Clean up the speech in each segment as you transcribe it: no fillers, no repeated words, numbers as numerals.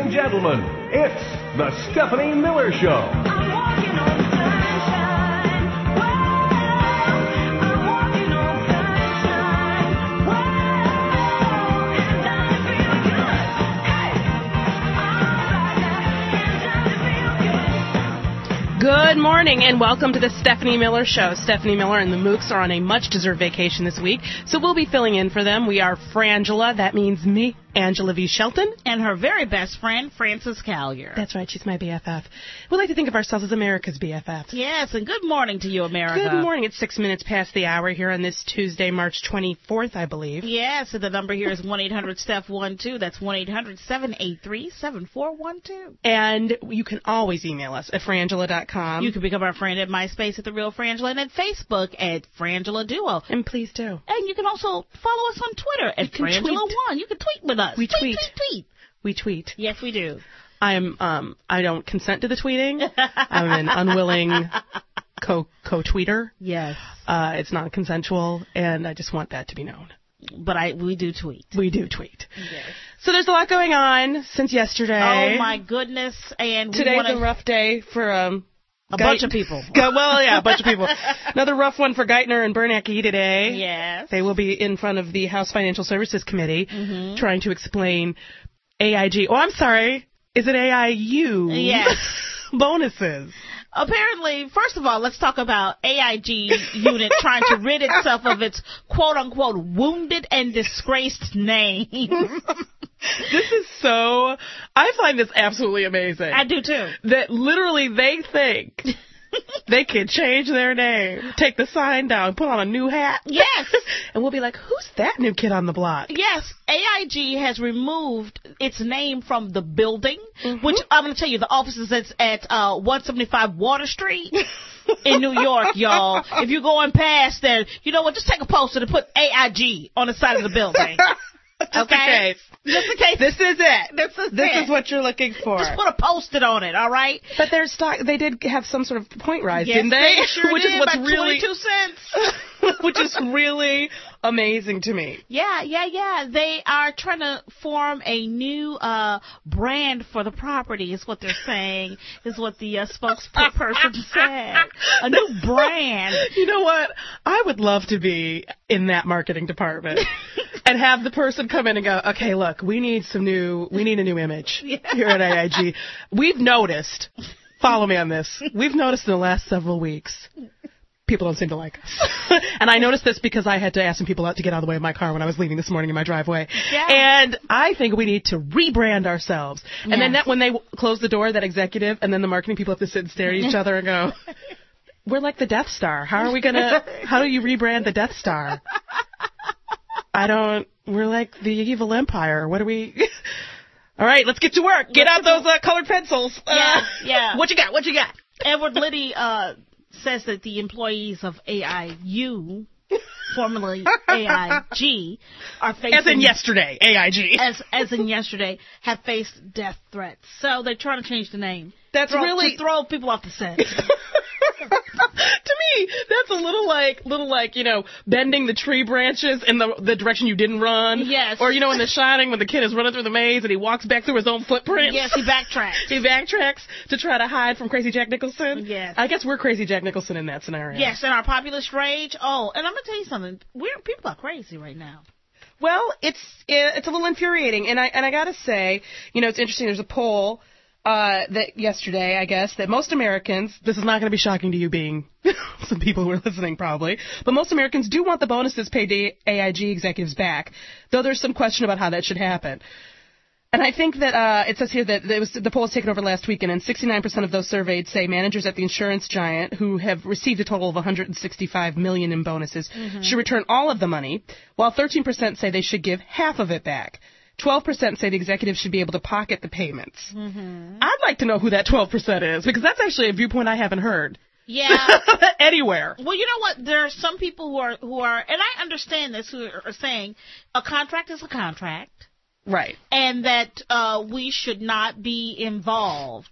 and gentlemen, it's the Stephanie Miller Show. I'm walking on sunshine. Whoa, I'm walking on sunshine. Whoa, and I feel good. Hey, all right, and I feel good. Good morning and welcome to the Stephanie Miller Show. Stephanie Miller and the Mooks are on a much-deserved vacation this week, so we'll be filling in for them. We are Frangela, that means me, Angela V. Shelton. And her very best friend, Frances Callier. That's right, she's my BFF. We like to think of ourselves as America's BFFs. Yes, and good morning to you, America. Good morning. It's 6 minutes past the hour here on this Tuesday, March 24th, I believe. Yes, and the number here is 1-800-STEPH12. That's 1-800-783-7412. And you can always email us at frangela.com. You can become our friend at MySpace at The Real Frangela and at Facebook at Frangela Duo. And please do. And you can also follow us on Twitter at Frangela1. You can tweet with us. We tweet. We tweet. Yes, we do. I don't consent to the tweeting. I'm an unwilling co-tweeter. Yes. It's not consensual, and I just want that to be known. But we do tweet. We do tweet. Yes. So there's a lot going on since yesterday. Oh, my goodness. And today's a rough day for a bunch of people. Well, yeah, a bunch of people. Another rough one for Geithner and Bernanke today. Yes. They will be in front of the House Financial Services Committee trying to explain AIG. Oh, I'm sorry. Is it AIU? Yes. Bonuses. Apparently, first of all, let's talk about AIG unit trying to rid itself of its quote-unquote wounded and disgraced name. This is so... I find this absolutely amazing. I do, too. That literally they think they can change their name, take the sign down, put on a new hat. Yes. And we'll be like, who's that new kid on the block? Yes. AIG has removed its name from the building, which I'm going to tell you, the office is at 175 Water Street in New York, y'all. If you're going past there, you know what, just take a poster and put AIG on the side of the building. Just in case. Just in case. This is it. This is what you're looking for. Just put a post-it on it, all right? But their stock, they did have some sort of point rise, yes, didn't they? Sure Which did, is what's about really 22 cents. Which is really amazing to me. Yeah. They are trying to form a new brand for the property, is what they're saying, is what the spokesperson said. A new brand. You know what? I would love to be in that marketing department and have the person come in and go, okay, look, we need a new image here at AIG. We've noticed, follow me on this, we've noticed in the last several weeks, people don't seem to like us. And I noticed this because I had to ask some people out to get out of the way of my car when I was leaving this morning in my driveway. Yeah. And I think we need to rebrand ourselves. And then when they close the door, that executive, and then the marketing people have to sit and stare at each other and go, we're like the Death Star. How do you rebrand the Death Star? We're like the evil empire. What do we... All right, let's get to work. Get out those colored pencils. Yeah. What you got? Edward Liddy says that the employees of AIU, formerly AIG, are facing... As in yesterday, AIG. As in yesterday, have faced death threats. So they're trying to change the name. To throw people off the scent. To me, that's a little like, bending the tree branches in the direction you didn't run. Yes. Or, in The Shining when the kid is running through the maze and he walks back through his own footprints. Yes, he backtracks. He backtracks to try to hide from Crazy Jack Nicholson. Yes. I guess we're Crazy Jack Nicholson in that scenario. Yes, and our populist rage. Oh, and I'm going to tell you something. People are crazy right now. Well, it's a little infuriating. And I got to say, it's interesting. There's a poll that yesterday, I guess, that most Americans, this is not going to be shocking to you being some people who are listening probably, but most Americans do want the bonuses paid to AIG executives back, though there's some question about how that should happen. And I think that it says here that the poll was taken over last weekend, and 69% of those surveyed say managers at the insurance giant who have received a total of $165 million in bonuses should return all of the money, while 13% say they should give half of it back. 12% say the executives should be able to pocket the payments. I'd like to know who that 12% is, because that's actually a viewpoint I haven't heard. Yeah. Anywhere. Well, you know what? There are some people who are, and I understand this, who are saying a contract is a contract. Right. And that we should not be involved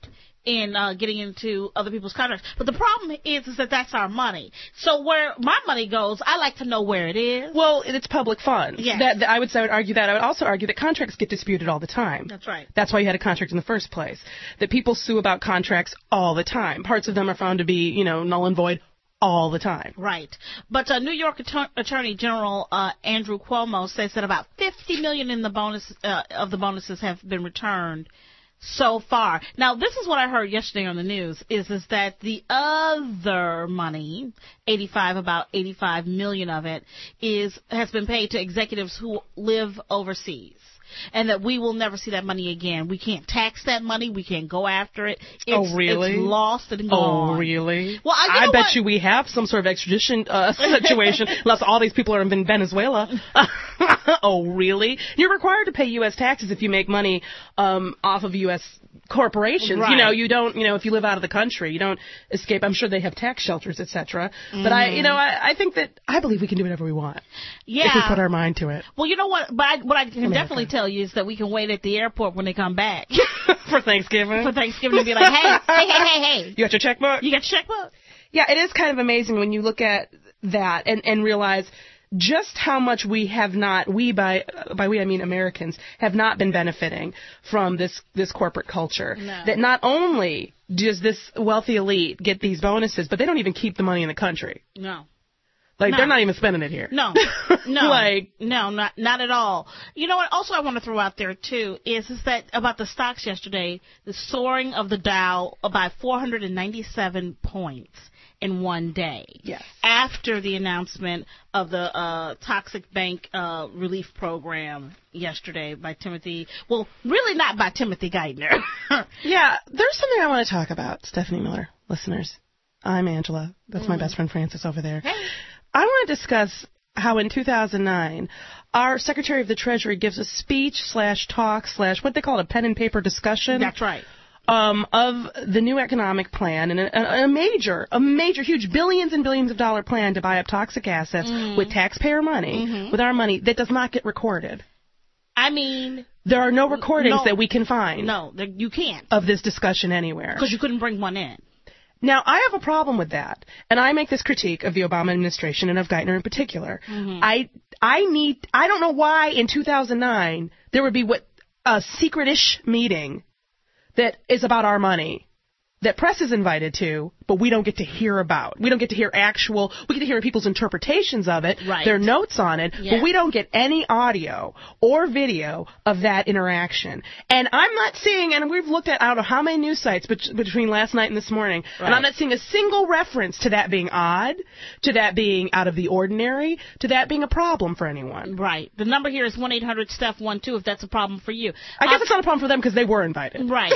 in getting into other people's contracts. But the problem is that that's our money. So where my money goes, I like to know where it is. Well, it's public funds. Yes. That I would argue that. I would also argue that contracts get disputed all the time. That's right. That's why you had a contract in the first place. That people sue about contracts all the time. Parts of them are found to be, null and void all the time. Right. But New York Attorney General Andrew Cuomo says that about $50 million in the bonuses have been returned so far. Now, this is what I heard yesterday on the news, is that the other money, about $85 million of it, has been paid to executives who live overseas. And that we will never see that money again. We can't tax that money. We can't go after it. Really? It's lost and gone. Oh, really? Well, I bet you we have some sort of extradition situation, unless all these people are in Venezuela. Oh, really? You're required to pay U.S. taxes if you make money off of U.S. corporations. Right. You don't, if you live out of the country, you don't escape. I'm sure they have tax shelters, etc. But I think that I believe we can do whatever we want. Yeah. If we put our mind to it. Well, you know what? But what I can definitely tell you is that we can wait at the airport when they come back For Thanksgiving. for Thanksgiving and be like, hey. You got your checkbook? You got your checkbook? Yeah, it is kind of amazing when you look at that and realize just how much we have not, by we I mean Americans, have not been benefiting from this corporate culture. No. That not only does this wealthy elite get these bonuses, but they don't even keep the money in the country. No. Like, No. they're not even spending it here. No, not at all. You know what? Also, I want to throw out there too is that about the stocks yesterday, the soaring of the Dow by 497 points in one day. Yes. After the announcement of the toxic bank relief program yesterday by Timothy. Well, really not by Timothy Geithner. Yeah, there's something I want to talk about, Stephanie Miller, listeners. I'm Angela. That's my best friend Francis over there. Hey. I want to discuss how in 2009, our Secretary of the Treasury gives a speech / talk / what they call it, a pen and paper discussion. That's right. Of the new economic plan and a major, huge billions and billions of dollar plan to buy up toxic assets with taxpayer money, with our money, that does not get recorded. I mean, there are no recordings that we can find. No, you can't. Of this discussion anywhere. Because you couldn't bring one in. Now, I have a problem with that, and I make this critique of the Obama administration and of Geithner in particular. I don't know why in 2009 there would be a secret-ish meeting that is about our money that press is invited to, but we don't get to hear about. We don't get to hear we get to hear people's interpretations of it, Right. their notes on it, Yeah. but we don't get any audio or video of that interaction. And I'm not seeing, and we've looked at out of how many news sites between last night and this morning, and I'm not seeing a single reference to that being odd, to that being out of the ordinary, to that being a problem for anyone. Right. The number here is 1-800-STEPH12 if that's a problem for you. I guess it's not a problem for them because they were invited. Right.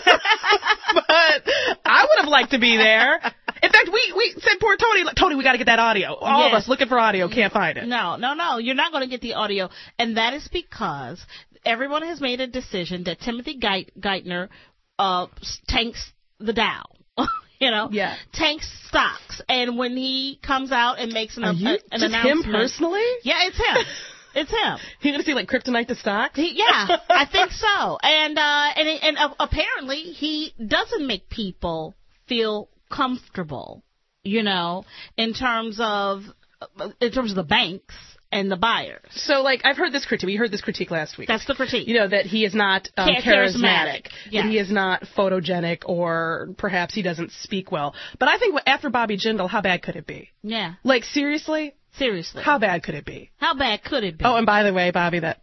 But I would have liked to be there. In fact, we said poor Tony, Tony, we got to get that audio. All of Yes. us looking for audio, can't find it. No. You're not going to get the audio. And that is because everyone has made a decision that Timothy Geithner tanks the Dow. Yeah. Tanks stocks. And when he comes out and makes an Just announcement. him personally? Yeah, it's him. It's him. You're going to see like kryptonite to stocks? Yeah, I think so. And apparently he doesn't make people feel comfortable, in terms of the banks and the buyers. So, like, I've heard this critique. We heard this critique last week. That's the critique. That he is not charismatic. Yes. That he is not photogenic, or perhaps he doesn't speak well. But I think after Bobby Jindal, how bad could it be? Yeah. Like, seriously? Seriously. How bad could it be? How bad could it be? Oh, and by the way, Bobby, that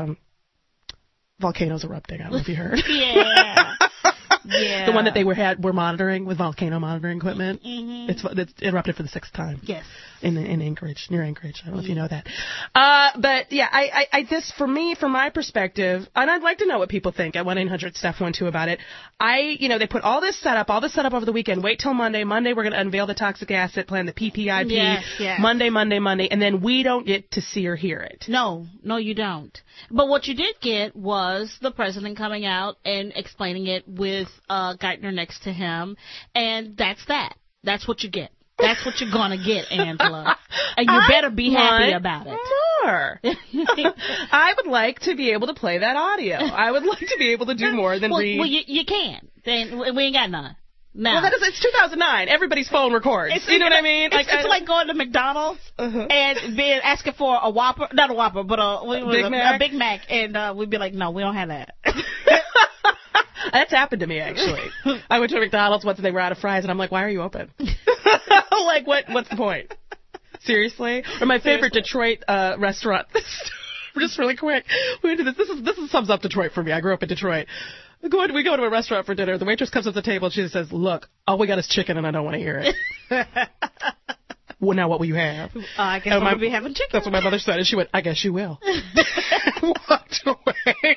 volcano's erupting. I don't know if you heard. Yeah. Yeah. The one that they were monitoring with volcano monitoring equipment. Mm-hmm. It's erupted for the 6th time. Yes. In Anchorage, near Anchorage. I don't know if you know that. But yeah, I this from my perspective, and I'd like to know what people think at 1-800-STEPH12 about it. They put all this setup over the weekend. Wait till Monday. Monday we're going to unveil the toxic asset plan, the PPIP. Yes. Monday, and then we don't get to see or hear it. No, you don't. But what you did get was the president coming out and explaining it with Geithner next to him, and that's that. That's what you get. That's what you're going to get, Angela. And you better be happy about it. more. I would like to be able to play that audio. I would like to be able to do more than read. Well, you can. Then we ain't got none. No. Well, it's 2009. Everybody's phone records. You know what I mean? It's like going to McDonald's and being asking for a Whopper, not a Whopper, but a Big Mac, and we'd be like, no, we don't have that. That's happened to me, actually. I went to McDonald's once and they were out of fries, and I'm like, why are you open? Like, what's the point? Seriously? Or my favorite Detroit restaurant. Just really quick. We went to this sums up Detroit for me. I grew up in Detroit. We go to a restaurant for dinner. The waitress comes up to the table and she says, look, all we got is chicken and I don't want to hear it. Well, now what will you have? I guess we'll be having chicken. That's what my mother said. And she went, I guess you will. Walked away.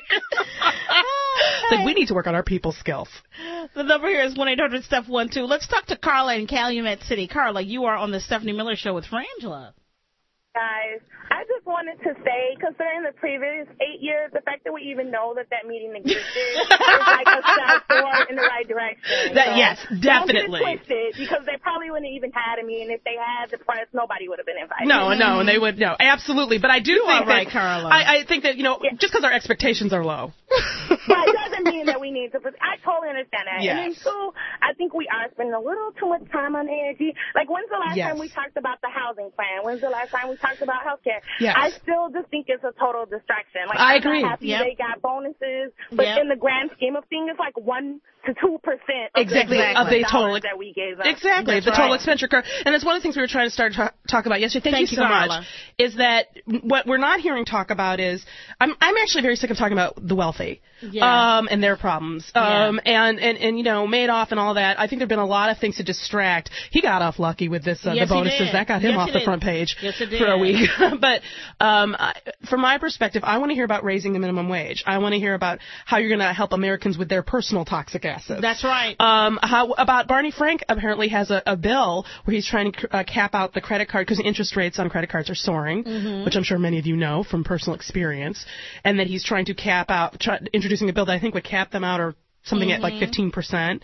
Like, we need to work on our people skills. The number here is 1-800-STEP-12. Let's talk to Carla in Calumet City. Carla, you are on the Stephanie Miller Show with Frangela. Guys, I just wanted to say, considering the previous 8 years, the fact that we even know that meeting existed is like a step forward in the right direction. Yes, definitely. Don't get it twisted, because they probably wouldn't even had a meeting. If they had the press, nobody would have been invited. No, and they would, no, absolutely. But I do think right, Carla. I think that, just because our expectations are low. But it doesn't mean that we need to. I totally understand that. Yes. And then, too, I think we are spending a little too much time on energy. Like, when's the last time we talked about the housing plan? When's the last time we talked about health care? Yes. I still just think it's a total distraction. Like, I I'm agree. not happy they got bonuses, but in the grand scheme of things, it's like 1 to 2% of the total that we gave up. Exactly, That's the total right. expenditure curve. And it's one of the things we were trying to start to talk about yesterday. Thank you so Carla. much. Is that what we're not hearing talk about is, I'm actually very sick of talking about the wealthy and their problems. And Madoff and all that. I think there have been a lot of things to distract. He got off lucky with this, the bonuses. That got him off the front page for a week. But from my perspective, I want to hear about raising the minimum wage. I want to hear about how you're going to help Americans with their personal toxic assets. That's right. How about Barney Frank apparently has a bill where he's trying to cap out the credit card because interest rates on credit cards are soaring, which I'm sure many of you know from personal experience, and that he's trying to cap out, introducing a bill that I think would cap them out or something at like 15%.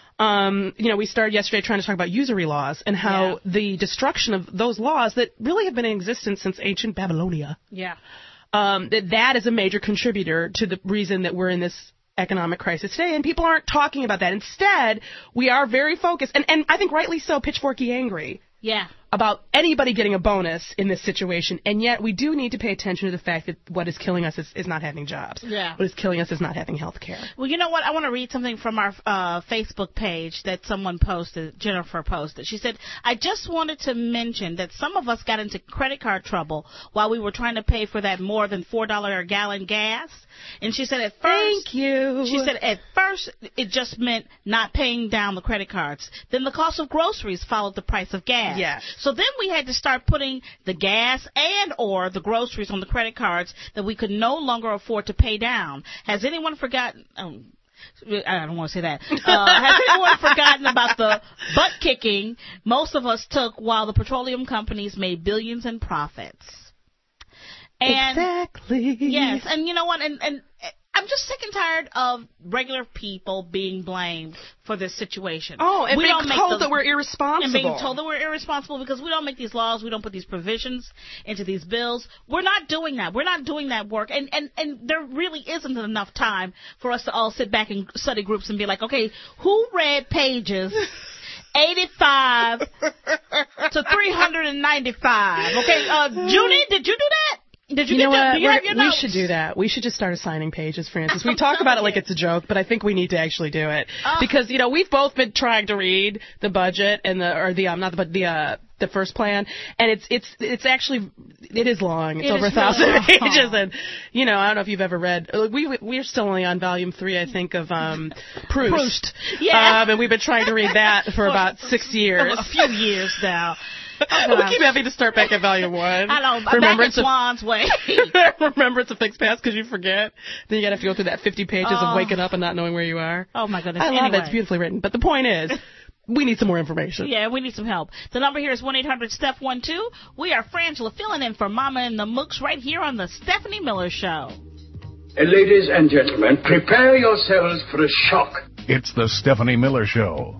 We started yesterday trying to talk about usury laws and how the destruction of those laws that really have been in existence since ancient Babylonia. Yeah. That is a major contributor to the reason that we're in this economic crisis today, and people aren't talking about that. Instead, we are very focused, and I think rightly so, pitchforky angry about anybody getting a bonus in this situation, and yet we do need to pay attention to the fact that what is killing us is not having jobs. Yeah. What is killing us is not having health care. Well, you know what? I want to read something from our Facebook page that someone posted, Jennifer posted. She said, I just wanted to mention that some of us got into credit card trouble while we were trying to pay for that more than $4 a gallon gas. And she said at first, Thank you. She said at first it just meant not paying down the credit cards. Then the cost of groceries followed the price of gas. Yes. So then we had to start putting the gas and or the groceries on the credit cards that we could no longer afford to pay down. Has anyone forgotten? I don't want to say that. Has anyone forgotten about the butt kicking most of us took while the petroleum companies made billions in profits? And exactly. Yes, and you know what? And I'm just sick and tired of regular people being blamed for this situation. Oh, and being told that we're irresponsible. And being told that we're irresponsible because we don't make these laws, we don't put these provisions into these bills. We're not doing that. We're not doing that work. And there really isn't enough time for us to all sit back in study groups and be like, okay, who read pages 85 to 395? Okay, Junie, did you do that? Did you, know what? Do you have your we notes? should do that. We should just start assigning pages, Francis. We talk about it like it's a joke, but I think we need to actually do it because we've both been trying to read the budget and the first plan, and it's actually it is long. It's over 1,000 pages, and I don't know if you've ever read. We're still only on volume 3, I think, of Proust. Yeah. And we've been trying to read that for about 6 years. A few years now. We keep having to start back at volume 1. I know. Remembrance back at Swan's Way. Remembrance of things past because you forget. Then you got to go through that 50 pages of waking up and not knowing where you are. Oh my goodness! I love it. It's beautifully written. But the point is, we need some more information. Yeah, we need some help. The number here is 1-800-STEP-12. We are Frangela filling in for Mama and the Mooks right here on the Stephanie Miller Show. Ladies and gentlemen, prepare yourselves for a shock. It's the Stephanie Miller Show.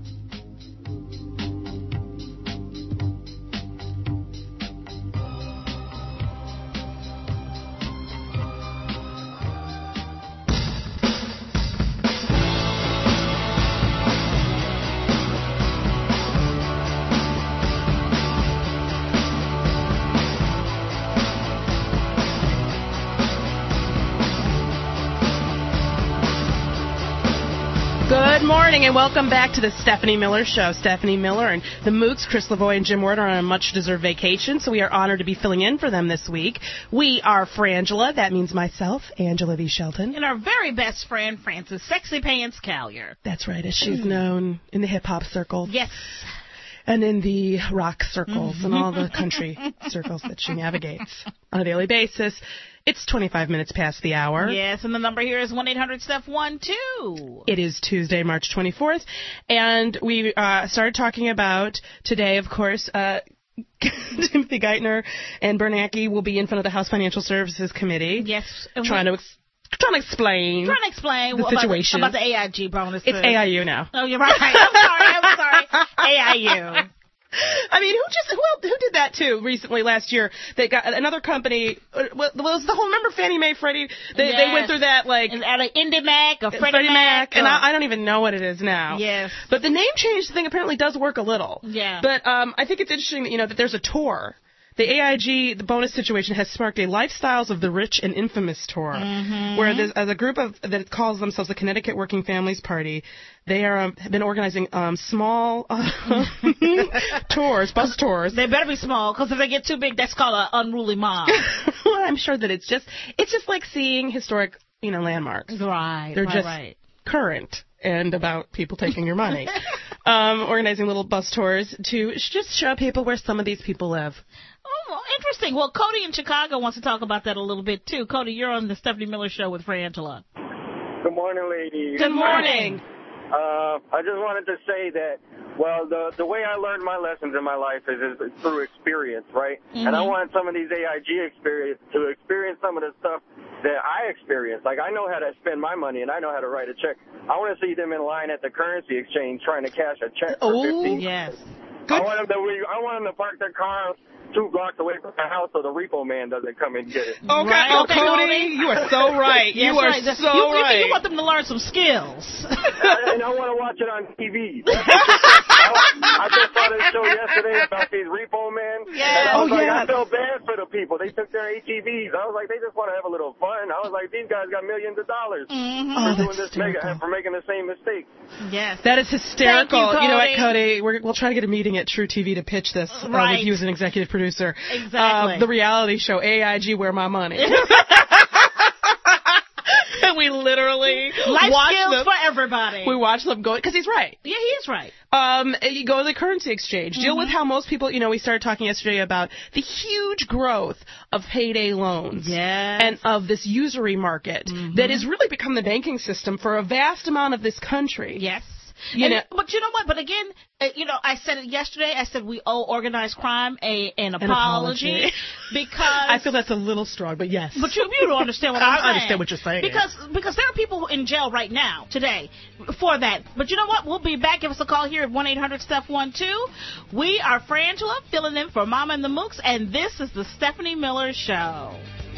morning and welcome back to the Stephanie Miller Show. Stephanie Miller and the Mooks, Chris Lavoie and Jim Ward are on a much-deserved vacation, so we are honored to be filling in for them this week. We are Frangela, that means myself, Angela V. Shelton. And our very best friend, Frances Sexy Pants Callier. That's right, as she's known in the hip-hop circles. Yes. And in the rock circles and all the country circles that she navigates on a daily basis. It's 25 minutes past the hour. Yes, and the number here is 1-800-STEPH-12. It is Tuesday, March 24th, and we started talking about today, of course, Timothy Geithner and Bernanke will be in front of the House Financial Services Committee. Yes. Trying to explain the situation. About the AIG bonus. It's AIU now. Oh, you're right. I'm sorry. AIU. I mean, who did that too recently last year? They got another company. Was the whole, remember Fannie Mae, Freddie? They went through that like at an IndyMac or Freddie Mac. And I don't even know what it is now. Yes. But the name change thing apparently does work a little. Yeah. But I think it's interesting that, that there's a tour. The AIG, the bonus situation, has sparked a Lifestyles of the Rich and Infamous tour, where there's a group that calls themselves the Connecticut Working Families Party. They have been organizing small tours, bus tours. They better be small, because if they get too big, that's called an unruly mob. Well, I'm sure that it's just like seeing historic, landmarks. Right. They're just current and about people taking your money. Organizing little bus tours to just show people where some of these people live. Oh, interesting. Well, Cody in Chicago wants to talk about that a little bit, too. Cody, you're on the Stephanie Miller Show with Frangela. Good morning, ladies. Good morning. I just wanted to say that, well, the way I learned my lessons in my life is through experience, right? Mm-hmm. And I want some of these AIG experience to experience some of the stuff that I experienced. Like, I know how to spend my money, and I know how to write a check. I want to see them in line at the currency exchange trying to cash a check for $15. Yes. I want them to park their car 2 blocks away from the house so the repo man doesn't come and get it. Okay, Okay, Cody, you are so right. Yes, you are right. so right. You want them to learn some skills. And I want to watch it on TV. I just saw this show yesterday about these repo men. Yeah. And I felt bad for the people. They took their ATVs. I was like, they just want to have a little fun. I was like, these guys got millions of dollars for making the same mistake. Yes. That is hysterical. Thank you, know what, Cody? Cody? We'll try to get a meeting at True TV to pitch this Right. with you as an executive producer. Exactly. The reality show, AIG, Where My Money. And we literally Life watch skills them. for everybody. We watch them go, because he's right. Yeah, he is right. You go to the currency exchange. Deal with how most people, we started talking yesterday about the huge growth of payday loans. Yes. And of this usury market that has really become the banking system for a vast amount of this country. Yes. But you know what? But again, I said it yesterday. I said we owe organized crime an apology because I feel that's a little strong, but yes. But you don't understand what I'm saying. I understand what you're saying. Because there are people in jail right now, today, for that. But you know what? We'll be back. Give us a call here at 1-800-STEPH-12. We are Frangela, filling in for Mama and the Mooks, and this is the Stephanie Miller Show.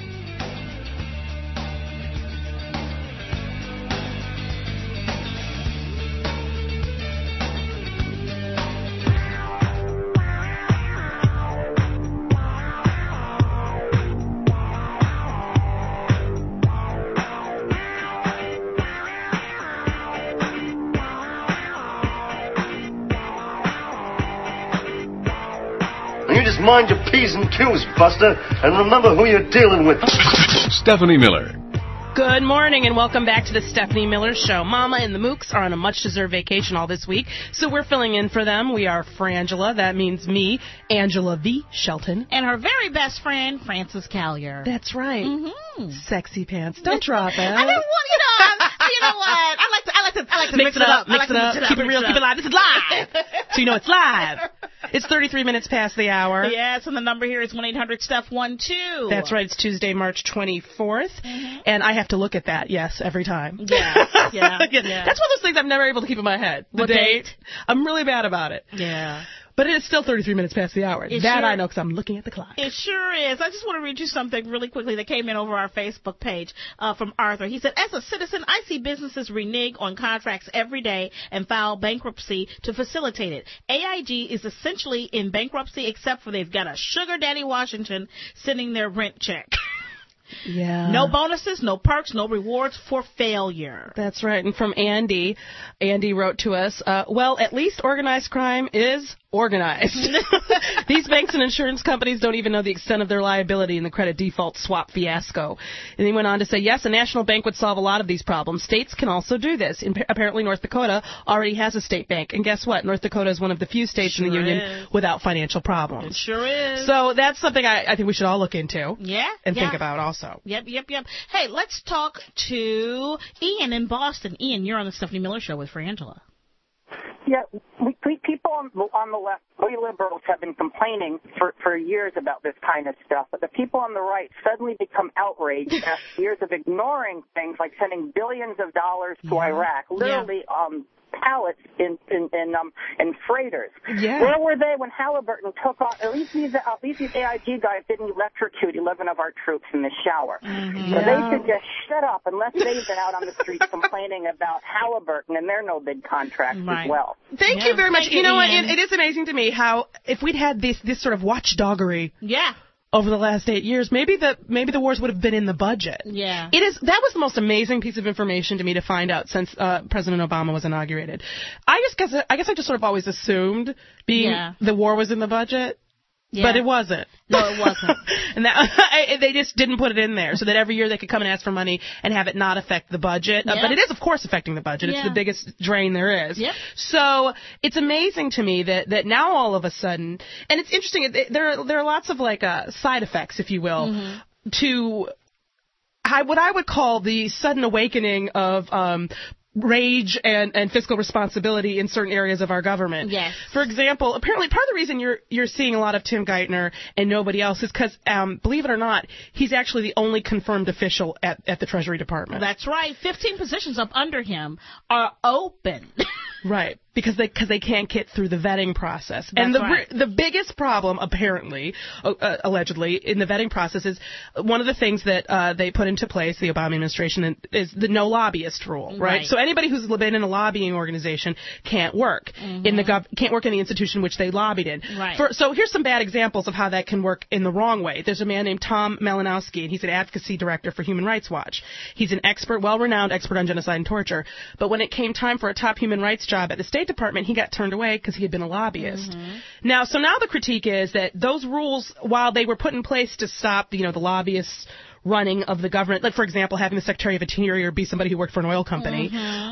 You just mind your P's and Q's, Buster, and remember who you're dealing with. Stephanie Miller. Good morning and welcome back to the Stephanie Miller Show. Mama and the Mooks are on a much-deserved vacation all this week, so we're filling in for them. We are Frangela, that means me, Angela V. Shelton. And her very best friend, Frances Callier. That's right. Sexy pants. Don't drop it. I didn't want, you know what? I like to mix it up. Mix it up. Keep it real. Keep it live. This is live. So it's live. It's 33 minutes past the hour. Yes, and the number here is 1-800-STEPH-12. That's right. It's Tuesday, March 24th. And I have to look at that, yes, every time. Yeah. That's one of those things I'm never able to keep in my head. The What date? I'm really bad about it. Yeah. But it's still 33 minutes past the hour. I know because I'm looking at the clock. It sure is. I just want to read you something really quickly that came in over our Facebook page from Arthur. He said, as a citizen, I see businesses renege on contracts every day and file bankruptcy to facilitate it. AIG is essentially in bankruptcy except for they've got a sugar daddy Washington sending their rent check. Yeah. No bonuses, no perks, no rewards for failure. That's right. And from Andy wrote to us, well, at least organized crime is organized. These banks and insurance companies don't even know the extent of their liability in the credit default swap fiasco. And he went on to say, yes, a national bank would solve a lot of these problems. States can also do this. Apparently, North Dakota already has a state bank. And guess what? North Dakota is one of the few states in the union without financial problems. It sure is. So that's something I think we should all look into. Yeah. And think about also. Yep. Hey, let's talk to Ian in Boston. Ian, you're on the Stephanie Miller Show with Frangela. Yeah, we people on the left, we liberals have been complaining for years about this kind of stuff, but the people on the right suddenly become outraged after years of ignoring things like sending billions of dollars to Iraq, literally pallets in freighters. Yeah. Where were they when Halliburton took on? At least these AIG guys didn't electrocute 11 of our troops in the shower. Mm-hmm. So they should just shut up unless they've been out on the streets complaining about Halliburton and their no bid contracts as well. Thank you very much. You know what? It is amazing to me how if we'd had this sort of watchdoggery. Yeah. Over the last 8 years, maybe the wars would have been in the budget. Yeah. That was the most amazing piece of information to me to find out since President Obama was inaugurated. I guess I just sort of always assumed the war was in the budget. Yeah. But it wasn't. No, it wasn't. And they just didn't put it in there so that every year they could come and ask for money and have it not affect the budget. But it is, of course, affecting the budget. It's the biggest drain there is. Yep. So it's amazing to me that now all of a sudden, and it's interesting, there are lots of side effects, if you will, to what I would call the sudden awakening of rage and fiscal responsibility in certain areas of our government. Yes. For example, apparently part of the reason you're seeing a lot of Tim Geithner and nobody else is because, believe it or not, he's actually the only confirmed official at the Treasury Department. That's right. 15 positions up under him are open. Right. Because they can't get through the vetting process. That's and right. The biggest problem, apparently, allegedly, in the vetting process is one of the things that they put into place, the Obama administration, is the no lobbyist rule, right? So anybody who's been in a lobbying organization can't work can't work in the institution which they lobbied in. Right. So here's some bad examples of how that can work in the wrong way. There's a man named Tom Malinowski, and he's an advocacy director for Human Rights Watch. He's an well-renowned expert on genocide and torture. But when it came time for a top human rights job at the State Department, he got turned away because he had been a lobbyist. Now the critique is that those rules, while they were put in place to stop, the lobbyists running of the government, like for example, having the Secretary of Interior be somebody who worked for an oil company,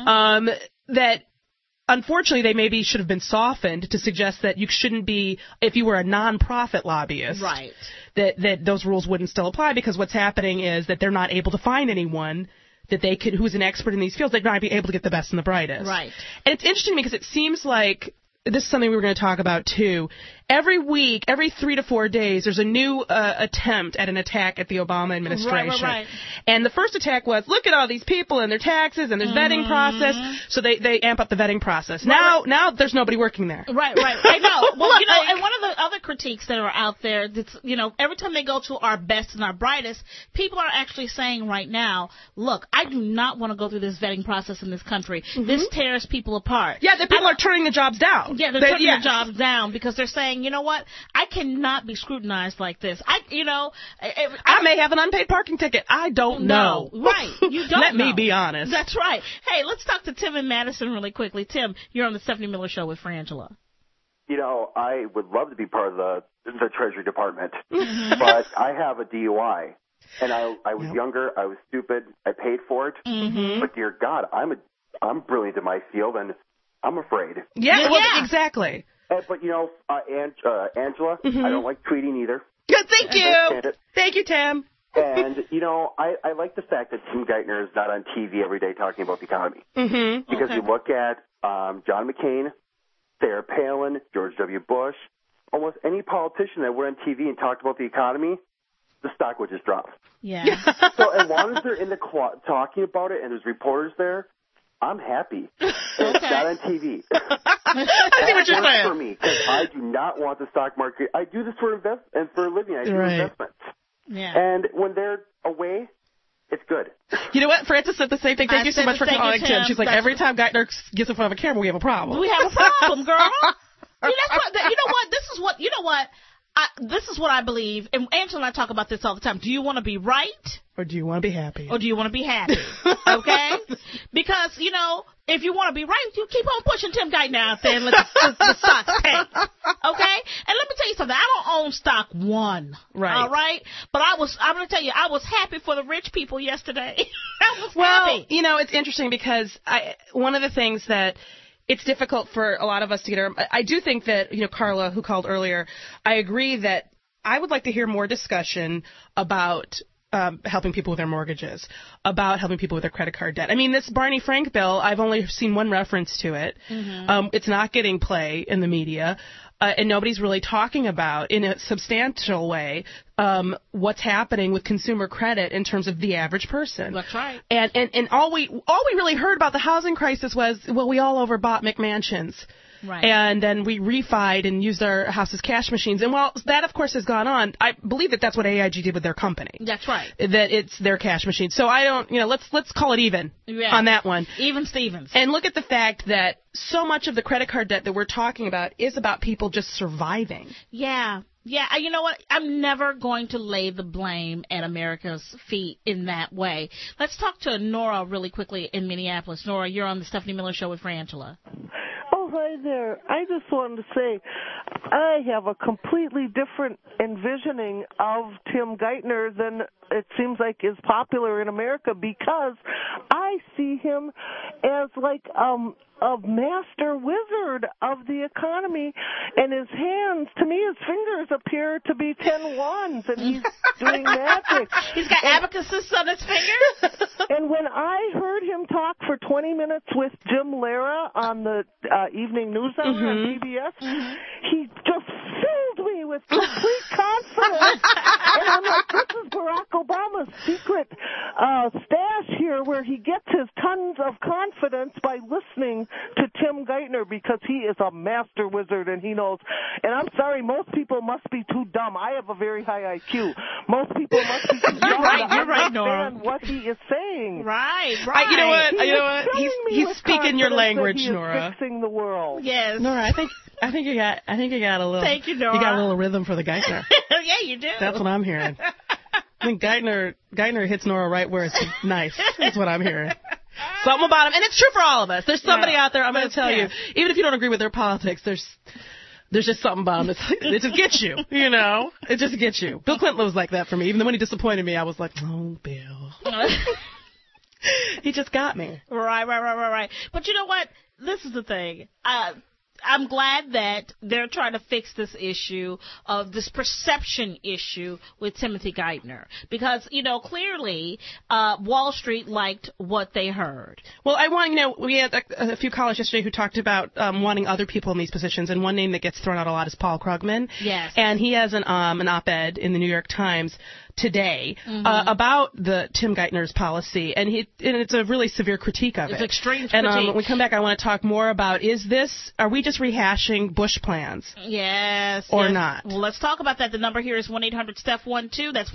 that unfortunately they maybe should have been softened to suggest that you shouldn't be, if you were a non-profit lobbyist, right, that those rules wouldn't still apply, because what's happening is that they're not able to find anyone that they could, who's an expert in these fields. They're not be able to get the best and the brightest. Right. And it's interesting to me because it seems like this is something we were going to talk about too. Every week, every 3 to 4 days, there's a new attempt at an attack at the Obama administration. Right. And the first attack was, look at all these people and their taxes and there's vetting process. So they amp up the vetting process. Now there's nobody working there. Right. I know. Well, and one of the other critiques that are out there, that's, every time they go to our best and our brightest, people are actually saying right now, look, I do not want to go through this vetting process in this country. This tears people apart. Yeah, the people are turning the jobs down. Yeah, they're turning the jobs down because they're saying, you know what, I cannot be scrutinized like this. I may have an unpaid parking ticket. I don't know. Right. You don't Let know. me be honest. That's right. Hey, let's talk to Tim in Madison really quickly. Tim, you're on the Stephanie Miller Show with Frangela. I would love to be part of the Treasury Department, but I have a DUI. And I was younger, I was stupid, I paid for it. But dear God, I'm brilliant in my field, and I'm afraid. Yeah. Exactly. But, Angela, I don't like tweeting either. Good, thank you. Thank you, Tim. And, I like the fact that Tim Geithner is not on TV every day talking about the economy. Because you look at John McCain, Sarah Palin, George W. Bush, almost any politician that went on TV and talked about the economy, the stock would just drop. Yeah. So as long as they're in the talking about it and there's reporters there, I'm happy. It's not on TV. I see what you're saying. For me, because I do not want the stock market. I do this for a living. I do investments. Yeah. And when they're away, it's good. You know what? Francis said the same thing. Thank you so much for calling, Tim. She's like, every time Geithner gets in front of a camera, we have a problem. We have a problem, girl. That's what, you know what? This is what I believe, and Angela and I talk about this all the time. Do you want to be right? Or do you want to be happy? Or do you want to be happy? Okay? Because, if you want to be right, you keep on pushing Tim Geithner out there and let the stock tank. Okay? And let me tell you something. I don't own stock one. Right. All right? But I'm going to tell you, I was happy for the rich people yesterday. I was happy. It's interesting because one of the things that it's difficult for a lot of us to get. I do think that, Carla, who called earlier, I agree that I would like to hear more discussion about helping people with their mortgages, about helping people with their credit card debt. I mean, this Barney Frank bill, I've only seen one reference to it. Mm-hmm. It's not getting play in the media. And nobody's really talking about, in a substantial way, what's happening with consumer credit in terms of the average person. That's right. And all we really heard about the housing crisis was, well, we all overbought McMansions. Right. And then we refied and used our house as cash machines. And while that, of course, has gone on, I believe that that's what AIG did with their company. That's right. That it's their cash machine. So I don't, let's call it even on that one. Even Stevens. And look at the fact that so much of the credit card debt that we're talking about is about people just surviving. Yeah. Yeah, you know what? I'm never going to lay the blame at America's feet in that way. Let's talk to Nora really quickly in Minneapolis. Nora, you're on the Stephanie Miller Show with Frangela. Oh, hi there. I just wanted to say I have a completely different envisioning of Tim Geithner than it seems like is popular in America, because I see him as like a master wizard of the economy, and his hands, to me, his fingers appear to be 10 wands, and he's doing magic. He's got abacuses on his fingers? And when I heard him talk for 20 minutes with Jim Lara on the evening news hour on PBS, he just filled me with complete confidence. And I'm like, this is Barack Obama's secret stash here, where he gets his tons of confidence by listening to Tim Geithner, because he is a master wizard and he knows. And I'm sorry, most people must be too dumb. I have a very high IQ. Most people must be too dumb to understand what he is saying. Right. You know what? He's speaking your language, Nora. Fixing the world. Yes. Nora, I think you got a little. Thank you, Nora. You got a little rhythm for the Geithner. Yeah, you do. That's what I'm hearing. I think Geithner hits Nora right where it's nice. That's what I'm hearing. Something about him, and it's true for all of us. There's somebody out there, I'm going to tell you, even if you don't agree with their politics, there's just something about him. It just gets you, It just gets you. Bill Clinton was like that for me. Even when he disappointed me, I was like, oh, Bill. He just got me. Right. But you know what? This is the thing. I'm glad that they're trying to fix this issue of this perception issue with Timothy Geithner, because, clearly Wall Street liked what they heard. Well, we had a few callers yesterday who talked about wanting other people in these positions, and one name that gets thrown out a lot is Paul Krugman. Yes. And he has an op-ed in the New York Times today about the Tim Geithner's policy, and it's a really severe critique of it. It's extreme critique. And when we come back, I want to talk more about, are we just rehashing Bush plans? Yes. Or not? Well, let's talk about that. The number here is 1-800-STEPH12. That's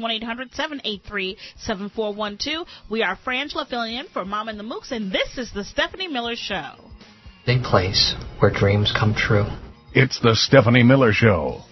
1-800-783-7412. We are Frangela filling in for Mom and the Mooks, and this is the Stephanie Miller Show. A place where dreams come true. It's the Stephanie Miller Show.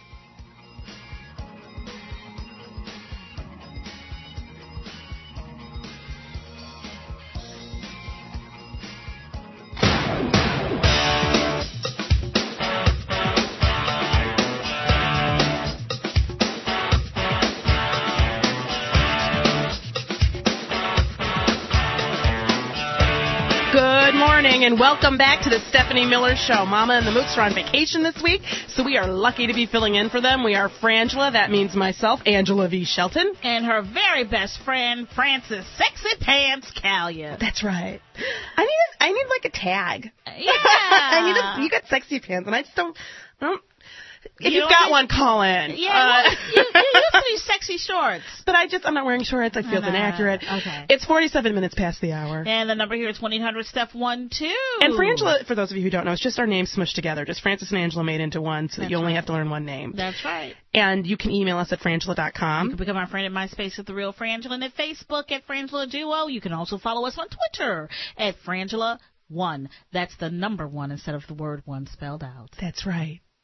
And welcome back to the Stephanie Miller Show. Mama and the Mooks are on vacation this week, so we are lucky to be filling in for them. We are Frangela, that means myself, Angela V. Shelton. And her very best friend, Frances Sexy Pants Callion. That's right. I need like a tag. Yeah. You got sexy pants, and I just don't. If you've got one, call in. Yeah, you used to use sexy shorts. But I'm not wearing shorts. I feel inaccurate. Okay. It's 47 minutes past the hour. And the number here is 1-800-STEPH12. And Frangela, for those of you who don't know, it's just our names smushed together. Just Frances and Angela made into one, so that you only have to learn one name. That's right. And you can email us at frangela.com. You can become our friend at MySpace at The Real Frangela, and at Facebook at Frangela Duo. You can also follow us on Twitter at Frangela1. That's the number 1 instead of the word 1 spelled out. That's right.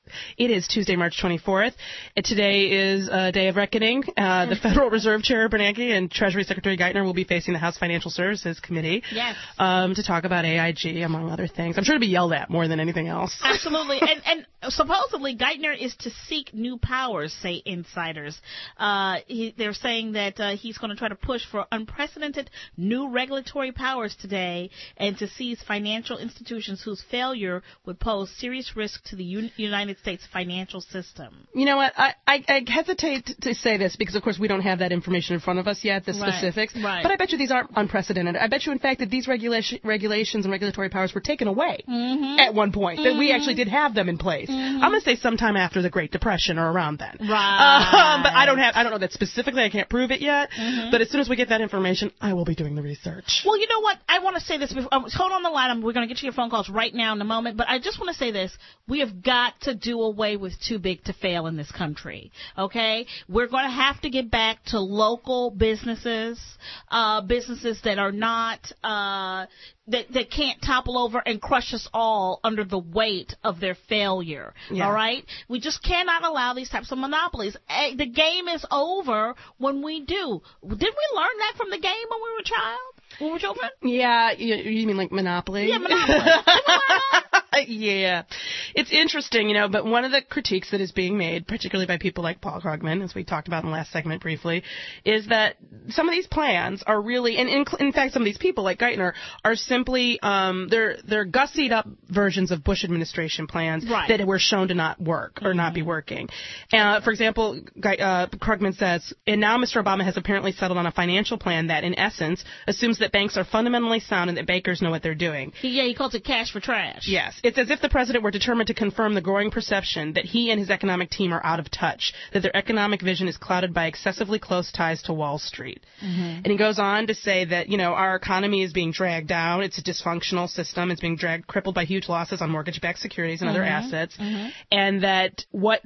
It is Tuesday, March 24th. Today is a day of reckoning. The Federal Reserve Chair Bernanke and Treasury Secretary Geithner will be facing the House Financial Services Committee to talk about AIG, among other things. I'm sure to be yelled at more than anything else. Absolutely. And supposedly Geithner is to seek new powers, say insiders. They're saying that he's going to try to push for unprecedented new regulatory powers today and to seize financial institutions whose failure would pose serious risk to the United States financial system. You know what? I hesitate to say this because, of course, we don't have that information in front of us yet, the specifics. Right. But I bet you these aren't unprecedented. I bet you, in fact, that these regulations and regulatory powers were taken away at one point, that we actually did have them in place. I'm going to say sometime after the Great Depression or around then. Right. But I don't know that specifically. I can't prove it yet. But as soon as we get that information, I will be doing the research. Well, you know what? I want to say this before. Hold on the line. We're going to get to your phone calls right now in a moment. But I just want to say this. We have got to do away with too big to fail in this country. Okay? We're going to have to get back to local businesses, businesses that are not that can't topple over and crush us all under the weight of their failure. All right? We just cannot allow these types of monopolies. The game is over when we do. Didn't we learn that from the game when we were when we were children? Yeah, you mean like Monopoly? Yeah, Monopoly. Yeah. It's interesting, but one of the critiques that is being made, particularly by people like Paul Krugman, as we talked about in the last segment briefly, is that some of these plans are really, and in fact some of these people like Geithner are simply, they're gussied up versions of Bush administration plans that were shown to not work or not be working. For example, Krugman says, and now Mr. Obama has apparently settled on a financial plan that, in essence, assumes that banks are fundamentally sound and that bankers know what they're doing. He calls it cash for trash. Yes. It's as if the president were determined to confirm the growing perception that he and his economic team are out of touch, that their economic vision is clouded by excessively close ties to Wall Street. And he goes on to say that, our economy is being dragged down. It's a dysfunctional system. It's being crippled by huge losses on mortgage-backed securities and other assets. And that what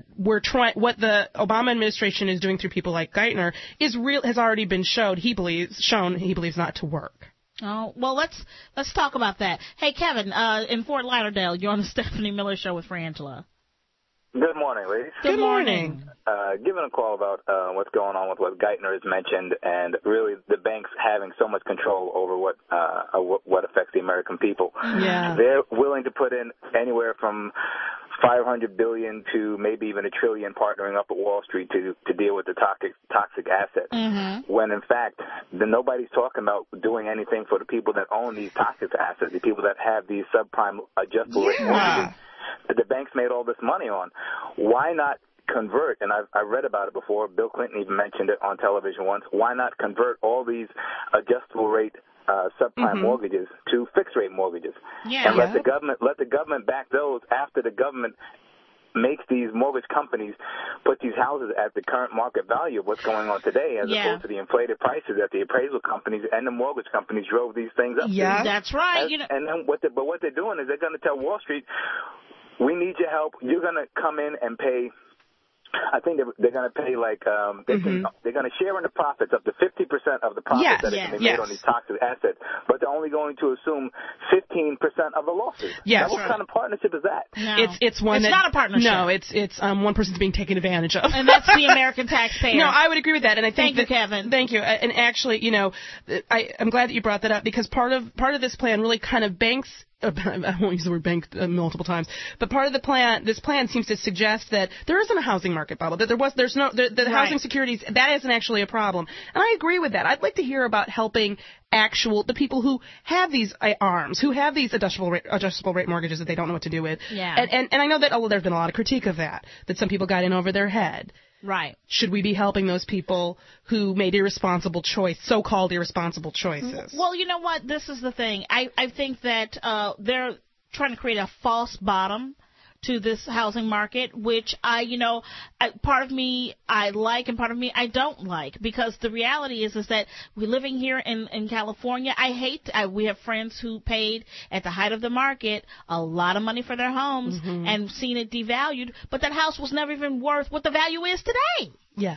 the Obama administration is doing through people like Geithner has already been shown he believes not to work. Oh, well, let's talk about that. Hey, Kevin, in Fort Lauderdale, you're on the Stephanie Miller Show with Frangela. Good morning, ladies. Good morning. Giving a call about what's going on with what Geithner has mentioned, and really the banks having so much control over what affects the American people. Yeah. They're willing to put in anywhere from $500 billion to maybe even $1 trillion partnering up with Wall Street to deal with the toxic assets. When in fact, nobody's talking about doing anything for the people that own these toxic assets, the people that have these subprime adjustable rate mortgages that the banks made all this money on. Why not convert, and I've read about it before, Bill Clinton even mentioned it on television once, why not convert all these adjustable rate subprime mortgages to fixed rate mortgages, and let the government back those after the government makes these mortgage companies put these houses at the current market value of what's going on today, as opposed to the inflated prices that the appraisal companies and the mortgage companies drove these things up. Yeah, that's right. And then what they're doing is they're going to tell Wall Street, we need your help. You're going to come in and pay. I think they're going to pay they're going to share in the profits up to 50% of the profits that can be made on these toxic assets, but they're only going to assume 15% of the losses. Yes. Now, what kind of partnership is that? No. It's not a partnership. No, it's one person's being taken advantage of, and that's the American taxpayer. No, I would agree with that, and I think Thank you, Kevin. Thank you. And actually, I'm glad that you brought that up, because part of this plan really kind of banks. I won't use the word bank multiple times, but part of this plan seems to suggest that there isn't a housing market bubble, that the housing securities, that isn't actually a problem. And I agree with that. I'd like to hear about helping the people who have these ARMs, who have these adjustable rate mortgages that they don't know what to do with. Yeah. And I know that there's been a lot of critique of that some people got in over their head. Right. Should we be helping those people who made so-called irresponsible choices? Well, you know what? This is the thing. I think that they're trying to create a false bottom to this housing market, which part of me I like and part of me I don't like, because the reality is that we're living here in California. We have friends who paid at the height of the market a lot of money for their homes and seen it devalued, but that house was never even worth what the value is today. Yeah.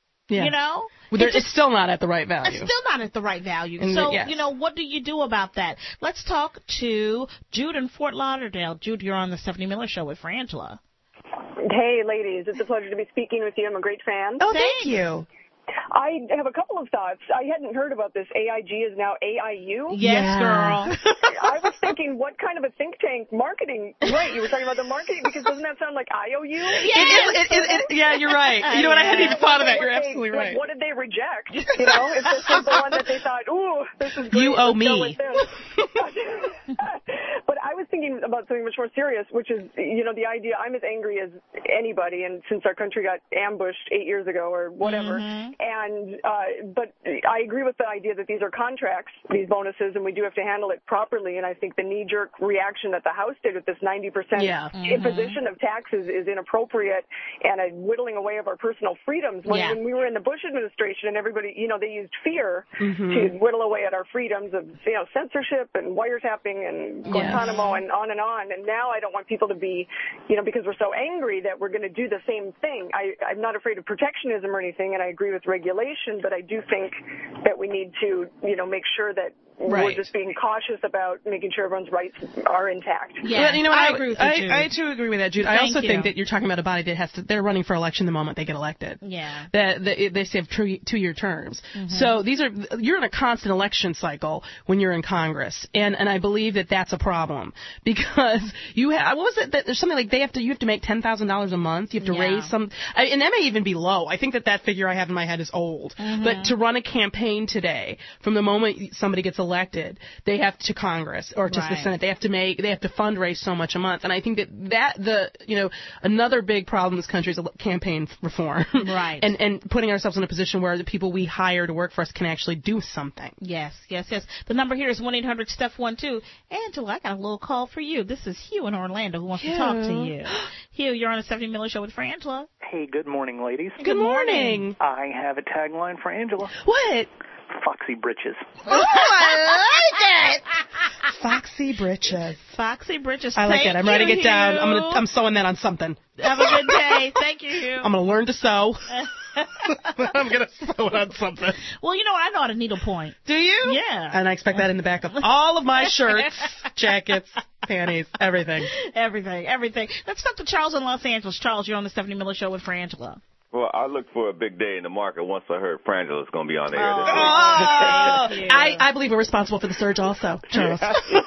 It's still not at the right value. It's still not at the right value. What do you do about that? Let's talk to Jude in Fort Lauderdale. Jude, you're on the Stephanie Miller Show with Frangela. Hey, ladies, it's a pleasure to be speaking with you. I'm a great fan. Oh, thank you. I have a couple of thoughts. I hadn't heard about this. AIG is now AIU. Yes, girl. I was thinking, what kind of a think tank marketing? Right, you were talking about the marketing, because doesn't that sound like IOU? Yeah, you're right. You know what? I hadn't even thought of that. You're absolutely right. Like, what did they reject? You know, if this was the one that they thought, ooh, this is great. You owe let's go me. with this. But I was thinking about something much more serious, which is, you know, the idea. I'm as angry as anybody, and since our country got ambushed 8 years ago or whatever. And but I agree with the idea that these are contracts, these bonuses, and we do have to handle it properly. And I think the knee-jerk reaction that the House did with this 90% imposition of taxes is inappropriate and a whittling away of our personal freedoms. When we were in the Bush administration and everybody, you know, they used fear to whittle away at our freedoms of, you know, censorship and wiretapping and Guantanamo and on and on. And now I don't want people to be, you know, because we're so angry that we're going to do the same thing. I'm not afraid of protectionism or anything, and I agree with regulation, but I do think that we need to, you know, make sure that we're just being cautious about making sure everyone's rights are intact. Yeah, well, you know what? I agree with you, Jude. I too agree with that, Jude. I also think that you're talking about a body that has to, they're running for election the moment they get elected. Yeah. They have 2-year terms. So you're in a constant election cycle when you're in Congress. And I believe that that's a problem because you have, what was it, that there's something like you have to make $10,000 a month. You have to raise some, and that may even be low. I think that figure I have in my head is old. But to run a campaign today, from the moment somebody gets elected, they have to Congress or to the Senate. They have to fundraise so much a month. And I think another big problem in this country is campaign reform. Right. and putting ourselves in a position where the people we hire to work for us can actually do something. Yes. The number here is 1-800-STEPH12. Angela, I got a little call for you. This is Hugh in Orlando who wants to talk to you. Hugh, you're on the Stephanie Miller Show with Frangela. Hey, good morning, ladies. Good morning. I have a tagline for Angela. What? Foxy britches. Oh, I like it. Foxy britches. Foxy britches. I like it. I'm writing it down. Hugh. I'm sewing that on something. Have a good day. Thank you, Hugh. I'm going to learn to sew. I'm going to sew it on something. Well, you know what? I know how to needlepoint. Do you? Yeah. And I expect that in the back of all of my shirts, jackets, panties, everything. Everything. Let's talk to Charles in Los Angeles. Charles, you're on the Stephanie Miller Show with Frangela. Well, I looked for a big day in the market once I heard Frangela's going to be on the air this week. I believe we're responsible for the surge also, Charles.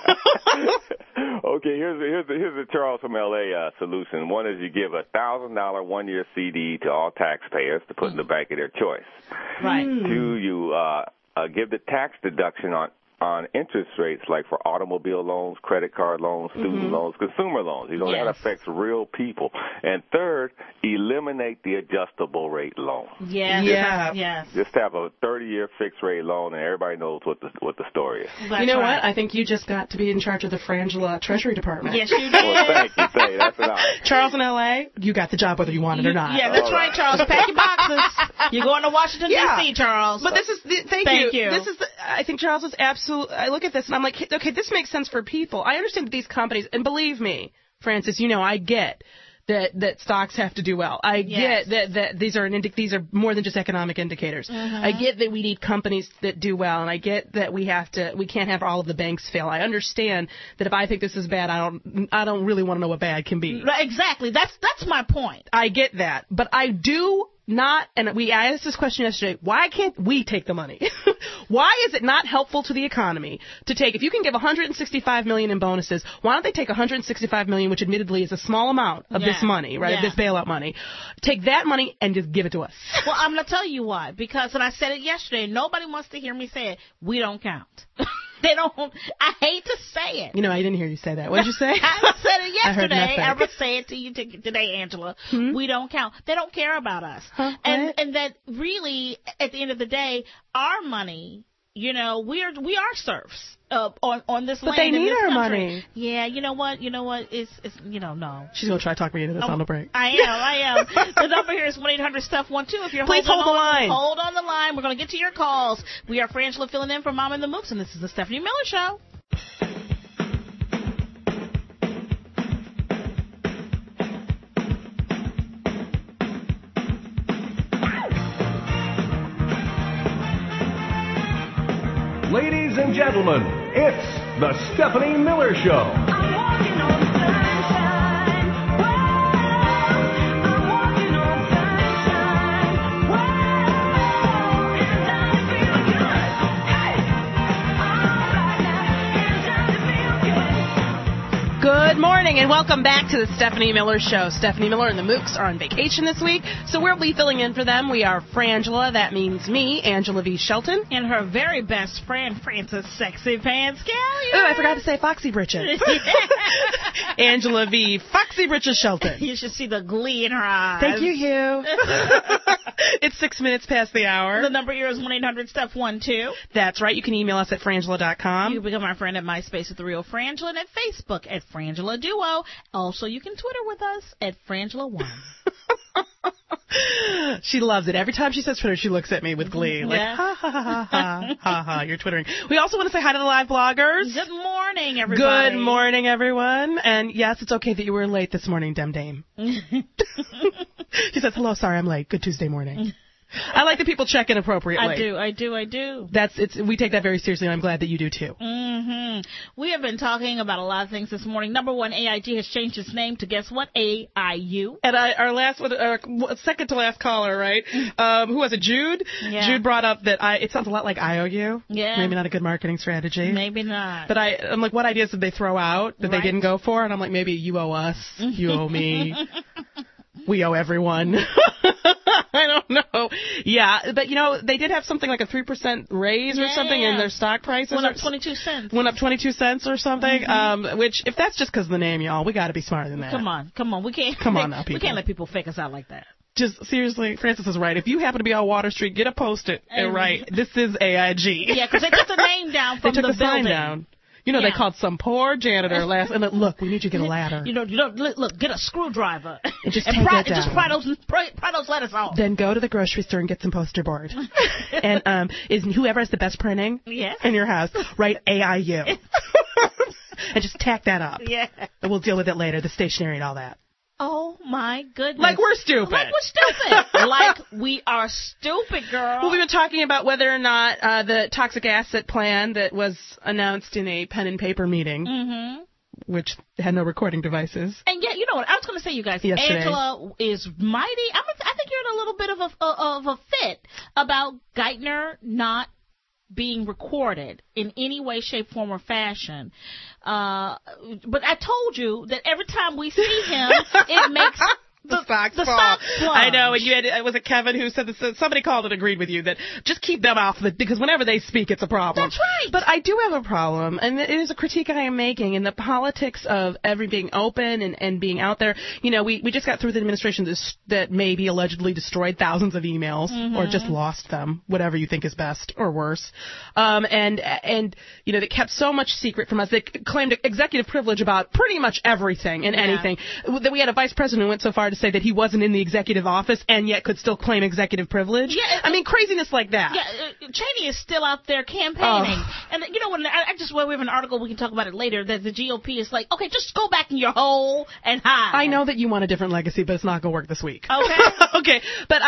Okay, here's the Charles from L.A. Solution. One is you give a $1,000 1-year CD to all taxpayers to put in the bank of their choice. Right. 2, you give the tax deduction on interest rates, like for automobile loans, credit card loans, student loans, consumer loans. You know, that affects real people. And 3rd, eliminate the adjustable rate loan. Yes. Just have a 30-year fixed rate loan, and everybody knows what the story is. You know what? I think you just got to be in charge of the Frangela Treasury Department. Yes, you did. Well, thank you. That's an honor. Charles in L.A., you got the job whether you want it or not. Yeah, that's right, Charles. Pack your boxes. You're going to Washington, D.C., Charles. But this is thank you. This is I think Charles is absolutely. I look at this and I'm like, okay, this makes sense for people. I understand that these companies, and believe me, Francis, you know, I get that stocks have to do well. I get that these are more than just economic indicators. I get that we need companies that do well, and I get that we can't have all of the banks fail. I understand that if I think this is bad, I don't really want to know what bad can be. Exactly. That's my point. I get that, but I do not, and I asked this question yesterday, why can't we take the money? Why is it not helpful to the economy to take, if you can give $165 million in bonuses, why don't they take $165 million, which admittedly is a small amount of this money, right, of this bailout money, take that money and just give it to us? Well, I'm going to tell you why, because, and I said it yesterday, nobody wants to hear me say it, we don't count. They don't. I hate to say it. You know, I didn't hear you say that. What did you say? I said it yesterday. I heard nothing. I'm going to say it to you today, Angela. We don't count. They don't care about us. And that really, at the end of the day, our money, you know, we are serfs on this land. But they need our country. money. Yeah, you know what? It's no. She's going to try to talk me into this on the break. I am. The number here is 1-800-STEPH12. If you're Please hold the line. Hold on the line. We're going to get to your calls. We are Frangela filling in for Mom and the Mooks, and this is the Stephanie Miller Show. Ladies and gentlemen, it's the Stephanie Miller Show. I'm walking on sunshine. Whoa, morning and welcome back to the Stephanie Miller Show. Stephanie Miller and the Mooks are on vacation this week, so we'll be filling in for them. We are Frangela, that means me, Angela V. Shelton. And her very best friend, Frances Sexy Pants Gallion. Oh, I forgot to say Foxy Britches. Angela V. Foxy Britches Shelton. You should see the glee in her eyes. Thank you, Hugh. It's 6 minutes past the hour. The number here is 1-800-STEPH12. That's right. You can email us at frangela.com. You can become our friend at MySpace at The Real Frangela and at Facebook at Frangela Duo. Also, you can Twitter with us at Frangela1. She loves it. Every time she says Twitter, she looks at me with glee. Like, ha, ha, ha, ha, ha, ha, ha. You're Twittering. We also want to say hi to the live bloggers. Good morning, everybody. Good morning, everyone. And yes, it's okay that you were late this morning, Dem Dame. She says, hello, sorry I'm late. Good Tuesday morning. I like that people check in appropriately. I do. We take that very seriously, and I'm glad that you do, too. Mm-hmm. We have been talking about a lot of things this morning. Number one, AIG has changed its name to, guess what, AIU. And our second to last caller, right? Who was it, Jude? Yeah. Jude brought up that it sounds a lot like IOU. Yeah. Maybe not a good marketing strategy. Maybe not. But I'm like, what ideas did they throw out that they didn't go for? And I'm like, maybe you owe us, you owe me. We owe everyone. I don't know. Yeah, but, they did have something like a 3% raise or something in their stock prices. Went up 22 cents. Went up 22 cents or something, which, if that's just because of the name, y'all, we got to be smarter than that. Come on. We can't. Come on now, people. We can't let people fake us out like that. Just, seriously, Frances is right. If you happen to be on Water Street, get a Post-it and write, this is AIG. Yeah, because they took the name down from they took the sign building. down. They called some poor janitor last, and look, we need you to get a ladder. Look, get a screwdriver. And just take it down. Just pry those letters off. Then go to the grocery store and get some poster board. And whoever has the best printing in your house, write AIU. And just tack that up. Yeah. And we'll deal with it later, the stationery and all that. Oh, my goodness. Like we're stupid. Like we are stupid, girl. Well, we've been talking about whether or not the toxic asset plan that was announced in a pen and paper meeting, which had no recording devices. And yet, you know what? I was going to say, you guys, yesterday. Angela is mighty. I think you're in a little bit of a fit about Geithner not being recorded in any way, shape, form, or fashion. But I told you that every time we see him, it makes the stocks plunge. I know, and was it Kevin who said this? Somebody called and agreed with you that just keep them off because whenever they speak, it's a problem. That's right. But I do have a problem, and it is a critique I am making in the politics of being open and being out there. We just got through the administration that maybe allegedly destroyed thousands of emails or just lost them, whatever you think is best or worse. And they kept so much secret from us. They claimed executive privilege about pretty much everything and anything. That we had a vice president who went so far to say that he wasn't in the executive office and yet could still claim executive privilege. Yeah, I mean, craziness like that. Yeah, Cheney is still out there campaigning. And, when we have an article, we can talk about it later, that the GOP is like, okay, just go back in your hole and hide. I know that you want a different legacy, but it's not going to work this week. Okay. Okay. But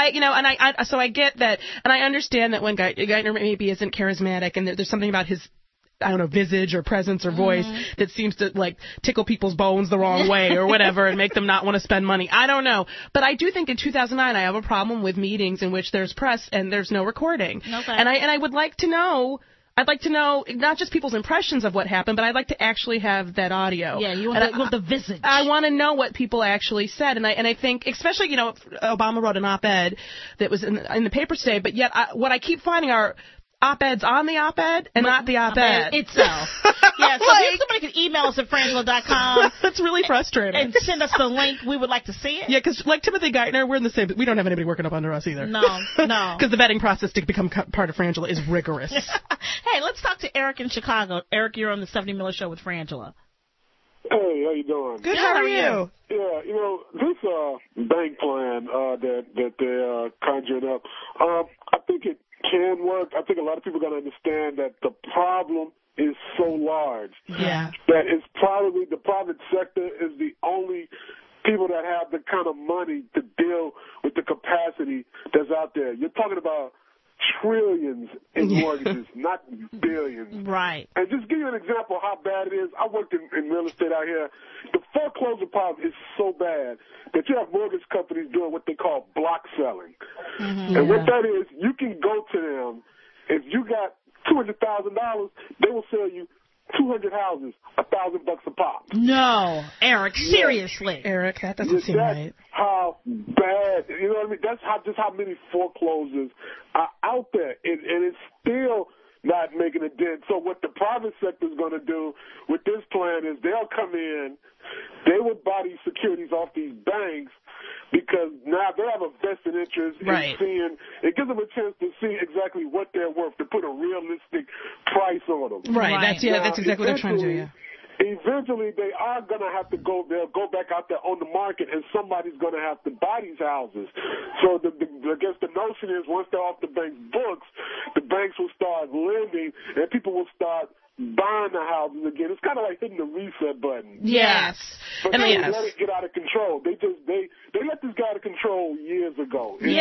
so I get that, and I understand that when Geithner maybe isn't charismatic and there's something about his visage or presence or voice that seems to tickle people's bones the wrong way or whatever and make them not want to spend money. I don't know. But I do think in 2009 I have a problem with meetings in which there's press and there's no recording. Okay. And I would like to know. I'd like to know not just people's impressions of what happened, but I'd like to actually have that audio. Yeah, you want the visage. I want to know what people actually said, and I think, especially Obama wrote an op-ed that was in the paper today, but yet what I keep finding are op-eds on the op-ed and not the op-ed itself. Yeah, so if somebody could email us at frangela.com. That's really frustrating. And send us the link. We would like to see it. Yeah, because like Timothy Geithner, we're in the same. We don't have anybody working up under us either. No. Because the vetting process to become part of Frangela is rigorous. Hey, let's talk to Eric in Chicago. Eric, you're on the Stephanie Miller Show with Frangela. Hey, how you doing? Good, how are you? Yeah, this bank plan that they're conjuring up, I think it can work. I think a lot of people got to understand that the problem is so large that it's probably the private sector is the only people that have the kind of money to deal with the capacity that's out there. You're talking about trillions in mortgages, not billions. Right. And just give you an example of how bad it is. I worked in real estate out here. The foreclosure problem is so bad that you have mortgage companies doing what they call block selling. And what that is, you can go to them. If you got $200,000, they will sell you 200 houses, $1,000 a pop. No, Eric, seriously. Eric, that doesn't seem That's right. how bad, you know what I mean? That's how many foreclosures are out there, and it's still not making a dent. So what the private sector is going to do with this plan is they'll come in, they will buy these securities off these banks, because now they have a vested interest in seeing, it gives them a chance to see exactly what they're worth, to put a realistic price on them. Right. That's exactly what they're trying to do, yeah. Eventually, they are going to have to go. They'll go back out there on the market, and somebody's going to have to buy these houses. So I guess the notion is once they're off the bank's books, the banks will start lending, and people will start buying the houses again. It's kind of like hitting the reset button. Yes. But they let it get out of control. They let this guy out of control years ago. It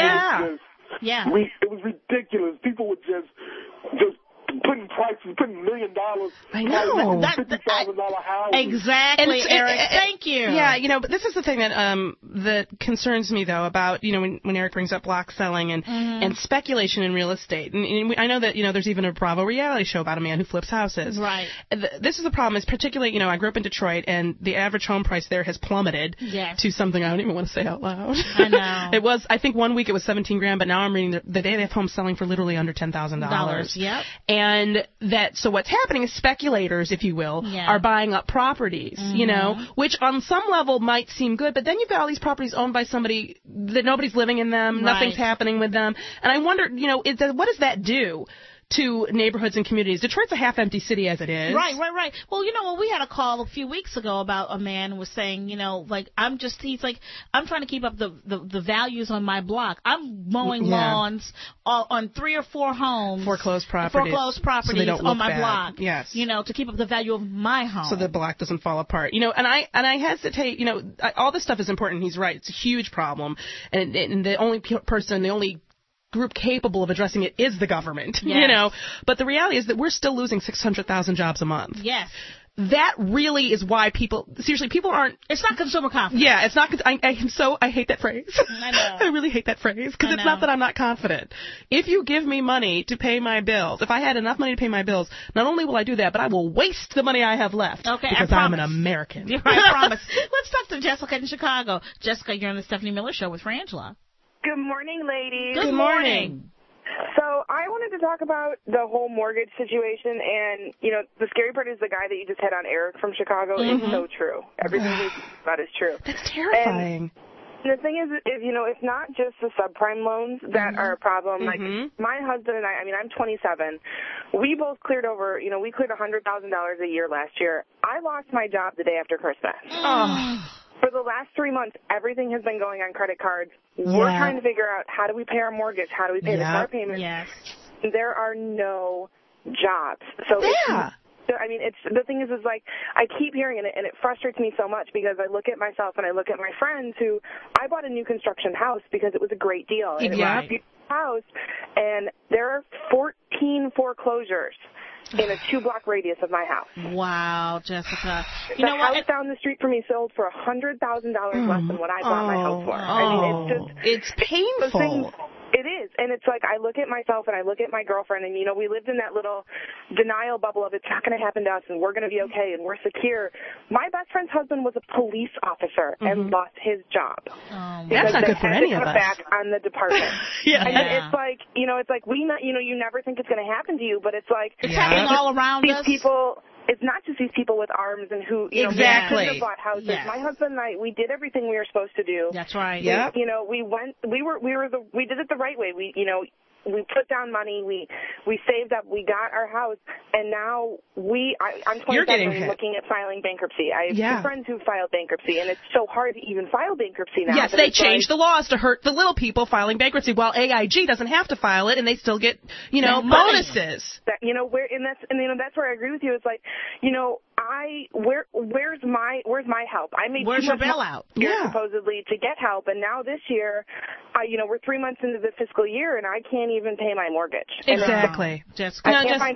was ridiculous. People would just putting prices, putting $1 million, I know. $50,000 houses. Exactly, Eric. Thank you. Yeah, but this is the thing that concerns me though about when Eric brings up block selling and speculation in real estate. And I know that there's even a Bravo reality show about a man who flips houses. Right. This is the problem. Is particularly I grew up in Detroit, and the average home price there has plummeted to something I don't even want to say out loud. I know. It was, I think, 1 week it was $17,000, but now I'm reading the day they have homes selling for literally under $10,000. Yep. And so what's happening is speculators, if you will, are buying up properties, which on some level might seem good, but then you've got all these properties owned by somebody that nobody's living in them, nothing's happening with them. And I wonder, what does that do to neighborhoods and communities? Detroit's a half-empty city as it is. Right. Well, we had a call a few weeks ago about a man who was saying, he's like, I'm trying to keep up the values on my block. I'm mowing lawns on 3 or 4 homes. Foreclosed properties so they don't on my bad. block. Yes. To keep up the value of my home. So the block doesn't fall apart. And I hesitate, all this stuff is important. He's right. It's a huge problem. And the only the only group capable of addressing it is the government, But the reality is that we're still losing 600,000 jobs a month. Yes. That really is why people aren't. It's not consumer confidence. Yeah, it's not. I hate that phrase. I know. I really hate that phrase because it's not that I'm not confident. If you give me money to pay my bills, if I had enough money to pay my bills, not only will I do that, but I will waste the money I have left. Okay, because I'm an American. I promise. Let's talk to Jessica in Chicago. Jessica, you're on the Stephanie Miller Show with Frangela. Good morning, ladies. Good morning. So I wanted to talk about the whole mortgage situation, and, the scary part is the guy that you just had on, Eric from Chicago. It's so true. Everything he's about is true. That's terrifying. And the thing is, it's not just the subprime loans that are a problem. Like, my husband and I mean, I'm 27. We both cleared over, we cleared $100,000 a year last year. I lost my job the day after Christmas. Oh. For the last 3 months, everything has been going on credit cards. We're trying to figure out, how do we pay our mortgage? How do we pay the car payment? Yes. There are no jobs. So the thing is like, I keep hearing it, and it frustrates me so much because I look at myself and I look at my friends who, I bought a new construction house because it was a great deal. And it was a beautiful house, and there are 14 foreclosures in a 2-block radius of my house. Wow, Jessica. The house down the street from me sold for $100,000 less than what I bought my house for. I mean, it's painful. It is. And it's like, I look at myself and I look at my girlfriend, and, we lived in that little denial bubble of it's not going to happen to us and we're going to be okay and we're secure. My best friend's husband was a police officer and lost his job. That's not good for any of us. Back on the department. It's like, it's like you never think it's going to happen to you, but it's like it's happening all around these us. people. It's not just these people with arms and who exactly have bought houses. Yes. My husband and I, we did everything we were supposed to do. That's right. Yeah. We did it the right way. We put down money. We saved up. We got our house, and now I'm 27 and looking at filing bankruptcy. I have 2 friends who filed bankruptcy, and it's so hard to even file bankruptcy now. Yes, they changed the laws to hurt the little people filing bankruptcy, while AIG doesn't have to file it, and they still get bonuses. That's where I agree with you. It's like, where's my help? I made Where's too your much money bailout? this year, supposedly to get help, and now this year, we're 3 months into the fiscal year, and I can't even pay my mortgage. Exactly. Jessica.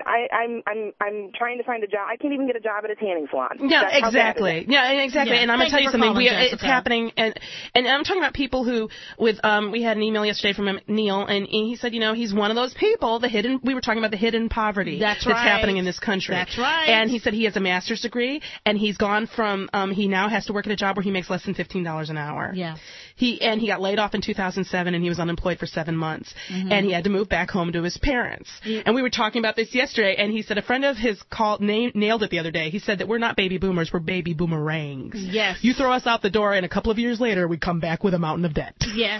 I'm trying to find a job. I can't even get a job at a tanning salon. Yeah, That's how bad it exactly. is. Yeah, exactly. Yeah. And I'm going to Thank tell you you for something. calling, It's Jessica. happening, and I'm talking about people who, we had an email yesterday from Neil, and he said, he's one of those people, we were talking about the hidden poverty That's happening in this country. That's right. And he said he has a master's degree, and he's gone from, he now has to work at a job where he makes less than $15 an hour. Yeah. He got laid off in 2007, and he was unemployed for 7 months, and he had to move back home to his parents. And we were talking about this yesterday, and he said a friend of his nailed it the other day. He said that we're not baby boomers, we're baby boomerangs. Yes. You throw us out the door, and a couple of years later, we come back with a mountain of debt. Yes.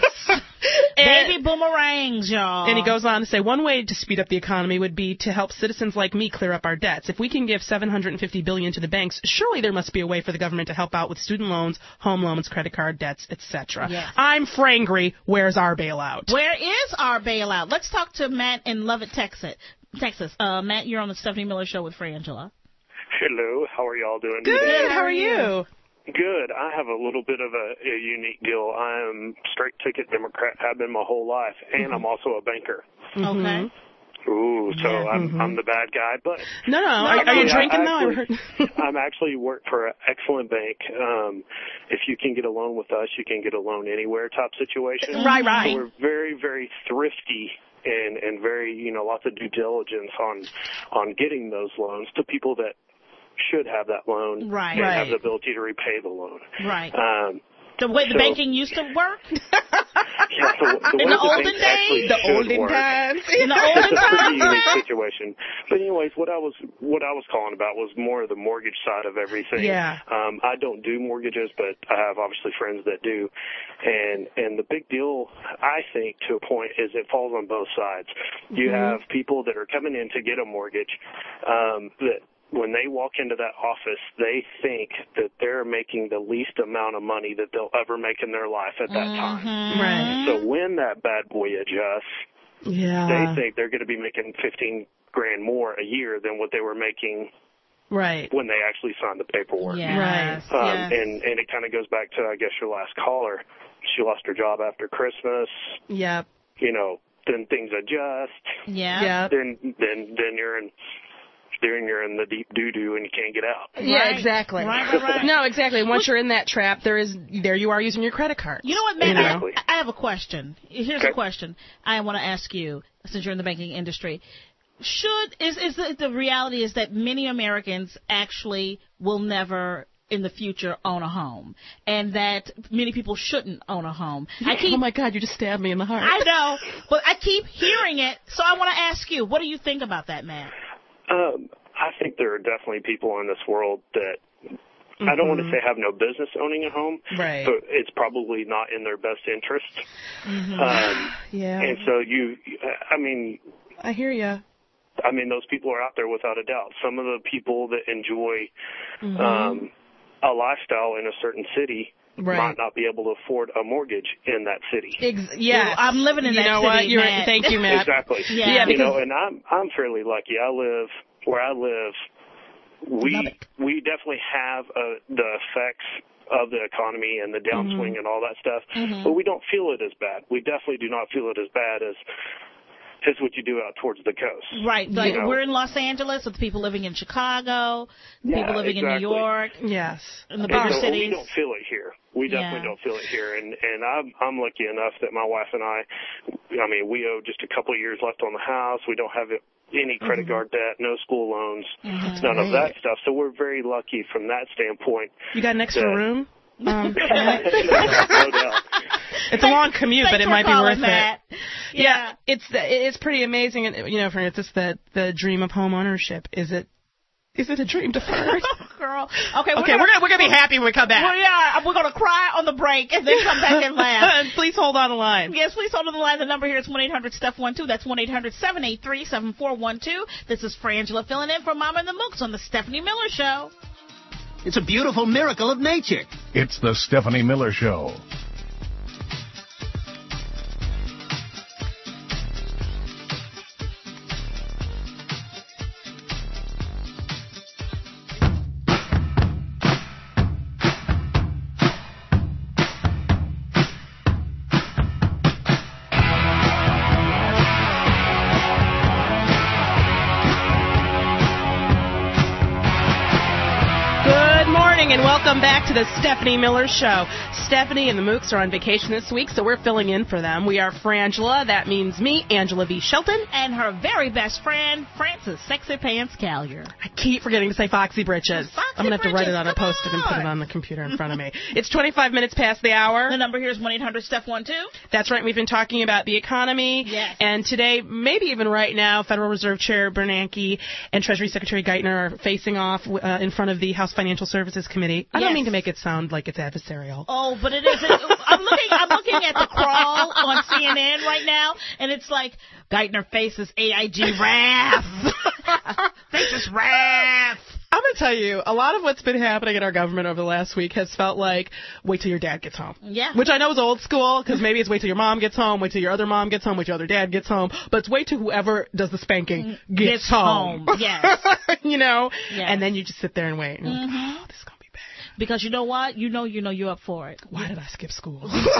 Baby boomerangs, y'all. And he goes on to say, one way to speed up the economy would be to help citizens like me clear up our debts. If we can give $750 billion to the banks, surely there must be a way for the government to help out with student loans, home loans, credit card debts, etc. Yes. I'm frangry. Where's our bailout? Where is our bailout? Let's talk to Matt in Lubbock, Texas. Matt, you're on the Stephanie Miller Show with Frangela. Hello, how are y'all doing Good. today? How are you? Good. I have a little bit of a unique deal. I am straight ticket Democrat, have been my whole life, and I'm also a banker. Okay. Ooh, so I'm the bad guy, but No. Are you drinking though? I'm actually work for an excellent bank. If you can get a loan with us, you can get a loan anywhere type situation. Right. So we're very, very thrifty and very, lots of due diligence on getting those loans to people that should have that loan Right. and have the ability to repay the loan. Right. The way the banking used to work? Yeah, the In way the olden bank actually days? The should olden work. times? In the olden It's a pretty times? unique situation. But anyways, what I was calling about was more of the mortgage side of everything. Yeah. I don't do mortgages, but I have obviously friends that do. And the big deal, I think, to a point, is it falls on both sides. You have people that are coming in to get a mortgage that when they walk into that office, they think that they're making the least amount of money that they'll ever make in their life at that time. Right. So when that bad boy adjusts, they think they're going to be making $15,000 more a year than what they were making when they actually signed the paperwork. Yes. And it kind of goes back to, I guess, your last caller. She lost her job after Christmas. Yep. Then things adjust. Yeah. Then you're in the deep doo-doo and you can't get out. Yeah, exactly. Right. No, exactly. Once you're in that trap, there you are using your credit card. You know what, man? I have a question. Here's a question I want to ask you, since you're in the banking industry. The reality is that many Americans actually will never in the future own a home, and that many people shouldn't own a home. Oh my God, you just stabbed me in the heart. I know, but I keep hearing it, so I want to ask you, what do you think about that, Matt? I think there are definitely people in this world that I don't want to say have no business owning a home, but it's probably not in their best interest. And so I hear you. I mean, those people are out there without a doubt. Some of the people that enjoy a lifestyle in a certain city might not be able to afford a mortgage in that city. Yeah, I'm living in that city. You know what? Thank you, Matt. Exactly. Yeah, because and I'm fairly lucky. Where I live, we definitely have the effects of the economy and the downswing and all that stuff, but we don't feel it as bad. We definitely do not feel it as bad as what you do out towards the coast. Right. Like we're in Los Angeles with people living in Chicago, people living in New York. Yes. In the bigger cities. We don't feel it here. We definitely don't feel it here. And I'm lucky enough that my wife and I mean, we owe just a couple of years left on the house. We don't have any credit card debt, no school loans, none of that stuff. So we're very lucky from that standpoint. You got an extra room? No doubt. It's a long commute, but it might be worth it. Yeah, it's pretty amazing. And for instance, the dream of home ownership. Is it a dream deferred? Girl. Okay, we're gonna be happy when we come back. We're gonna cry on the break and then come back and laugh. Please hold on the line. Yes, please hold on the line. The number here is 1-800-STEPH-12. That's 1-800-783-7412. This is Frangela filling in for Mama and the Mooks on the Stephanie Miller Show. It's a beautiful miracle of nature. It's the Stephanie Miller Show. back to the Stephanie Miller Show. Stephanie and the Mooks are on vacation this week, so we're filling in for them. We are Frangela, that means me, Angela V. Shelton. And her very best friend, Frances Sexy Pants Callier. I keep forgetting to say Foxy Britches. I'm going to have to write it on a post-it and put it on the computer in front of me. It's 25 minutes past the hour. The number here is 1-800-STEPH-12. That's right. We've been talking about the economy. Yes. And today, maybe even right now, Federal Reserve Chair Bernanke and Treasury Secretary Geithner are facing off in front of the House Financial Services Committee. I don't mean to make it sound like it's adversarial. Oh, but it isn't. I'm looking at the crawl on CNN right now, and it's like Geithner faces AIG wrath. Faces wrath. I'm going to tell you, a lot of what's been happening in our government over the last week has felt like, wait till your dad gets home. Yeah. Which I know is old school, because maybe it's wait till your mom gets home, wait till your other mom gets home, wait till your other dad gets home, but it's wait till whoever does the spanking gets home. Yes. You know? Yes. And then you just sit there and wait. And you're like, oh, this is going to be bad. Because you know what? You know you're up for it. Why did I skip school?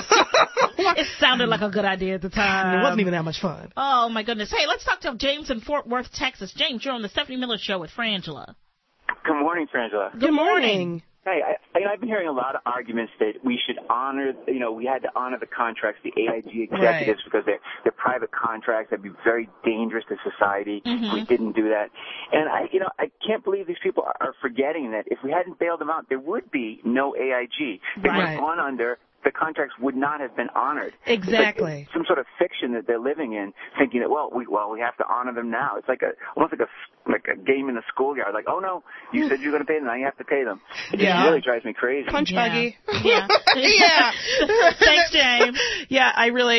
It sounded like a good idea at the time. It wasn't even that much fun. Oh, my goodness. Hey, let's talk to James in Fort Worth, Texas. James, you're on the Stephanie Miller Show with Frangela. Good morning, Frangela. Good morning. Hey, I've been hearing a lot of arguments that we should honor, we had to honor the contracts, the AIG executives, because they're private contracts. That'd be very dangerous to society if we didn't do that. And I can't believe these people are forgetting that if we hadn't bailed them out, there would be no AIG. If they had gone under, the contracts would not have been honored. Exactly. It's like some sort of fiction that they're living in, thinking that we have to honor them now. It's like almost like a game in the schoolyard. Like, oh no, you said you're going to pay them, now you have to pay them. It just really drives me crazy. Punch buggy. Yeah. Yeah. Thanks, James. Yeah,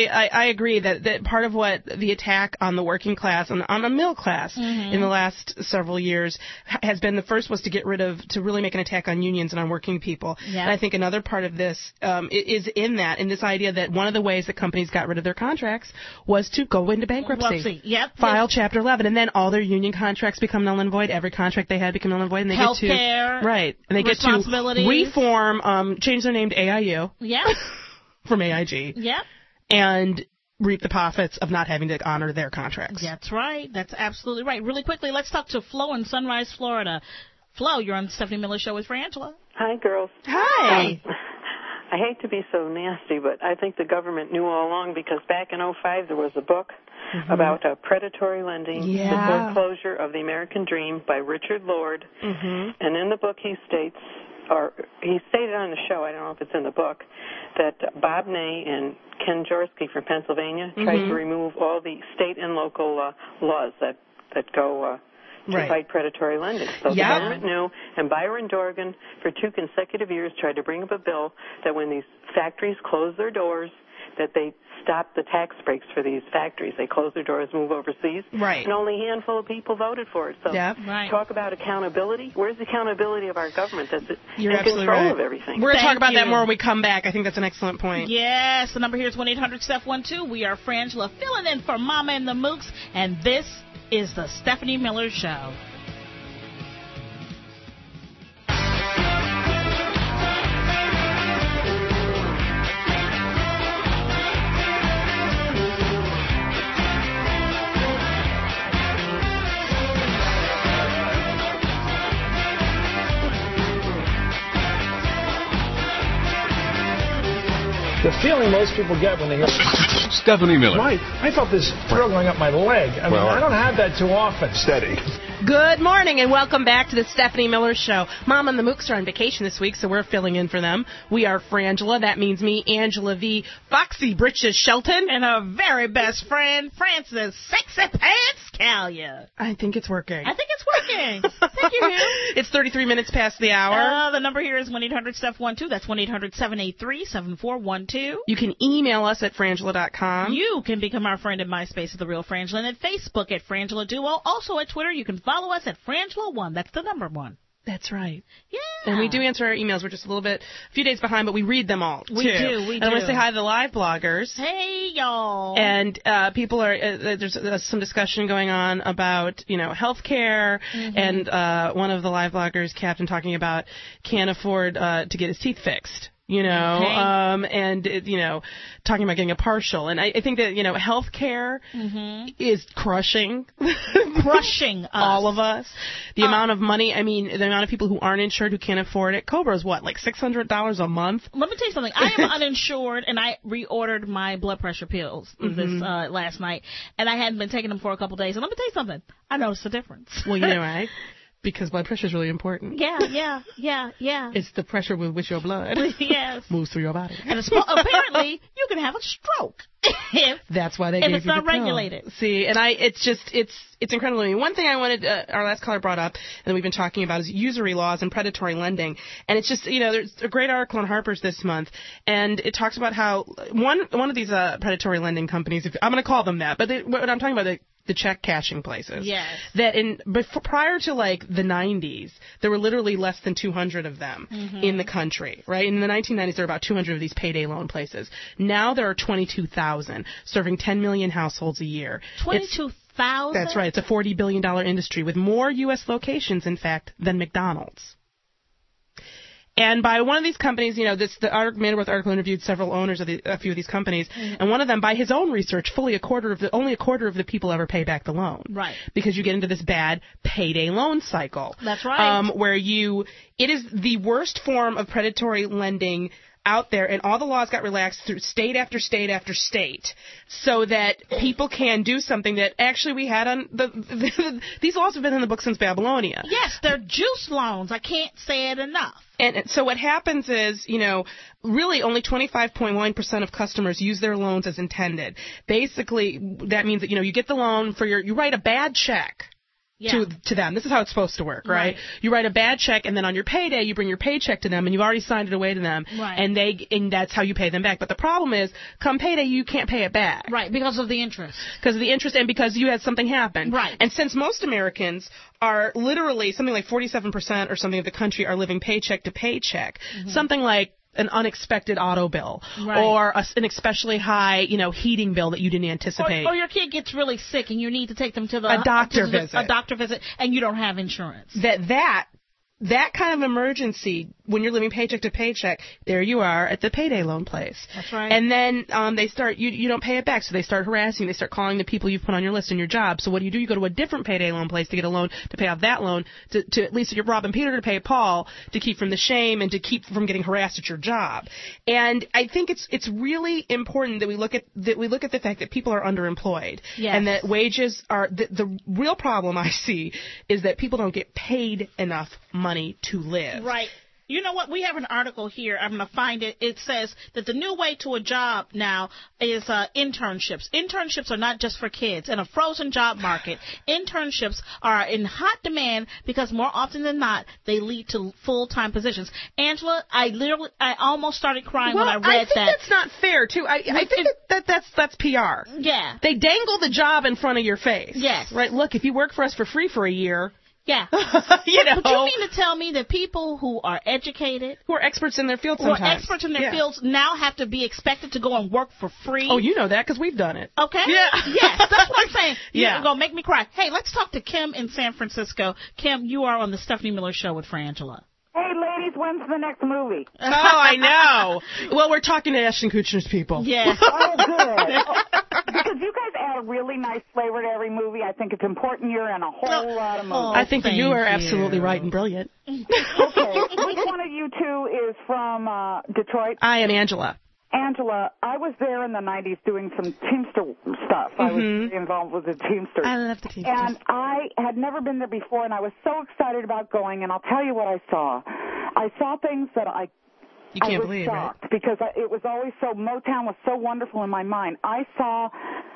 I agree that part of what the attack on the working class and on the middle class in the last several years has been, the first was to really make an attack on unions and on working people. Yeah. And I think another part of this is in this idea that one of the ways that companies got rid of their contracts was to go into bankruptcy. Yep. File Chapter 11, and then all their union contracts become null and void. Every contract they had become null and void, and they Healthcare, and they get to reform, change their name to AIU. Yeah. From AIG. Yep. And reap the profits of not having to honor their contracts. That's right. That's absolutely right. Really quickly, let's talk to Flo in Sunrise, Florida. Flo, you're on the Stephanie Miller Show with Frangela. Hi, girls. Hi. I hate to be so nasty, but I think the government knew all along, because back in 2005 there was a book about predatory lending, the foreclosure of the American dream by Richard Lord. And in the book he states, or he stated on the show, I don't know if it's in the book, that Bob Ney and Ken Jaworski from Pennsylvania tried to remove all the state and local laws that go to fight predatory lending. So the government knew, and Byron Dorgan for 2 consecutive years tried to bring up a bill that when these factories close their doors, that they stop the tax breaks for these factories. They close their doors, move overseas. Right. And only a handful of people voted for it. So talk about accountability. Where's the accountability of our government that's in control of everything? We're going to talk about that more when we come back. I think that's an excellent point. Yes. The number here is 1-800-STEPH-12. We are Frangela filling in for Mama and the Mooks, and this is the Stephanie Miller Show. The feeling most people get when they hear Stephanie Miller. Right. I felt this thrill going up my leg. I mean, I don't have that too often. Steady. Good morning and welcome back to the Stephanie Miller Show. Mom and the Mooks are on vacation this week, so we're filling in for them. We are Frangela. That means me, Angela V. Foxy Britches Shelton. And our very best friend, Frances Sexy Pants Callier. I think it's working. I think it's working. Thank you, Hugh. It's 33 minutes past the hour. The number here is 1-800-STEPH-12. That's 1-800-783-7412. You can email us at frangela.com. You can become our friend at MySpace at The Real Frangela, and at Facebook at Frangela Duo. Also at Twitter, you can follow us at Frangela1. That's the number 1. That's right. Yeah. And we do answer our emails. We're just a few days behind, but we read them all, too. We do. And I want to say hi to the live bloggers. Hey, y'all. And people are, there's some discussion going on about, health care. And one of the live bloggers, Captain, talking about can't afford to get his teeth fixed. you know, and, talking about getting a partial. And I think that, healthcare is crushing all of us. The amount of money, the amount of people who aren't insured who can't afford it. Cobra's what, like $600 a month? Let me tell you something. I am uninsured, and I reordered my blood pressure pills this last night, and I hadn't been taking them for a couple days. And let me tell you something. I noticed a difference. Well, right? Because blood pressure is really important. Yeah. It's the pressure with which your blood moves through your body. And apparently, you can have a stroke. That's why they if gave it's you the not pill. regulated. See, and it's incredible. One thing I wanted our last caller brought up, and we've been talking about, is usury laws and predatory lending. And it's just, there's a great article in Harper's this month, and it talks about how one of these predatory lending companies, I'm going to call them that, but what I'm talking about, the check cashing places. Yes. That prior to like the 90s, there were literally less than 200 of them in the country, right? In the 1990s, there were about 200 of these payday loan places. Now there are 22,000, serving 10 million households a year. 22,000? That's right. It's a $40 billion industry with more U.S. locations, in fact, than McDonald's. And by one of these companies, the Mandelbrot article interviewed several owners of a few of these companies, and one of them, by his own research, only a quarter of the people ever pay back the loan. Right. Because you get into this bad payday loan cycle. That's right. Where it is the worst form of predatory lending out there, and all the laws got relaxed through state after state after state, so that people can do something that actually we had on these laws have been in the book since Babylonia. Yes, they're juice loans. I can't say it enough. And so what happens is, really only 25.1% of customers use their loans as intended. Basically, that means that, you get the loan you write a bad check. To them. This is how it's supposed to work, right? You write a bad check, and then on your payday, you bring your paycheck to them, and you've already signed it away to them, and that's how you pay them back. But the problem is, come payday, you can't pay it back. Right, because of the interest. Because of the interest, and because you had something happen. Right. And since most Americans are literally, something like 47% or something of the country are living paycheck to paycheck, something like an unexpected auto bill or an especially high, heating bill that you didn't anticipate. Or your kid gets really sick and you need to take them to a doctor visit, and you don't have insurance. That kind of emergency, when you're living paycheck to paycheck, there you are at the payday loan place. That's right. And then they start, you don't pay it back, so they start harassing you. They start calling the people you've put on your list in your job. So what do? You go to a different payday loan place to get a loan to pay off that loan, to at least you're robbing Peter to pay Paul, to keep from the shame and to keep from getting harassed at your job. And I think it's really important that we look at the fact that people are underemployed. Yes. And that wages are the real problem I see is that people don't get paid enough money to live. Right. You know what? We have an article here. I'm going to find it. It says that the new way to a job now is internships. Internships are not just for kids. In a frozen job market, internships are in hot demand because more often than not, they lead to full-time positions. Angela, I almost started crying when I read that. I think that's not fair, too. I think that's PR. Yeah. They dangle the job in front of your face. Yes. Right? Look, if you work for us for free for a year... Yeah. But you mean to tell me that people who are educated, who are experts in their field sometimes, fields now have to be expected to go and work for free? Oh, you know that because we've done it. Okay. Yeah. Yes, that's what I'm saying. Yeah. You're going to make me cry. Hey, let's talk to Kim in San Francisco. Kim, you are on the Stephanie Miller Show with Frangela. Hey, ladies, when's the next movie? Oh, I know. Well, we're talking to Ashton Kutcher's people. Yeah. Oh, good. Because you guys add a really nice flavor to every movie. I think it's important you're in a whole lot of movies. I think that you are absolutely right and brilliant. Okay. Which one of you two is from Detroit? I am Angela. Angela, I was there in the 90s doing some Teamster stuff. I was very involved with the Teamsters. I love the Teamsters. And I had never been there before, and I was so excited about going, and I'll tell you what I saw. I saw things that I can't was believe, shocked right? Because it was always Motown was so wonderful in my mind. I saw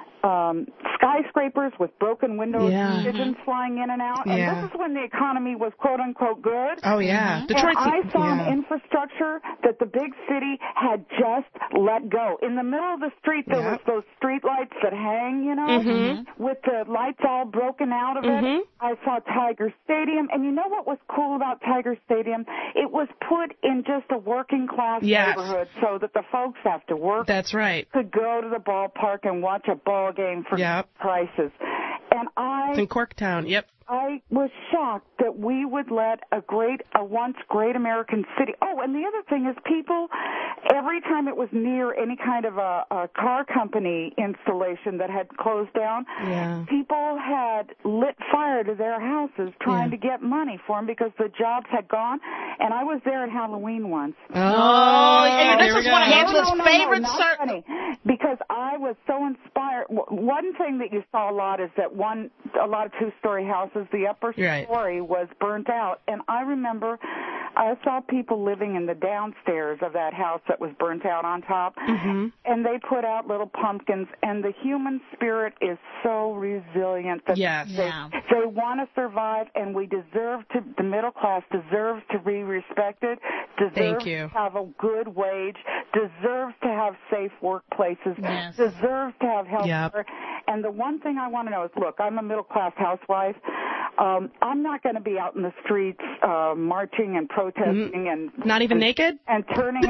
skyscrapers with broken windows, pigeons flying in and out. And this is when the economy was quote-unquote good. Oh, yeah. And I saw an infrastructure that the big city had just let go. In the middle of the street, there was those street lights that hang, with the lights all broken out of it. I saw Tiger Stadium. And you know what was cool about Tiger Stadium? It was put in just a working-class neighborhood so that the folks after work could go to the ballpark and watch a ball game for prices. And it's in Corktown. Yep. I was shocked that we would let a once great American city. Oh, and the other thing is people every time it was near any kind of a car company installation that had closed down, people had lit fire to their houses trying to get money for them because the jobs had gone. And I was there at Halloween once. This is one of Angela's favorite. Not funny, because I was so inspired. One thing that you saw a lot is that a lot of two-story houses, the upper story was burnt out. And I remember I saw people living in the downstairs of that house that was burnt out on top, and they put out little pumpkins. And the human spirit is so resilient that they want to survive, and we deserve to. The middle class deserves to be respected, deserves to have a good wage, deserves to have safe workplaces, deserves to have health care. And the one thing I want to know is, look, I'm a middle class housewife. I'm not going to be out in the streets marching and protesting and not even naked and turning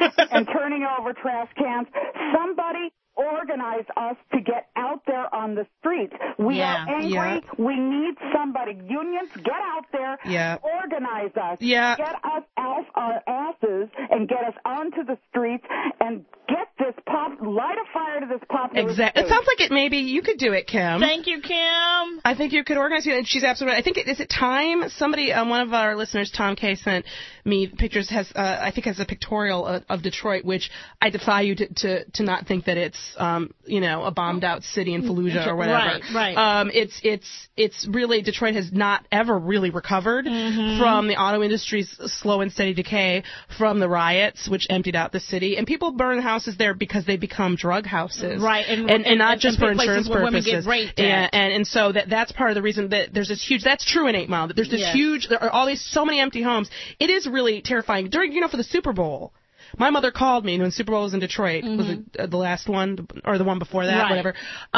over trash cans. Somebody organize us to get out there on the streets. We are angry. We need somebody. Unions, get out there. Organize us. Get us off our asses and get us onto the streets and get this light a fire to this popular Exactly. It sounds like maybe you could do it, Kim. Thank you, Kim. I think you could organize it, and she's absolutely right. I think, is it time? Somebody, one of our listeners, Tom K, sent me pictures, has a pictorial of Detroit, which I defy you to not think that it's, a bombed out city in Fallujah or whatever. Right. It's really, Detroit has not ever really recovered from the auto industry's slow and steady decay, from the riots, which emptied out the city. And people burn houses there because they become drug houses. Right. And not just for insurance purposes. Women get raped and so that's part of the reason that there's this huge, that's true in 8 Mile, that there's this huge, there are so many empty homes. It is really terrifying. During, for the Super Bowl, my mother called me when Super Bowl was in Detroit. Was it the last one or the one before that? Whatever.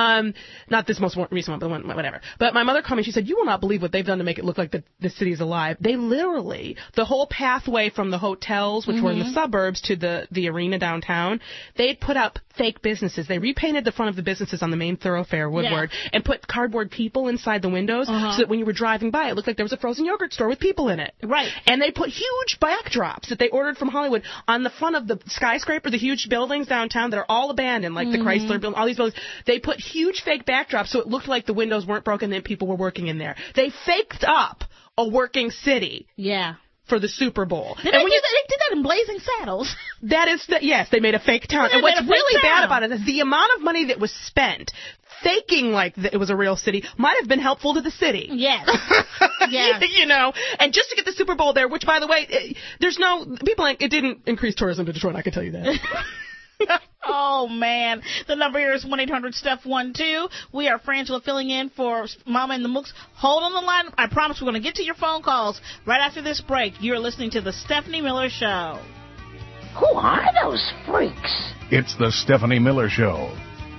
Not this most recent one, but the one, whatever. But my mother called me. She said, "You will not believe what they've done to make it look like the city is alive." They literally, the whole pathway from the hotels, which were in the suburbs, to the arena downtown, they put up fake businesses. They repainted the front of the businesses on the main thoroughfare, Woodward, and put cardboard people inside the windows so that when you were driving by, it looked like there was a frozen yogurt store with people in it. Right. And they put huge backdrops that they ordered from Hollywood on the front of the skyscraper, the huge buildings downtown that are all abandoned, like the Chrysler building, all these buildings. They put huge fake backdrops so it looked like the windows weren't broken and people were working in there. They faked up a working city. Yeah. For the Super Bowl. They did that in Blazing Saddles. That is, yes, they made a fake town. And what's really bad about it is the amount of money that was spent faking like it was a real city might have been helpful to the city. Yes. Yes. And just to get the Super Bowl there, which, by the way, it didn't increase tourism to Detroit, I can tell you that. Oh, man. The number here is 1-800-STEPH12. We are Frangela filling in for Mama and the Mooks. Hold on the line. I promise we're going to get to your phone calls right after this break. You're listening to The Stephanie Miller Show. Who are those freaks? It's The Stephanie Miller Show.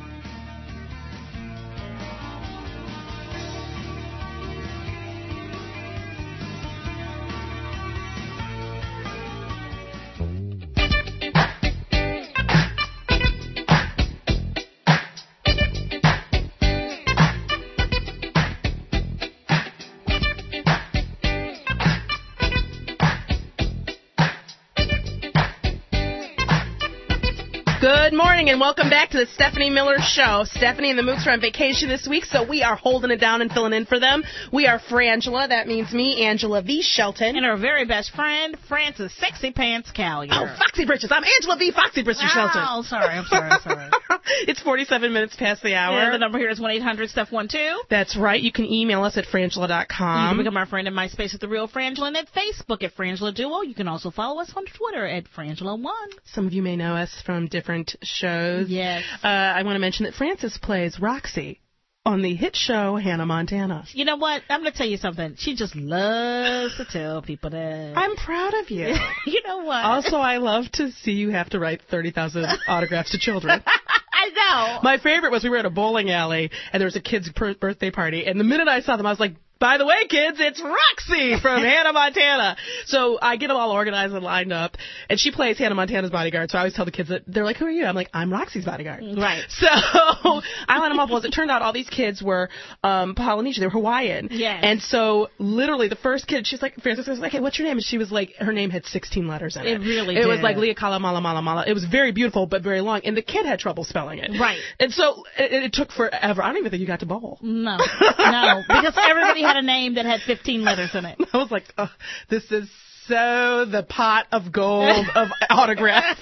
Good morning and welcome back to the Stephanie Miller Show. Stephanie and the Mooks are on vacation this week, so we are holding it down and filling in for them. We are Frangela, that means me, Angela V. Shelton. And our very best friend, Frances Sexy Pants Callier. Oh, Foxy Britches. I'm Angela V. Foxy Britches Shelton. Oh, sorry. I'm sorry. It's 47 minutes past the hour. And the number here is 1-800-STEPH12. That's right. You can email us at frangela.com. You can become our friend in MySpace at The Real Frangela and at Facebook at Frangela Duo. You can also follow us on Twitter at Frangela1. Some of you may know us from different shows. Yes. I want to mention that Frances plays Roxy on the hit show Hannah Montana. You know what? I'm going to tell you something. She just loves to tell people that. I'm proud of you. You know what? Also, I love to see you have to write 30,000 autographs to children. I know. My favorite was we were at a bowling alley, and there was a kid's birthday party, and the minute I saw them, I was like, By the way, kids, it's Roxy from Hannah Montana. So I get them all organized and lined up, and she plays Hannah Montana's bodyguard. So I always tell the kids that they're like, "Who are you?" I'm like, "I'm Roxy's bodyguard." Right. So I line them up. Well, as it turned out, all these kids were Polynesian. They were Hawaiian. Yes. And so literally, the first kid, she's like, Frances was like, "Hey, what's your name?" And she was like, her name had 16 letters in it. It really It did. was like Lia Kala Mala Mala Mala. It was very beautiful, but very long. And the kid had trouble spelling it. Right. And so it took forever. I don't even think you got to bowl. No, because everybody had a name that had 15 letters in it. I was like, oh, this is so the pot of gold of autographs.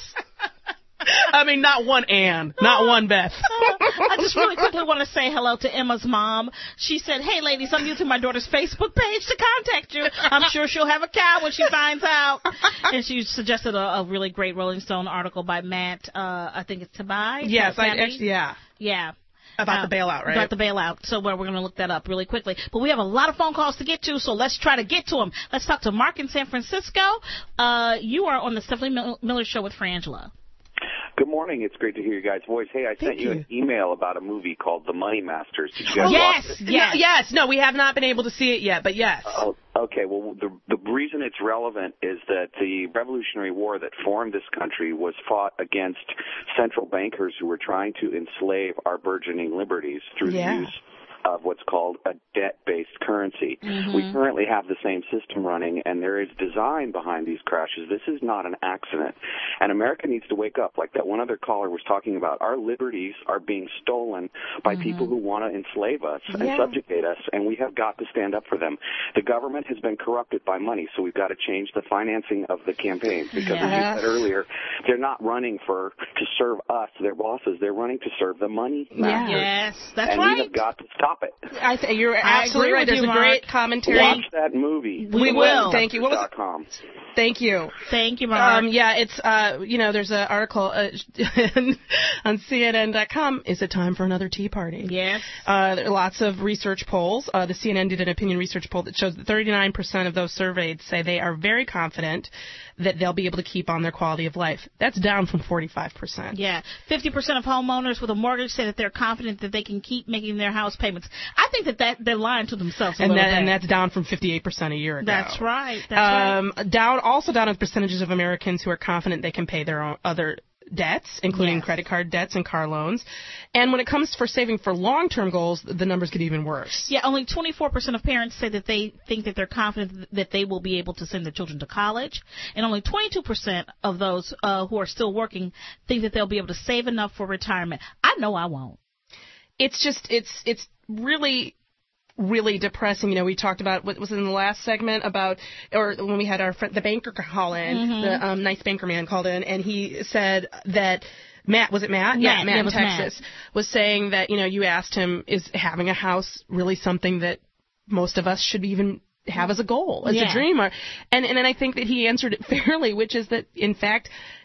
I mean, not one Ann, not one Beth. I just really quickly want to say hello to Emma's mom. She said, "Hey, ladies, I'm using my daughter's Facebook page to contact you. I'm sure she'll have a cow when she finds out." And she suggested a really great Rolling Stone article by Matt, I think it's Tabai. Yes, yeah. Yeah. About the bailout, right? About the bailout. So we're going to look that up really quickly. But we have a lot of phone calls to get to, so let's try to get to them. Let's talk to Mark in San Francisco. You are on the Stephanie Miller Show with Frangela. Good morning. It's great to hear your guys' voice. Hey, I sent you an email about a movie called The Money Masters. Did you guys watch it? Yes. No, we have not been able to see it yet, but yes. Oh, okay. Well, the reason it's relevant is that the Revolutionary War that formed this country was fought against central bankers who were trying to enslave our burgeoning liberties through the use of what's called a debt-based currency. Mm-hmm. We currently have the same system running, and there is design behind these crashes. This is not an accident. And America needs to wake up. Like that one other caller was talking about, our liberties are being stolen by people who want to enslave us and subjugate us, and we have got to stand up for them. The government has been corrupted by money, so we've got to change the financing of the campaigns, because as you said earlier, they're not running to serve us, their bosses. They're running to serve the money masters. Yes, that's and right. And we have got to stop it. You're absolutely right. There's a great commentary. Watch that movie. We will. Thank you. .com. Thank you. Thank you, Mark. It's, there's an article on CNN.com. Is it time for another tea party? Yes. There are lots of research polls. The CNN did an opinion research poll that shows that 39% of those surveyed say they are very confident that they'll be able to keep on their quality of life. That's down from 45%. Yeah. 50% of homeowners with a mortgage say that they're confident that they can keep making their house payments. I think that they're lying to themselves a little bit. And that's down from 58% a year ago. That's right. That's right. Also down with percentages of Americans who are confident they can pay their own other debts, including credit card debts and car loans. And when it comes for saving for long-term goals, the numbers get even worse. Yeah, only 24% of parents say that they think that they're confident that they will be able to send their children to college. And only 22% of those who are still working think that they'll be able to save enough for retirement. I know I won't. It's really depressing. We talked about what was in the last segment about, or when we had our friend, the banker call in, the nice banker man called in, and he said that Matt in Texas was saying that, you asked him, is having a house really something that most of us should even have as a goal, as a dream? And I think that he answered it fairly, which is that, in fact,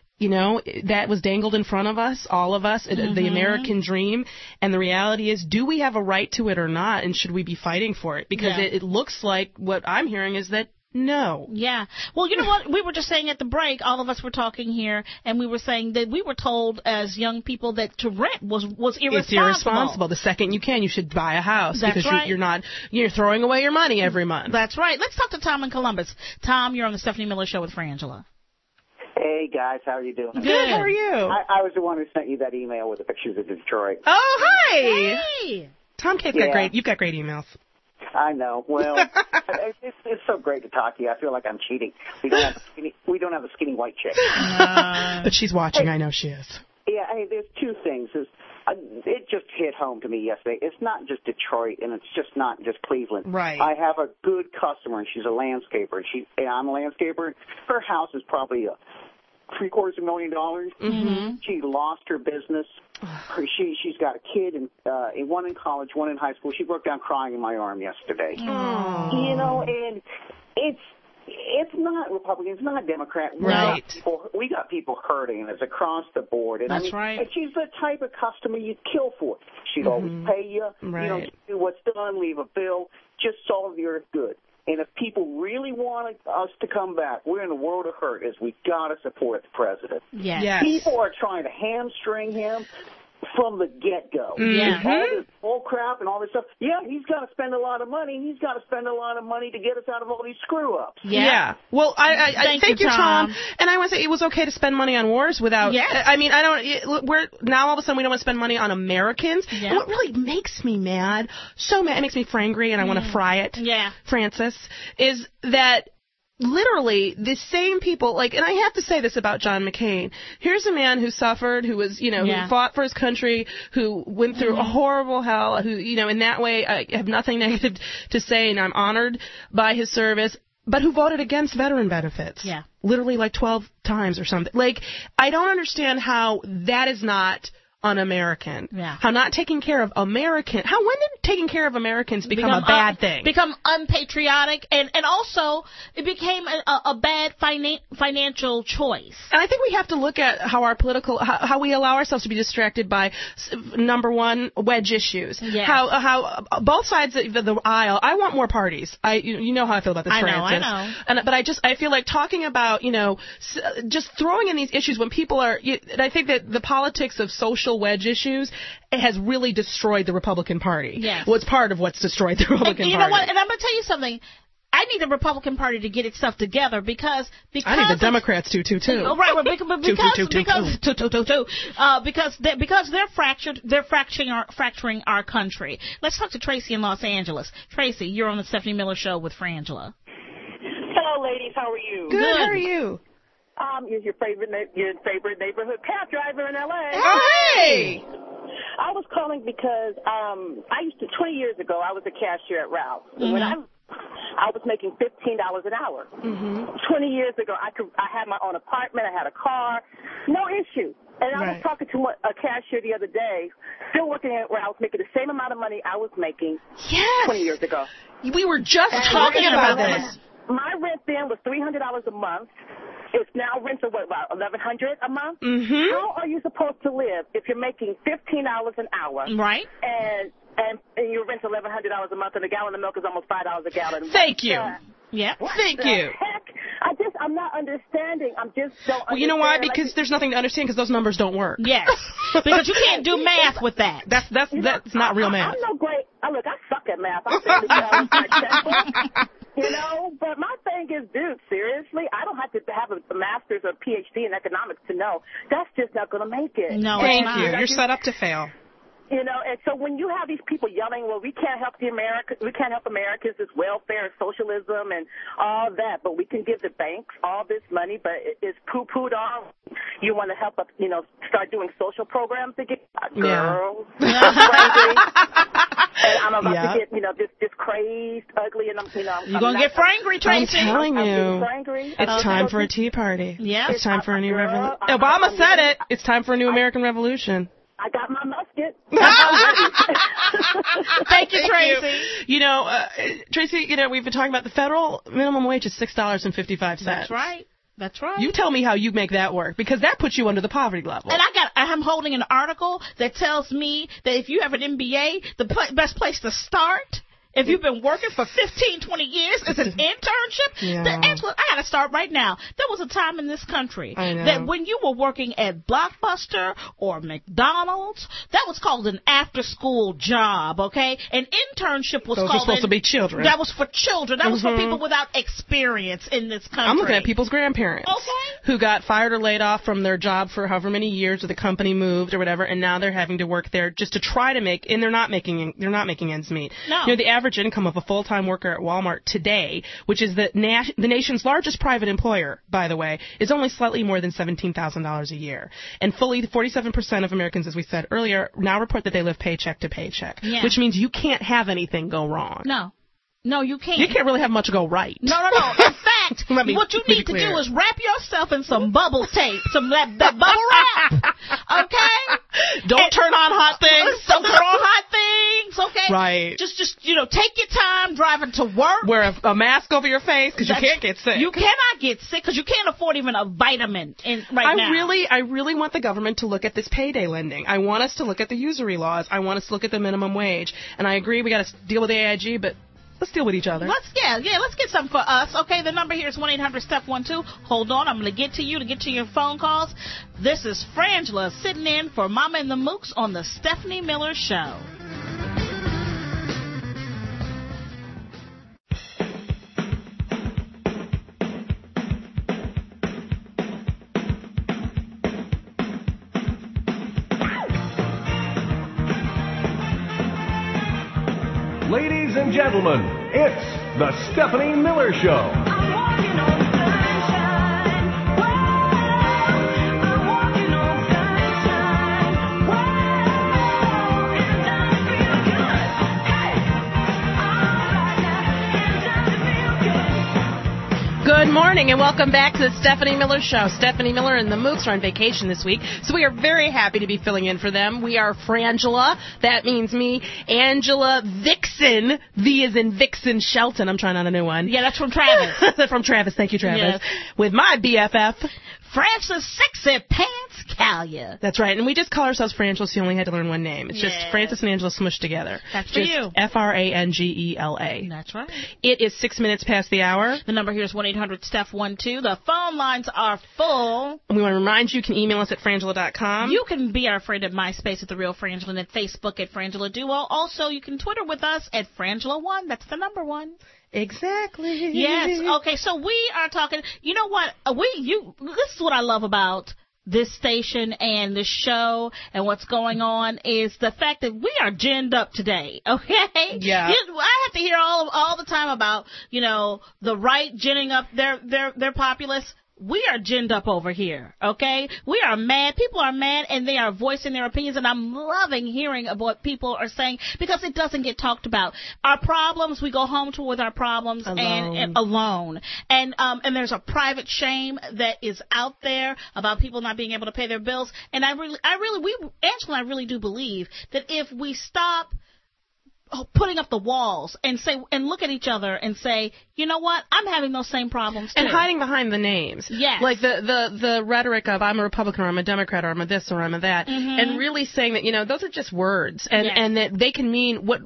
that was dangled in front of us, all of us, the American dream. And the reality is, do we have a right to it or not? And should we be fighting for it? Because it looks like what I'm hearing is that no. Yeah. Well, you know what? We were just saying at the break, all of us were talking here, and we were saying that we were told as young people that to rent was irresponsible. It's irresponsible. The second you should buy a house. That's because right. you're throwing away your money every month. That's right. Let's talk to Tom in Columbus. Tom, you're on the Stephanie Miller Show with Frangela. Hey, guys, how are you doing? Good. How are you? I was the one who sent you that email with the pictures of Detroit. Oh, hi. Hey. Tom, you've got great emails. I know. Well, it's so great to talk to you. I feel like I'm cheating. We don't have a skinny white chick. But she's watching. Hey, I know she is. Yeah. Hey, there's two things. It just hit home to me yesterday. It's not just Detroit, and it's just not just Cleveland. Right. I have a good customer, and she's a landscaper. And I'm a landscaper. Her house is probably $750,000. Mm-hmm. She lost her business. She's got a kid, and one in college, one in high school. She broke down crying in my arm yesterday. Aww. And it's not Republican, it's not Democrat. Right. We got people hurting, and it's across the board. And That's right. And she's the type of customer you'd kill for. She'd always pay you. Right. Do what's done, leave a bill, just solve the earth good. And if people really want us to come back, we're in a world of hurt. We got to support the president. Yes. People are trying to hamstring him. from the get-go. Mm-hmm. All this bull crap and all this stuff. Yeah, he's got to spend a lot of money. He's got to spend a lot of money to get us out of all these screw-ups. Yeah. Well, I thank you, Tom. And I want to say it was okay to spend money on wars without. Yes. I mean, we're now all of a sudden we don't want to spend money on Americans. Yeah. And what really makes me mad, so mad, it makes me frangry, and I want to fry it. Yeah. Francis, is that. Literally, the same people, and I have to say this about John McCain. Here's a man who suffered, who was, who fought for his country, who went through a horrible hell, who, in that way, I have nothing negative to say, and I'm honored by his service, but who voted against veteran benefits. Yeah. Literally 12 times or something. I don't understand how that is not un-American. Yeah. How not taking care of when did taking care of Americans become a bad thing? Become unpatriotic, and also it became a bad financial choice. And I think we have to look at how how we allow ourselves to be distracted by, number one, wedge issues. Yeah. How both sides of the aisle, I want more parties. You know how I feel about this, Francis. I know. But I feel like talking about, just throwing in these issues when people are, and I think that the politics of social wedge issues has really destroyed the Republican Party. Yes. Well, it's part of what's destroyed the Republican Party. You know what? And I'm going to tell you something. I need the Republican Party to get itself together because I need the Democrats to too. Right, because they're fractured. They're fracturing our country. Let's talk to Tracy in Los Angeles. Tracy, you're on the Stephanie Miller Show with Frangela. Hello, ladies. How are you? Good. How are you? Your favorite neighborhood cab driver in LA. Oh, hey! I was calling because 20 years ago, I was a cashier at Ralph's. Mm-hmm. When I was making $15 an hour. Mm-hmm. 20 years ago, I had my own apartment, I had a car, no issue. And I was talking to a cashier the other day, still working at Ralph's, making the same amount of money I was making 20 years ago. We were just talking about this. My rent then was $300 a month. It's now rent of about $1,100 a month. Mm-hmm. How are you supposed to live if you're making $15 an hour? Right. And your rent's $1,100 a month, and a gallon of milk is almost $5 a gallon. Thank you. Yeah. Thank you. Heck? I'm not understanding. I'm just don't. Well, you know why? Because there's nothing to understand. Because those numbers don't work. Yes. Because you can't do math with that. That's not real math. I'm no great. Look, I suck at math. I barely get my checkbook. But my thing is, dude, seriously, I don't have to have a master's or PhD in economics to know. That's just not going to make it. No, thank you. You're set up to fail. And so when you have these people yelling, well, we can't help Americans, this welfare, socialism, and all that, but we can give the banks all this money, but it's poo-pooed on. You want to help us, start doing social programs again? Girls. And I'm about to get, this crazed, ugly, and you're going to get frangry, Tracy. I'm telling you. It's time for a tea party. Yeah. It's time for a new revolution. Obama said it. It's time for a new American revolution. I got my musket. Thank you, Tracy. Tracy, we've been talking about the federal minimum wage is $6.55. That's right. That's right. You tell me how you make that work, because that puts you under the poverty level. And I'm holding an article that tells me that if you have an MBA, the best place to start, if you've been working for 15, 20 years, it's an internship. Yeah. I got to start right now. There was a time in this country that when you were working at Blockbuster or McDonald's, that was called an after-school job, okay? An internship was Those were supposed to be children. That was for children. That was for people without experience in this country. I'm looking at people's grandparents who got fired or laid off from their job for however many years, or the company moved or whatever, and now they're having to work there just to try to make, and they're not making ends meet. No. The average income of a full-time worker at Walmart today, which is the nation's largest private employer, by the way, is only slightly more than $17,000 a year. And fully 47% of Americans, as we said earlier, now report that they live paycheck to paycheck, which means you can't have anything go wrong. No, you can't. You can't really have much go right. No. In fact, what you need to do is wrap yourself in some bubble tape, that bubble wrap, okay? Don't turn on hot things. Don't turn on hot things, okay? Right. Just take your time driving to work. Wear a mask over your face because you can't get sick. You cannot get sick because you can't afford even a vitamin now. I really want the government to look at this payday lending. I want us to look at the usury laws. I want us to look at the minimum wage. And I agree we got to deal with AIG, but Let's deal with each other. Let's get something for us. Okay, the number here is 1-800-STEP-12. Hold on, I'm going to get to your phone calls. This is Frangela sitting in for Mama and the Mooks on the Stephanie Miller Show. Ladies and gentlemen, it's the Stephanie Miller Show. Good morning and welcome back to the Stephanie Miller Show. Stephanie Miller and the Mooks are on vacation this week, so we are very happy to be filling in for them. We are Frangela, that means me, Angela Vixen, V as in Vixen Shelton. I'm trying out a new one. Yeah, that's from Travis. That's from Travis, thank you, Travis. Yes. With my BFF, Francis Sexy Pants Callier. That's right, and we just call ourselves Frangela, so you only had to learn one name. It's just Francis and Angela smushed together. That's for you. Frangela. That's right. It is 6 minutes past the hour. The number here is 1-800-STEPH-12. The phone lines are full. And we want to remind you, you can email us at frangela.com. You can be our friend at MySpace at The Real Frangela and at Facebook at Frangela Duo. Also, you can Twitter with us at Frangela1. That's the number 1. Exactly. Yes. Okay, so we are talking, you know what, this is what I love about this station and this show and what's going on is the fact that we are ginned up today, okay? Yeah. I have to hear all the time about, the right ginning up their populace. We are ginned up over here, okay? We are mad. People are mad, and they are voicing their opinions, and I'm loving hearing of what people are saying because it doesn't get talked about. Our problems, we go home to with our problems and alone. And there's a private shame that is out there about people not being able to pay their bills. And Angela and I really do believe that if we stop putting up the walls and look at each other and say, you know what, I'm having those same problems too. And hiding behind the names. Yes. Like the rhetoric of I'm a Republican or I'm a Democrat or I'm a this or I'm a that. Mm-hmm. And really saying that, those are just words and that they can mean what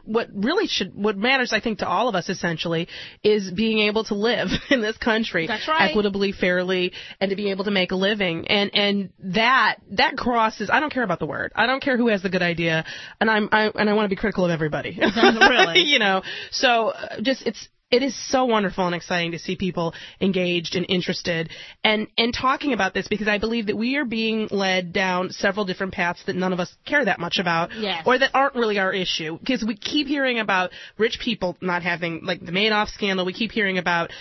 matters, I think, to all of us essentially is being able to live in this country. That's right. Equitably, fairly, and to be able to make a living. And that crosses, I don't care about the word. I don't care who has the good idea. And I want to be critical of everybody. Really? So it is so wonderful and exciting to see people engaged and interested and talking about this because I believe that we are being led down several different paths that none of us care that much about or that aren't really our issue because we keep hearing about rich people not having, like the Madoff scandal. We keep hearing about,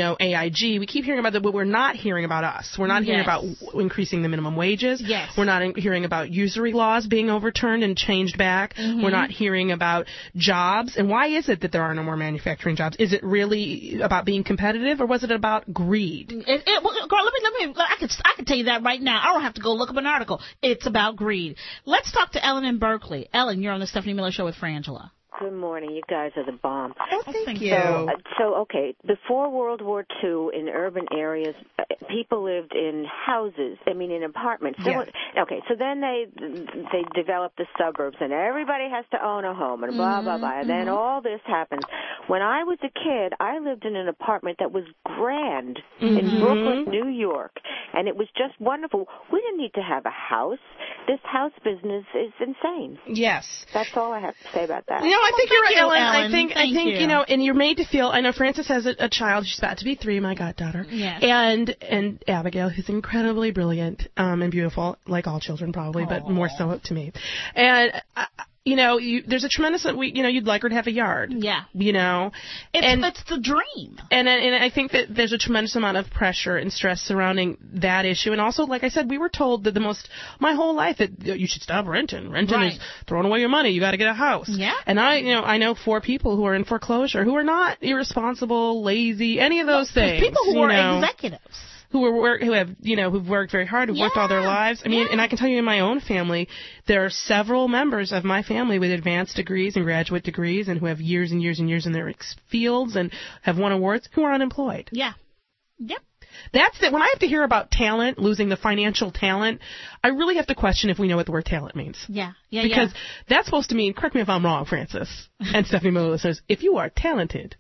AIG. We keep hearing about that, but we're not hearing about us. We're not hearing about increasing the minimum wages. Yes. We're not hearing about usury laws being overturned and changed back. Mm-hmm. We're not hearing about jobs. And why is it that there are no more manufacturing jobs? Is it really about being competitive, or was it about greed? Girl, I can tell you that right now. I don't have to go look up an article. It's about greed. Let's talk to Ellen in Berkeley. Ellen, you're on the Stephanie Miller Show with Frangela. Good morning. You guys are the bomb. Oh, thank you. Okay, before World War II, in urban areas, people lived in houses, in apartments. Yes. So then they developed the suburbs, and everybody has to own a home, and blah, blah, blah. And then all this happens. When I was a kid, I lived in an apartment that was grand in Brooklyn, New York, and it was just wonderful. We didn't need to have a house. This house business is insane. Yes. That's all I have to say about that. I think you're right, Ellen. I think you. And you're made to feel. I know Frances has a child. She's about to be 3, my goddaughter. Yes. And Abigail, who's incredibly brilliant and beautiful, like all children probably, but more so to me. And there's a tremendous, you'd like her to have a yard. Yeah. It's the dream. And I think that there's a tremendous amount of pressure and stress surrounding that issue. And also, like I said, we were told that my whole life that you should stop renting. Renting is throwing away your money. You got to get a house. Yeah. And I know 4 people who are in foreclosure who are not irresponsible, lazy, any of those things. People who are executives. Who've worked very hard, who've worked all their lives. And I can tell you in my own family, there are several members of my family with advanced degrees and graduate degrees and who have years and years and years in their fields and have won awards who are unemployed. Yeah. Yep. That's it. When I have to hear about talent, losing the financial talent, I really have to question if we know what the word talent means. Yeah. Because that's supposed to mean, correct me if I'm wrong, Frances, and Stephanie Miller listeners, if you are talented,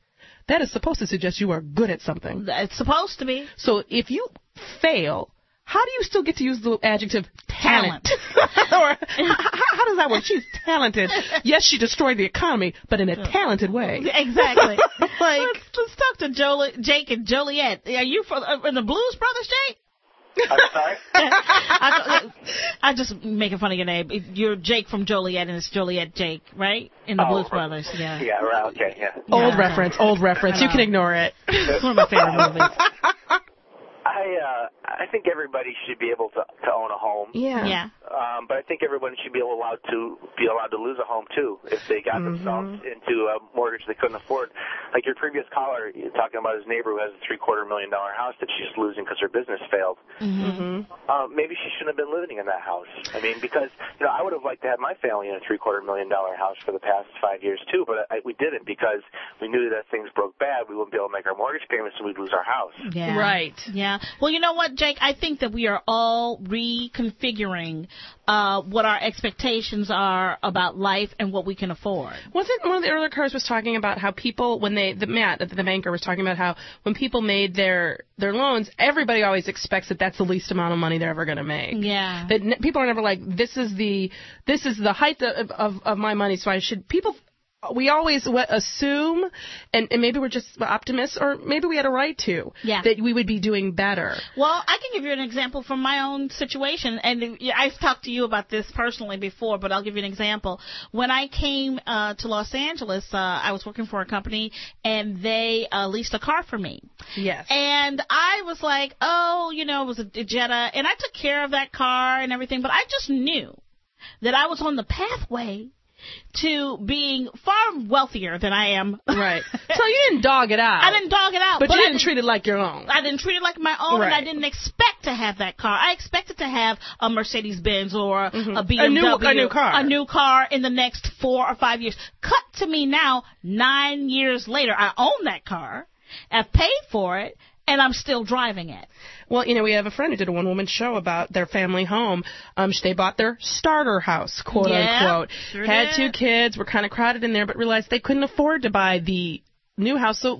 that is supposed to suggest you are good at something. It's supposed to be. So if you fail, how do you still get to use the adjective talent? Or how does that work? She's talented. Yes, she destroyed the economy, but in a talented way. Exactly. Let's talk to Jake and Joliet. Are you in the Blues Brothers, Jake? I'm sorry? I'm just making fun of your name. You're Jake from Joliet, and it's Joliet Jake, right? In the Blues Brothers, yeah. Yeah, right, okay, yeah. Old reference. You can ignore it. It's one of my favorite movies. I think everybody should be able to own a home. Yeah. But I think everyone should be allowed to lose a home too if they got themselves into a mortgage they couldn't afford. Like your previous caller, you're talking about his neighbor who has a $750,000 house that she's losing because her business failed. Maybe she shouldn't have been living in that house. I mean, because I would have liked to have my family in a $750,000 house for the past 5 years too, but we didn't because we knew that if things broke bad, we wouldn't be able to make our mortgage payments and we'd lose our house. Yeah. Right. Yeah. Well, you know what, Jake? I think that we are all reconfiguring what our expectations are about life and what we can afford. Wasn't one of the earlier callers was talking about how people, when Matt, the banker, was talking about how when people made their loans, everybody always expects that that's the least amount of money they're ever going to make. Yeah. That people are never like, this is the height of my money, so we always assume, and maybe we're just optimists, or maybe we had a right to, that we would be doing better. Well, I can give you an example from my own situation, and I've talked to you about this personally before, but I'll give you an example. When I came to Los Angeles, I was working for a company, and they leased a car for me. Yes. And I was like, it was a Jetta, and I took care of that car and everything, but I just knew that I was on the pathway to being far wealthier than I am. Right. So you didn't dog it out. I didn't dog it out. But you didn't treat it like your own. I didn't treat it like my own, right. And I didn't expect to have that car. I expected to have a Mercedes-Benz or a BMW. A new car in the next 4 or 5 years. Cut to me now, 9 years later, I own that car. I've paid for it. And I'm still driving it. Well, we have a friend who did a one-woman show about their family home. They bought their starter house, quote unquote. Sure had did. 2 kids, were kind of crowded in there, but realized they couldn't afford to buy the new house. So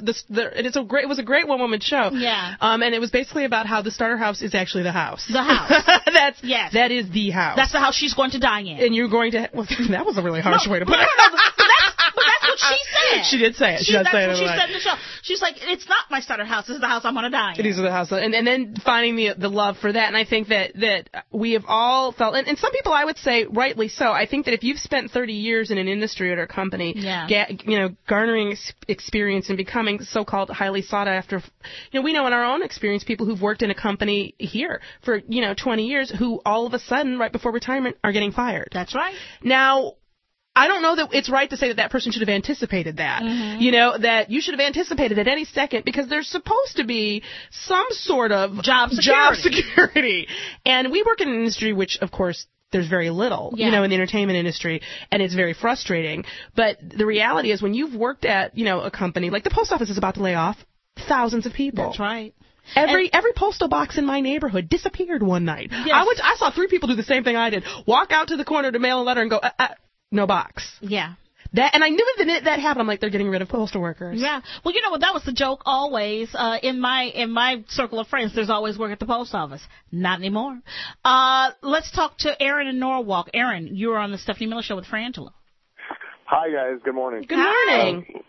it was a great one-woman show. Yeah. And it was basically about how the starter house is actually the house. The house. That is the house. That's the house she's going to die in. And you're going to. Well, that was a really harsh way to put it. But that's what she said. She did say it. That's what she said in the show. She's like, it's not my starter house. This is the house I'm going to die in. It is the house. And then finding the love for that. And I think that we have all felt, and some people I would say rightly so, I think that if you've spent 30 years in an industry or a company, garnering experience and becoming so-called highly sought after, we know in our own experience people who've worked in a company here for, 20 years who all of a sudden, right before retirement, are getting fired. That's right. Now, I don't know that it's right to say that person should have anticipated that. That you should have anticipated at any second because there's supposed to be some sort of job security. And we work in an industry which, of course, there's very little, in the entertainment industry, and it's very frustrating. But the reality is when you've worked at, a company, like the post office is about to lay off thousands of people. That's right. Every postal box in my neighborhood disappeared one night. Yes. I saw 3 people do the same thing I did. Walk out to the corner to mail a letter and go, no box. Yeah. And I knew the minute that happened, I'm like, they're getting rid of postal workers. Yeah. Well, you know what? That was the joke always. In my circle of friends, there's always work at the post office. Not anymore. Let's talk to Aaron in Norwalk. Aaron, you were on the Stephanie Miller Show with Frangela. Hi, guys. Good morning. Good morning.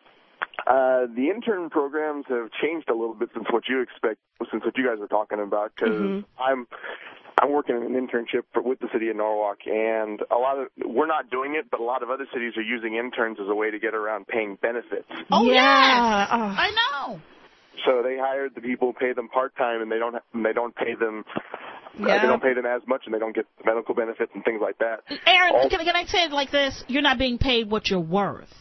The intern programs have changed a little bit since what you guys were talking about, because I'm working in an internship with the city of Norwalk, and we're not doing it, but a lot of other cities are using interns as a way to get around paying benefits. Oh, yes. I know. So they hired the people, pay them part-time, and they don't pay them. They don't pay them as much, and they don't get medical benefits and things like that. Aaron, can I say it like this? You're not being paid what you're worth.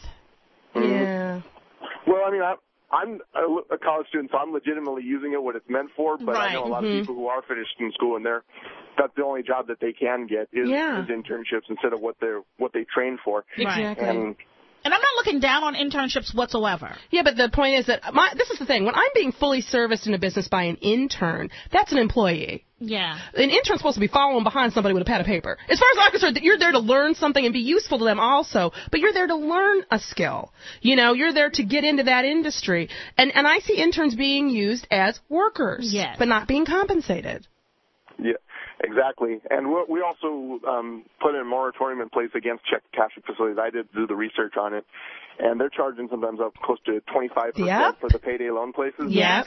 Yeah. Well, I mean, I'm a college student, so I'm legitimately using it what it's meant for, but I know a lot of people who are finished in school, and that's the only job that they can get is internships instead of what they train for. Exactly. And I'm not looking down on internships whatsoever. Yeah, but the point is that this is the thing. When I'm being fully serviced in a business by an intern, that's an employee. Yeah. An intern's supposed to be following behind somebody with a pad of paper. As far as I'm concerned, you're there to learn something and be useful to them also, but you're there to learn a skill. You know, you're there to get into that industry. And I see interns being used as workers, but not being compensated. Yeah, exactly. And we also put a moratorium in place against check cashing facilities. I did do the research on it, and they're charging sometimes up close to 25% for the payday loan places. Yep.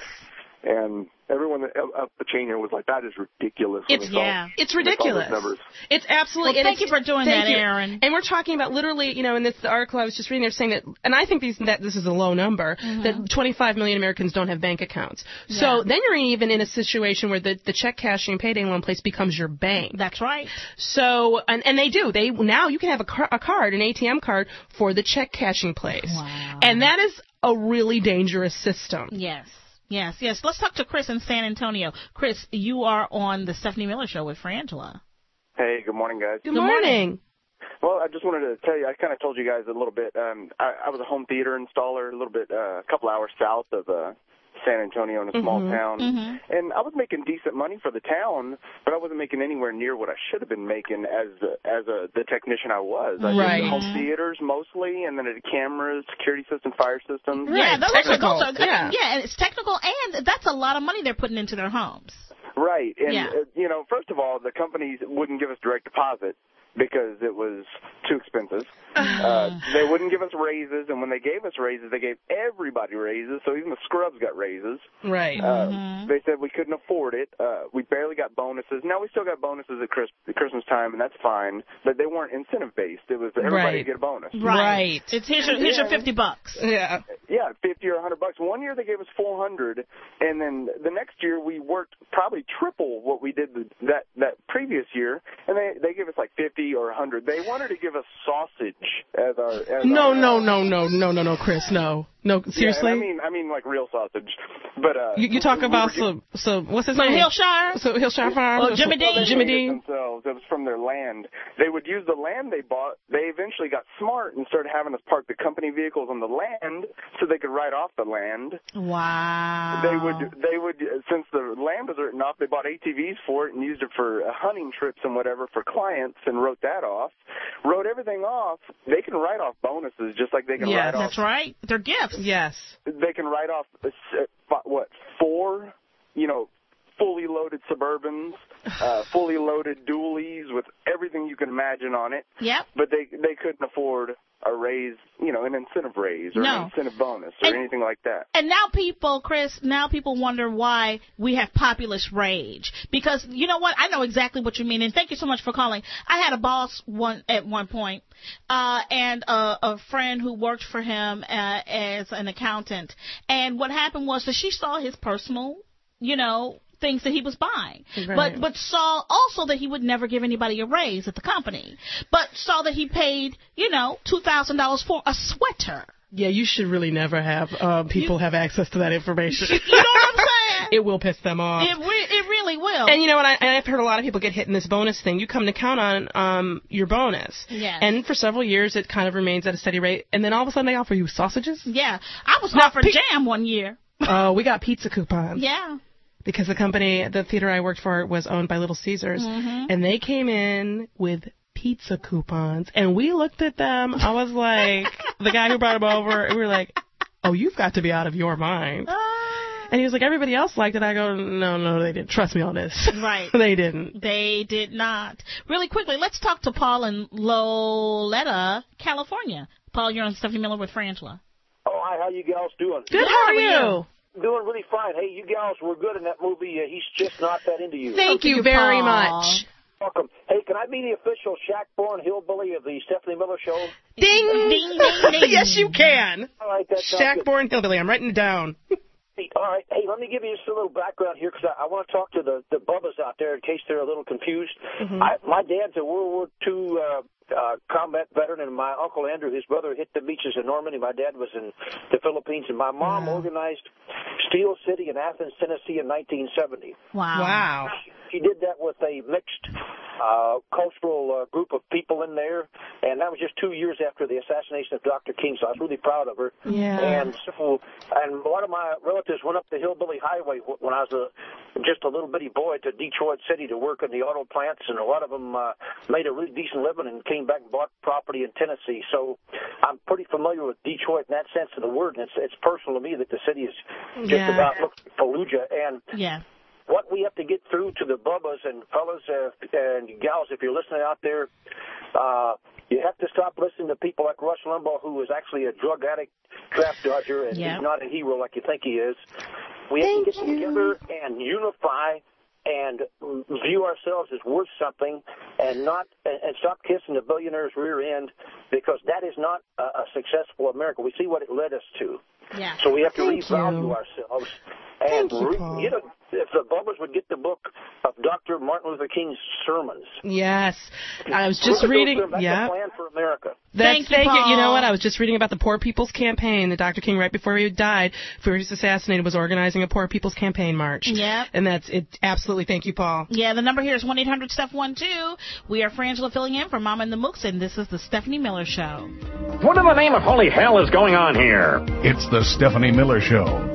And everyone up the chain here was like, that is ridiculous. It's ridiculous. It's absolutely. Well, thank you for doing that, Aaron. And we're talking about literally, you know, in this article I was just reading, they're saying that, and I think that this is a low number, that 25 million Americans don't have bank accounts. So then you're even in a situation where the check cashing payday loan place becomes your bank. That's right. So, and they do. Now you can have a card, an ATM card for the check cashing place. Wow. And that is a really dangerous system. Yes. Let's talk to Chris in San Antonio. Chris, you are on the Stephanie Miller Show with Frangela. Hey, good morning, guys. Good morning. Well, I just wanted to tell you, I kind of told you guys a little bit. I was a home theater installer a couple hours south of San Antonio in a small town. And I was making decent money for the town, but I wasn't making anywhere near what I should have been making as the technician I was. I did home theaters mostly, and then I did cameras, security systems, fire systems. Yeah, those are good. Yeah, it's technical, and that's a lot of money they're putting into their homes. Right. And, you know, first of all, the companies wouldn't give us direct deposit because it was too expensive. They wouldn't give us raises, and when they gave us raises, they gave everybody raises, so even the scrubs got raises. Right. They said we couldn't afford it. We barely got bonuses. Now we still got bonuses at Christmas time, and that's fine, but they weren't incentive-based. It was everybody to get a bonus. Right. It's here's your $50. Yeah. Yeah, $50 or $100. One year they gave us $400, and then the next year we worked probably triple what we did that previous year, and they gave us like $50 or $100. They wanted to give us sausage as our. No, Chris, no, seriously. Yeah, I mean like real sausage, but you talk about some what's his name? Hillshire Farms. Oh, Jimmy D. Jimmy D. Themselves, it was from their land. They would use the land they bought. They eventually got smart and started having us park the company vehicles on the land so they could write off the land. Wow. They would since the land was written off, they bought ATVs for it and used it for hunting trips and whatever for clients and wrote that off. Wrote everything off. They can write off bonuses just like they can write off. That's right. They're gifts. Yes. They can write off, 4, fully loaded Suburbans, fully loaded dualies with everything you can imagine on it. Yep. But they couldn't afford a raise, an incentive raise or an incentive bonus or anything like that. And now people wonder why we have populist rage. Because you know what? I know exactly what you mean. And thank you so much for calling. I had a boss at one point, and a friend who worked for him as an accountant. And what happened was that she saw his personal, things that he was buying, but saw also that he would never give anybody a raise at the company, but saw that he paid, $2,000 for a sweater. Yeah, you should really never have people have access to that information. You know what I'm saying? It will piss them off. It really will. And you know what? I've heard a lot of people get hit in this bonus thing. You come to count on your bonus. Yes. And for several years, it kind of remains at a steady rate. And then all of a sudden, they offer you sausages. Yeah. I was offered jam one year. We got pizza coupons. Yeah. Because the theater I worked for was owned by Little Caesars. And they came in with pizza coupons. And we looked at them. I was like, the guy who brought them over, we were like, oh, you've got to be out of your mind. And he was like, everybody else liked it. I go, no, they didn't. Trust me on this. Right. They didn't. They did not. Really quickly, let's talk to Paul in Loleta, California. Paul, you're on Stephanie Miller with Frangela. Oh, hi. How you gals doing? Good. How are you? Doing really fine. Hey, you gals were good in that movie. He's just not that into you. Thank you very much. Welcome. Hey, can I be the official Shack-born hillbilly of the Stephanie Miller Show? Ding! Ding, ding, ding. Yes, you can. All right, that's Shack-born hillbilly. I'm writing it down. All right. Hey, let me give you just a little background here because I want to talk to the bubbas out there in case they're a little confused. My dad's a World War II combat veteran, and my Uncle Andrew, his brother, hit the beaches in Normandy. My dad was in the Philippines, and my mom organized Steel City in Athens, Tennessee in 1970. Wow. she did that with a mixed cultural group of people in there, and that was just 2 years after the assassination of Dr. King, so I was really proud of her. Yeah. And a lot of my relatives went up the Hillbilly Highway when I was just a little bitty boy to Detroit City to work in the auto plants, and a lot of them made a really decent living and came back and bought property in Tennessee. So I'm pretty familiar with Detroit in that sense of the word, and it's personal to me that the city is just about Fallujah. And what we have to get through to the Bubbas and fellas and gals, if you're listening out there, you have to stop listening to people like Rush Limbaugh, who is actually a drug addict, draft dodger, and he's not a hero like you think he is. We have to get together and unify and view ourselves as worth something, and stop kissing the billionaire's rear end, because that is not a successful America. We see what it led us to. Yeah. So we have to revalue ourselves. And if the Bubbas would get the book of Dr. Martin Luther King's sermons. Yes. I was just reading. That's a plan for America. Thank you. You know what? I was just reading about the Poor People's Campaign that Dr. King, right before he died, before he was assassinated, was organizing a Poor People's Campaign march. Yeah. And that's it. Absolutely. Thank you, Paul. Yeah, the number here is 1-800-STEPH12. We are Frangela filling in for Mama and the Mooks, and this is the Stephanie Miller Show. What in the name of holy hell is going on here? It's the Stephanie Miller Show.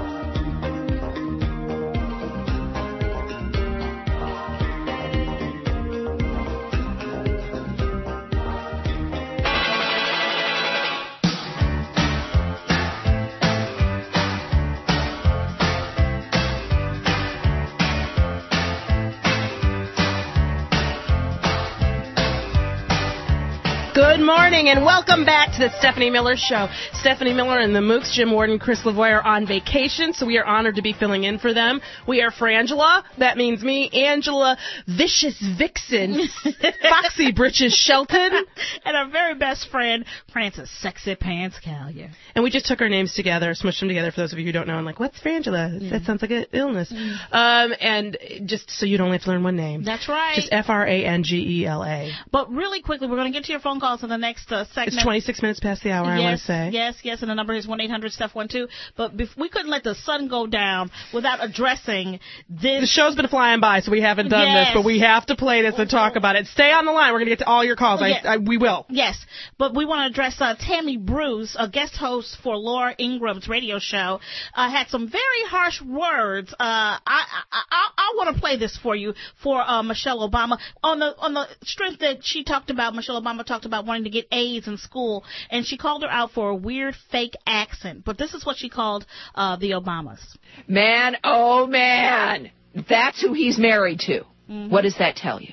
Good morning and welcome back to the Stephanie Miller Show. Stephanie Miller and the Mooks, Jim Warden, Chris Lavoie are on vacation, so we are honored to be filling in for them. We are Frangela, that means me, Angela, Vicious Vixen, Foxy Britches Shelton, and our very best friend, Francis Sexy Pants Callier. And we just took our names together, smushed them together for those of you who don't know, and like, what's Frangela? That sounds like an illness. And just so you don't have to learn one name. That's right. Just Frangela. But really quickly, we're going to get to your phone calls in the next segment. It's 26 minutes past the hour, I want to say. Yes, and the number is 1-800-STEPH12. But we couldn't let the sun go down without addressing this. The show's been flying by, so we haven't done this, but we have to play this and talk about it. Stay on the line. We're going to get to all your calls. We will. Yes, but we want to address Tammy Bruce, a guest host for Laura Ingram's radio show, had some very harsh words. I want to play this for you for Michelle Obama on the strength that Michelle Obama talked about wanting to get A's in school, and she called her out for a weird fake accent. But this is what she called the Obamas. Man, oh man, that's who he's married to. Mm-hmm. What does that tell you?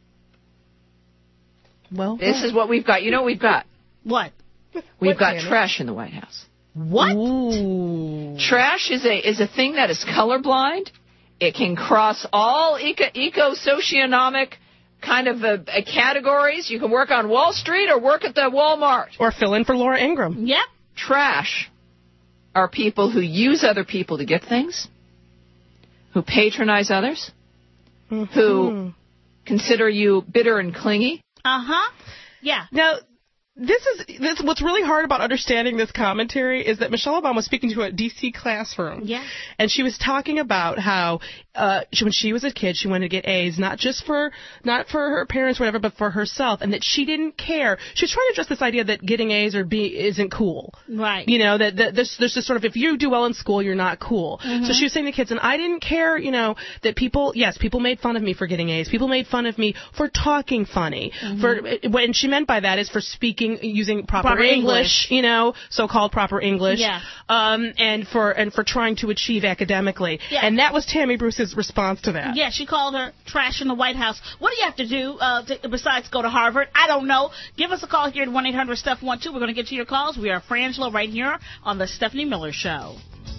Well, this is what we've got. You know what we've got? What? We've got trash in the White House. What? Ooh. Trash is a thing that is colorblind. It can cross all eco-socioeconomic kind of categories. You can work on Wall Street or work at the Walmart. Or fill in for Laura Ingraham. Yep. Trash are people who use other people to get things, who patronize others, who consider you bitter and clingy. Uh-huh. Yeah. Now, this what's really hard about understanding this commentary is that Michelle Obama was speaking to a D.C. classroom. Yeah. And she was talking about how when she was a kid, she wanted to get A's, not for her parents or whatever, but for herself, and that she didn't care. She was trying to address this idea that getting A's or B isn't cool. Right. You know, that there's this sort of, if you do well in school, you're not cool. Mm-hmm. So she was saying to kids, and I didn't care, that people made fun of me for getting A's. People made fun of me for talking funny. Mm-hmm. What she meant by that is for speaking, using proper English, so-called proper English. Yeah. And for trying to achieve academically. Yeah. And that was Tammy Bruce's response to that. Yeah, she called her trash in the White House. What do you have to do besides go to Harvard? I don't know. Give us a call here at 1-800-STEPH12. We're going to get to your calls. We are Frangela right here on the Stephanie Miller Show.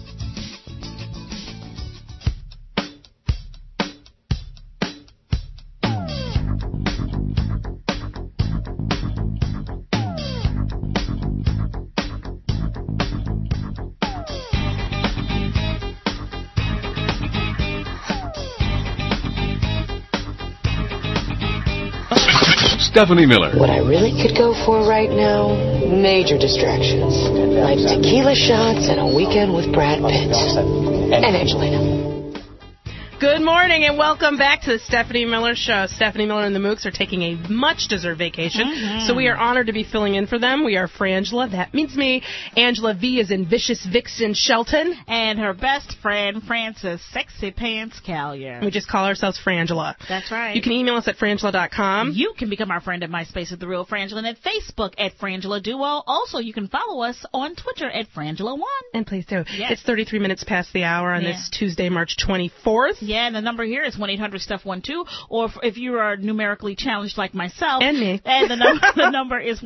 Stephanie Miller. What I really could go for right now, major distractions. Like tequila shots and a weekend with Brad Pitt. And Angelina. Good morning and welcome back to the Stephanie Miller Show. Stephanie Miller and the Mooks are taking a much-deserved vacation, so we are honored to be filling in for them. We are Frangela, that means me. Angela V is in Vicious Vixen Shelton. And her best friend, Frances Sexy Pants Callier. We just call ourselves Frangela. That's right. You can email us at frangela.com. You can become our friend at MySpace at The Real Frangela and at Facebook at Frangela Duo. Also, you can follow us on Twitter at Frangela1. And please do. Yes. It's 33 minutes past the hour on this Tuesday, March 24th. Yeah, and the number here is 1-800-STEPH12, or if you are numerically challenged like myself. And me. And the number is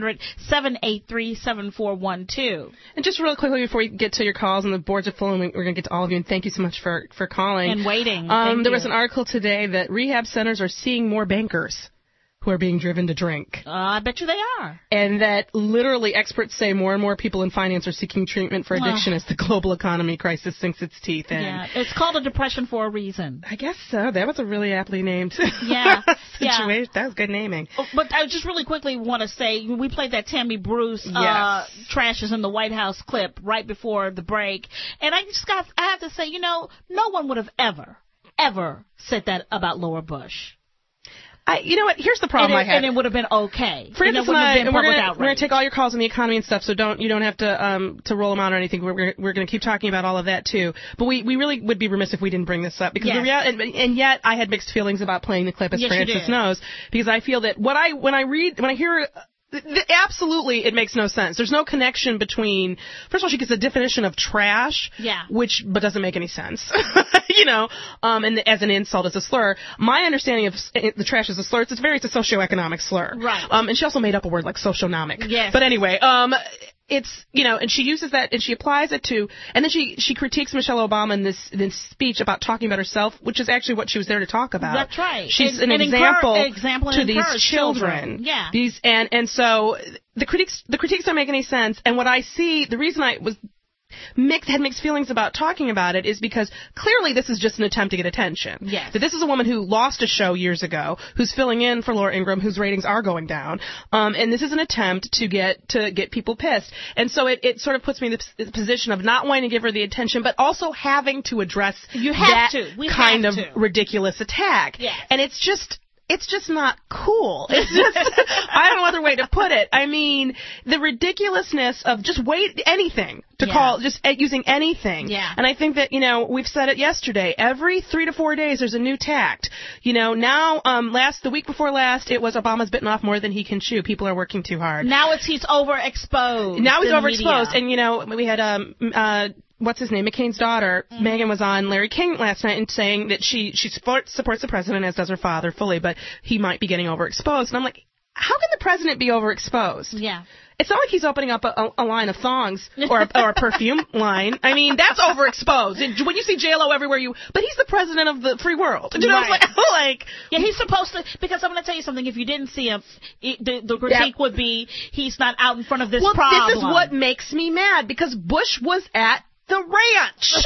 1-800-783-7412. And just real quickly before we get to your calls, and the boards are full, and we're going to get to all of you, and thank you so much for calling. And waiting. There was an article today that rehab centers are seeing more bankers who are being driven to drink. I bet you they are. And that literally experts say more and more people in finance are seeking treatment for addiction as the global economy crisis sinks its teeth in. Yeah, it's called a depression for a reason. I guess so. That was a really aptly named situation. Yeah. That was good naming. But I just really quickly want to say, we played that Tammy Bruce Trashes in the White House clip right before the break. And I have to say, no one would have ever said that about Laura Bush. You know what? Here's the problem I had. And it would have been okay. Francis and I, we're going to take all your calls on the economy and stuff, so you don't have to roll them out or anything. We're going to keep talking about all of that too. But we really would be remiss if we didn't bring this up because and yet I had mixed feelings about playing the clip, as Francis knows, because I feel that when I hear. Absolutely, it makes no sense. There's no connection between. First of all, she gets a definition of trash, but doesn't make any sense. And as an insult, as a slur. My understanding of the trash as a slur, it's a socioeconomic slur, right? And she also made up a word like socionomic. Yes. But anyway, it's and she uses that and she applies it to, and then she critiques Michelle Obama in this speech about talking about herself, which is actually what she was there to talk about. That's right. She's an example to these children. Yeah. And so the critiques don't make any sense. And what I see, the reason I had mixed feelings about talking about it is because clearly this is just an attempt to get attention. Yes. That this is a woman who lost a show years ago, who's filling in for Laura Ingraham, whose ratings are going down, and this is an attempt to get people pissed. And so it sort of puts me in the position of not wanting to give her the attention, but also having to address kind of ridiculous attack. Yes. And it's just not cool. It's just, I don't know other way to put it. I mean, the ridiculousness of just using anything. Yeah. And I think that, we've said it yesterday, every 3 to 4 days there's a new tact. Now, the week before last, it was Obama's bitten off more than he can chew. People are working too hard. Now he's overexposed. And, we had, what's his name? McCain's daughter, Meghan, was on Larry King last night and saying that she supports the president, as does her father, fully, but he might be getting overexposed. And I'm like, how can the president be overexposed? Yeah. It's not like he's opening up a line of thongs or a perfume line. I mean, that's overexposed. When you see J-Lo everywhere, but he's the president of the free world. Right. Yeah, he's supposed to, because I'm going to tell you something, if you didn't see him, the critique would be he's not out in front of this problem. Well, this is what makes me mad, because Bush was at the ranch.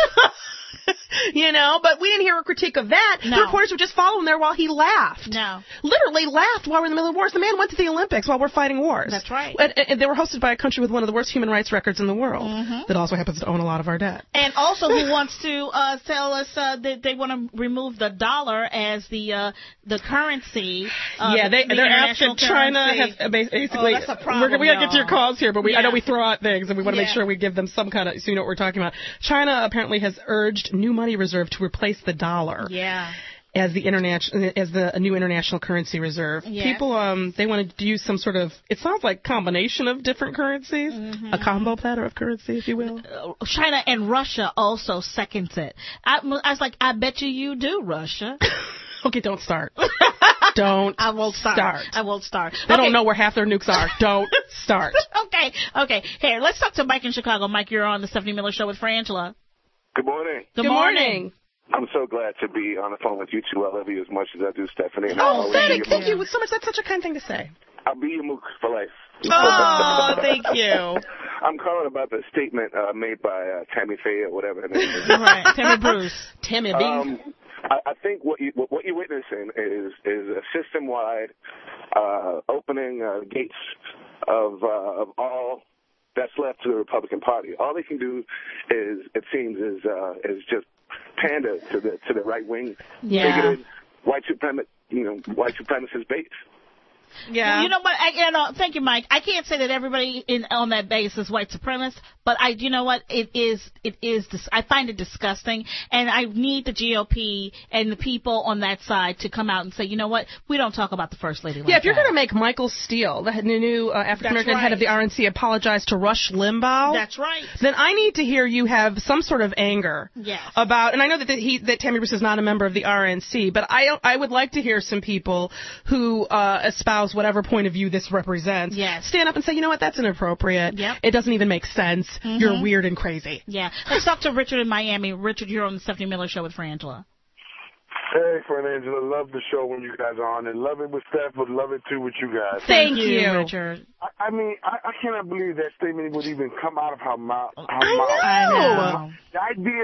But we didn't hear a critique of that. No. The reporters were just following there while he laughed. No. Literally laughed while we're in the middle of wars. The man went to the Olympics while we're fighting wars. That's right. And they were hosted by a country with one of the worst human rights records in the world that also happens to own a lot of our debt. And also who wants to tell us that they want to remove the dollar as the currency. They're asking China basically. That's a problem, we got to get to your calls here, but I know we throw out things and we want to make sure we give them some kind of, so you know what we're talking about. China apparently has urged new money reserve to replace the dollar. Yeah. As the new international currency reserve. Yes. People they want to use some sort of, it sounds like combination of different currencies, a combo platter of currency, if you will. China and Russia also seconds it. I was like, I bet you do, Russia. Okay, don't start. I won't start. I won't start. They don't know where half their nukes are. Don't start. Okay. Here, let's talk to Mike in Chicago. Mike, you're on the Stephanie Miller Show with Frangela. Good morning. Good morning. I'm so glad to be on the phone with you two. I love you as much as I do, Stephanie. Thank you so much. That's such a kind thing to say. I'll be your mook for life. Oh, thank you. I'm calling about the statement made by Tammy Faye or whatever her name is. Right, Tammy Bruce. Tammy B. I think what you're witnessing is a system-wide opening gates of all that's left to the Republican Party. All they can do is, it seems, is just pander to the right wing, Yeah. bigoted white supremacist base. Yeah. Well, you know what? Thank you, Mike. I can't say that everybody on that base is white supremacist, but you know what? It is. I find it disgusting, and I need the GOP and the people on that side to come out and say, you know what? We don't talk about the First Lady. Yeah, if you're going to make Michael Steele, the new African American head of the RNC, apologize to Rush Limbaugh, that's right. Then I need to hear you have some sort of anger about. And I know that Tammy Bruce is not a member of the RNC, but I would like to hear some people who espouse whatever point of view this represents, stand up and say, you know what, that's inappropriate. Yep. It doesn't even make sense. Mm-hmm. You're weird and crazy. Yeah. Let's talk to Richard in Miami. Richard, you're on the Stephanie Miller Show with Frangela. Hey, Frangela, love the show when you guys are on, and love it with Steph, but love it too with you guys. Thank you, Richard. I mean, I cannot believe that statement would even come out of her mouth. I know. The idea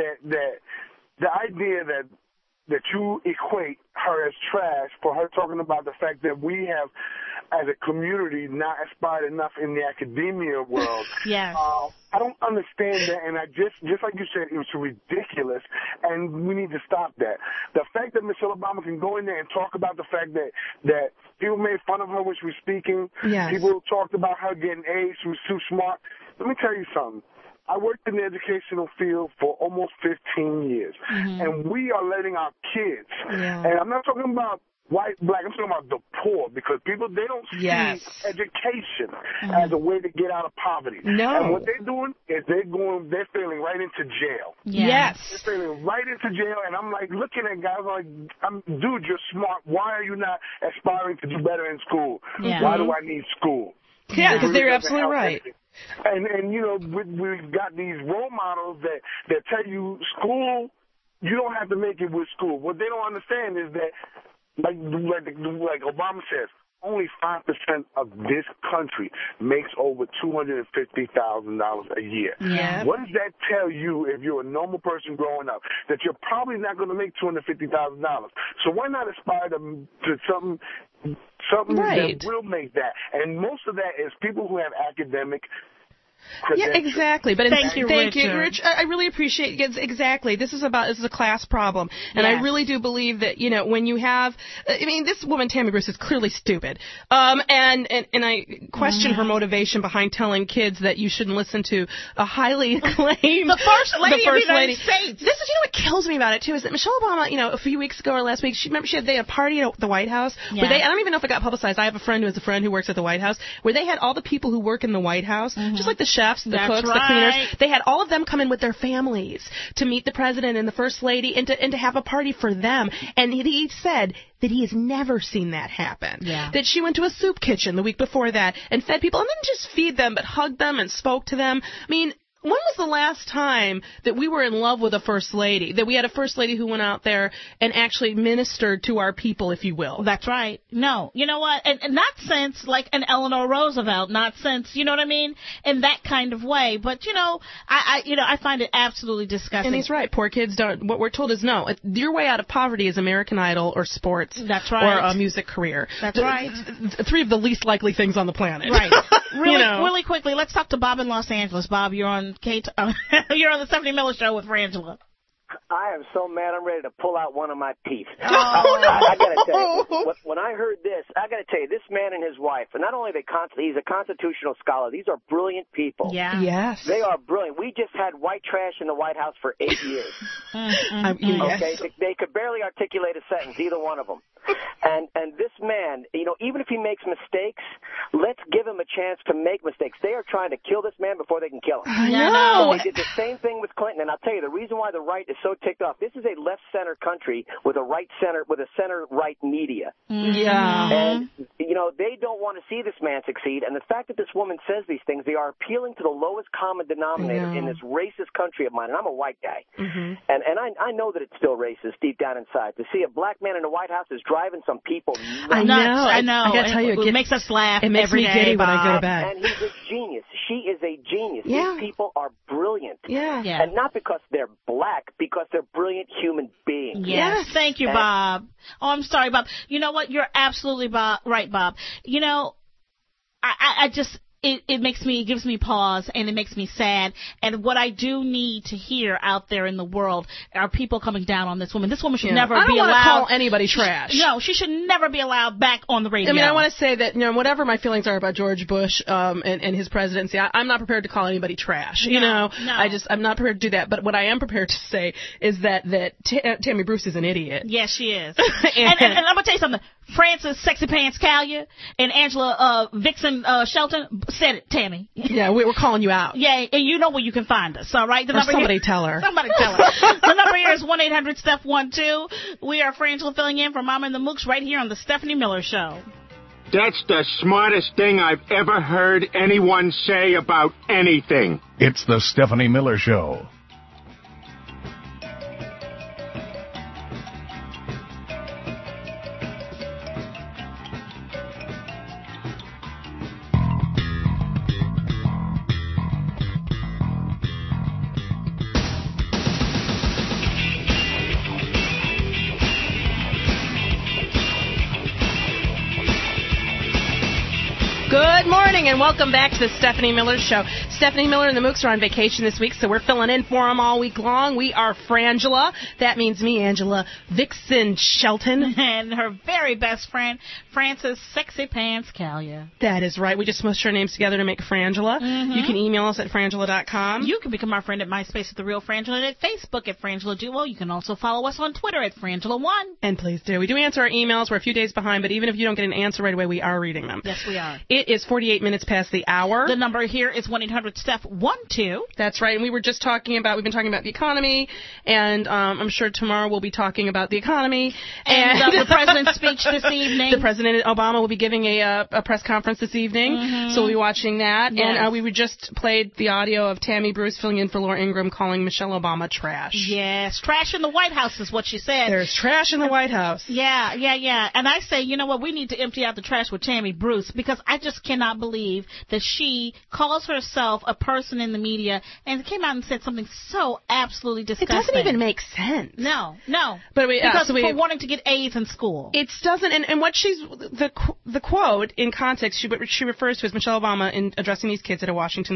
that you equate her as trash for her talking about the fact that we have, as a community, not aspired enough in the academia world. Yes. I don't understand that, and I just like you said, it was ridiculous, and we need to stop that. The fact that Michelle Obama can go in there and talk about the fact that people made fun of her when she was speaking. Yes. People talked about her getting A's, she was too smart. Let me tell you something. I worked in the educational field for almost 15 years, and we are letting our kids, and I'm not talking about white, black, I'm talking about the poor, because people, they don't see education as a way to get out of poverty. No. And what they're doing is they're failing right into jail. Yes. They're failing right into jail, and I'm like looking at guys like, dude, you're smart. Why are you not aspiring to do better in school? Yeah. Why do I need school? Yeah, because they're absolutely right. And you know, we've got these role models that tell you school, you don't have to make it with school. What they don't understand is that, like Obama says, only 5% of this country makes over $250,000 a year. Yeah. What does that tell you if you're a normal person growing up? That you're probably not going to make $250,000. So why not aspire to something that will make that? And most of that is people who have academic credentials. Yeah, exactly. But thank you, Rich. I really appreciate it. Exactly. This is a class problem, and I really do believe that when you have, this woman Tammy Bruce is clearly stupid, and I question her motivation behind telling kids that you shouldn't listen to a highly acclaimed the first lady of the United States. This is what kills me about it too is that Michelle Obama, a few weeks ago or last week, they had a party at the White House where I don't even know if it got publicized. I have a friend who works at the White House where they had all the people who work in the White House, just like the chefs, the cooks, the cleaners. They had all of them come in with their families to meet the president and the first lady and to have a party for them. And he said that he has never seen that happen. Yeah. That she went to a soup kitchen the week before that and fed people and didn't just feed them but hugged them and spoke to them. When was the last time that we were in love with a first lady, that we had a first lady who went out there and actually ministered to our people, if you will? That's right. No. You know what? And not since like an Eleanor Roosevelt, not since, you know what I mean, in that kind of way. But, I find it absolutely disgusting. And he's right. Poor kids don't. What we're told is no. Your way out of poverty is American Idol or sports. That's right. Or a music career. That's right. Three of the least likely things on the planet. Right. Really quickly, let's talk to Bob in Los Angeles. Bob, you're on you're on the Stephanie Miller Show with Frangela. I am so mad I'm ready to pull out one of my teeth. I got to tell you, when I heard this, I got to tell you, this man and his wife, and not only he's a constitutional scholar, these are brilliant people. Yeah. Yes. They are brilliant. We just had white trash in the White House for 8 years. Okay? They could barely articulate a sentence, either one of them. And this man, even if he makes mistakes, let's give him a chance to make mistakes. They are trying to kill this man before they can kill him. I know. They did the same thing with Clinton, and I'll tell you, the reason why the right is so ticked off, this is a left-center country with a center-right media. Yeah. And, they don't want to see this man succeed, and the fact that this woman says these things, they are appealing to the lowest common denominator in this racist country of mine, and I'm a white guy. And I know that it's still racist deep down inside. To see a black man in the White House is driving some people nuts. I know. I got to tell you, it makes us laugh. It makes every me day, giddy when Bob. I go to bed. And he's a genius. She is a genius. Yeah. These people are brilliant. Yeah. And not because they're black, because they're brilliant human beings. Yes. Thank you, Bob. Oh, I'm sorry, Bob. You know what? You're absolutely right, Bob. it gives me pause, and it makes me sad. And what I do need to hear out there in the world are people coming down on this woman. This woman should never be allowed. I don't want to call anybody trash. No, she should never be allowed back on the radio. I mean, I want to say that, whatever my feelings are about George Bush and his presidency, I'm not prepared to call anybody trash. No. I'm not prepared to do that. But what I am prepared to say is that Tammy Bruce is an idiot. Yes, she is. and I'm going to tell you something. Frances Sexy Pants Callier and Angela Vixen Shelton said it, Tammy. Yeah, we were calling you out. Yeah, and you know where you can find us, all right? Somebody tell her. Somebody tell her. The number here is 1-800-STEPH12. We are Frangela filling in for Mama and the Mooks right here on the Stephanie Miller Show. That's the smartest thing I've ever heard anyone say about anything. It's the Stephanie Miller Show. Good morning and welcome back to the Stephanie Miller Show. Stephanie Miller and the Mooks are on vacation this week, so we're filling in for them all week long. We are Frangela. That means me, Angela Vixen Shelton. And her very best friend, Frances Sexy Pants Callier. That is right. We just smushed our names together to make Frangela. Mm-hmm. You can email us at frangela.com. You can become our friend at MySpace at The Real Frangela and at Facebook at Frangela Duo. You can also follow us on Twitter at Frangela1. And please do. We do answer our emails. We're a few days behind, but even if you don't get an answer right away, we are reading them. Yes, we are. It is 48 minutes past the hour. The number here is 1-800-STEPH12. That's right. And we've been talking about the economy, and I'm sure tomorrow we'll be talking about the economy. And the president's speech this evening. The President Obama will be giving a press conference this evening, so we'll be watching that. Yes. And we just played the audio of Tammy Bruce filling in for Laura Ingraham calling Michelle Obama trash. Yes, trash in the White House is what she said. There's trash in the White House. Yeah. And I say, you know what, we need to empty out the trash with Tammy Bruce, because I just cannot believe that she calls herself a person in the media and came out and said something so absolutely disgusting. It doesn't even make sense. No. But for wanting to get A's in school. It doesn't, and what the quote in context, she refers to as Michelle Obama in addressing these kids at a Washington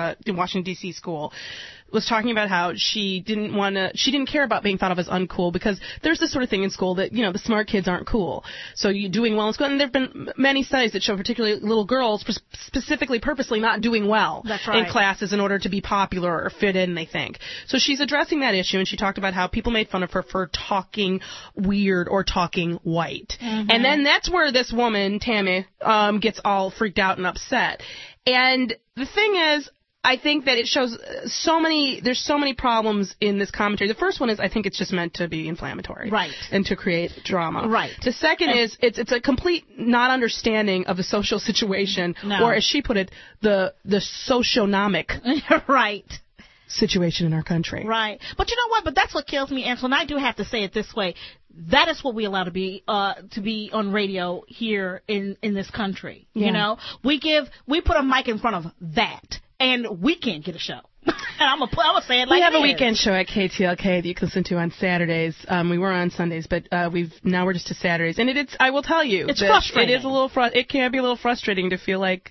D.C. school, was talking about how she didn't care about being thought of as uncool, because there's this sort of thing in school that, the smart kids aren't cool. So you doing well in school, and there have been many studies that show particularly little girls purposely not doing well in classes in order to be popular or fit in, they think. So she's addressing that issue, and she talked about how people made fun of her for talking weird or talking white. Mm-hmm. And then that's where this woman, Tammy, gets all freaked out and upset. And the thing is, I think that it shows there's so many problems in this commentary. The first one is I think it's just meant to be inflammatory. Right. And to create drama. Right. The second is it's a complete not understanding of the social situation, or as she put it, the socionomic right. situation in our country. Right. But you know what? But that's what kills me, Angela, and I do have to say it this way. That is what we allow to be on radio here in this country. Yeah. We put a mic in front of that. And we can't get a show. And I'm gonna say it like we have this. a weekend show at KTLK that you can listen to on Saturdays. We were on Sundays, but we're just to Saturdays. And I will tell you, it's frustrating. It is it can be a little frustrating to feel like,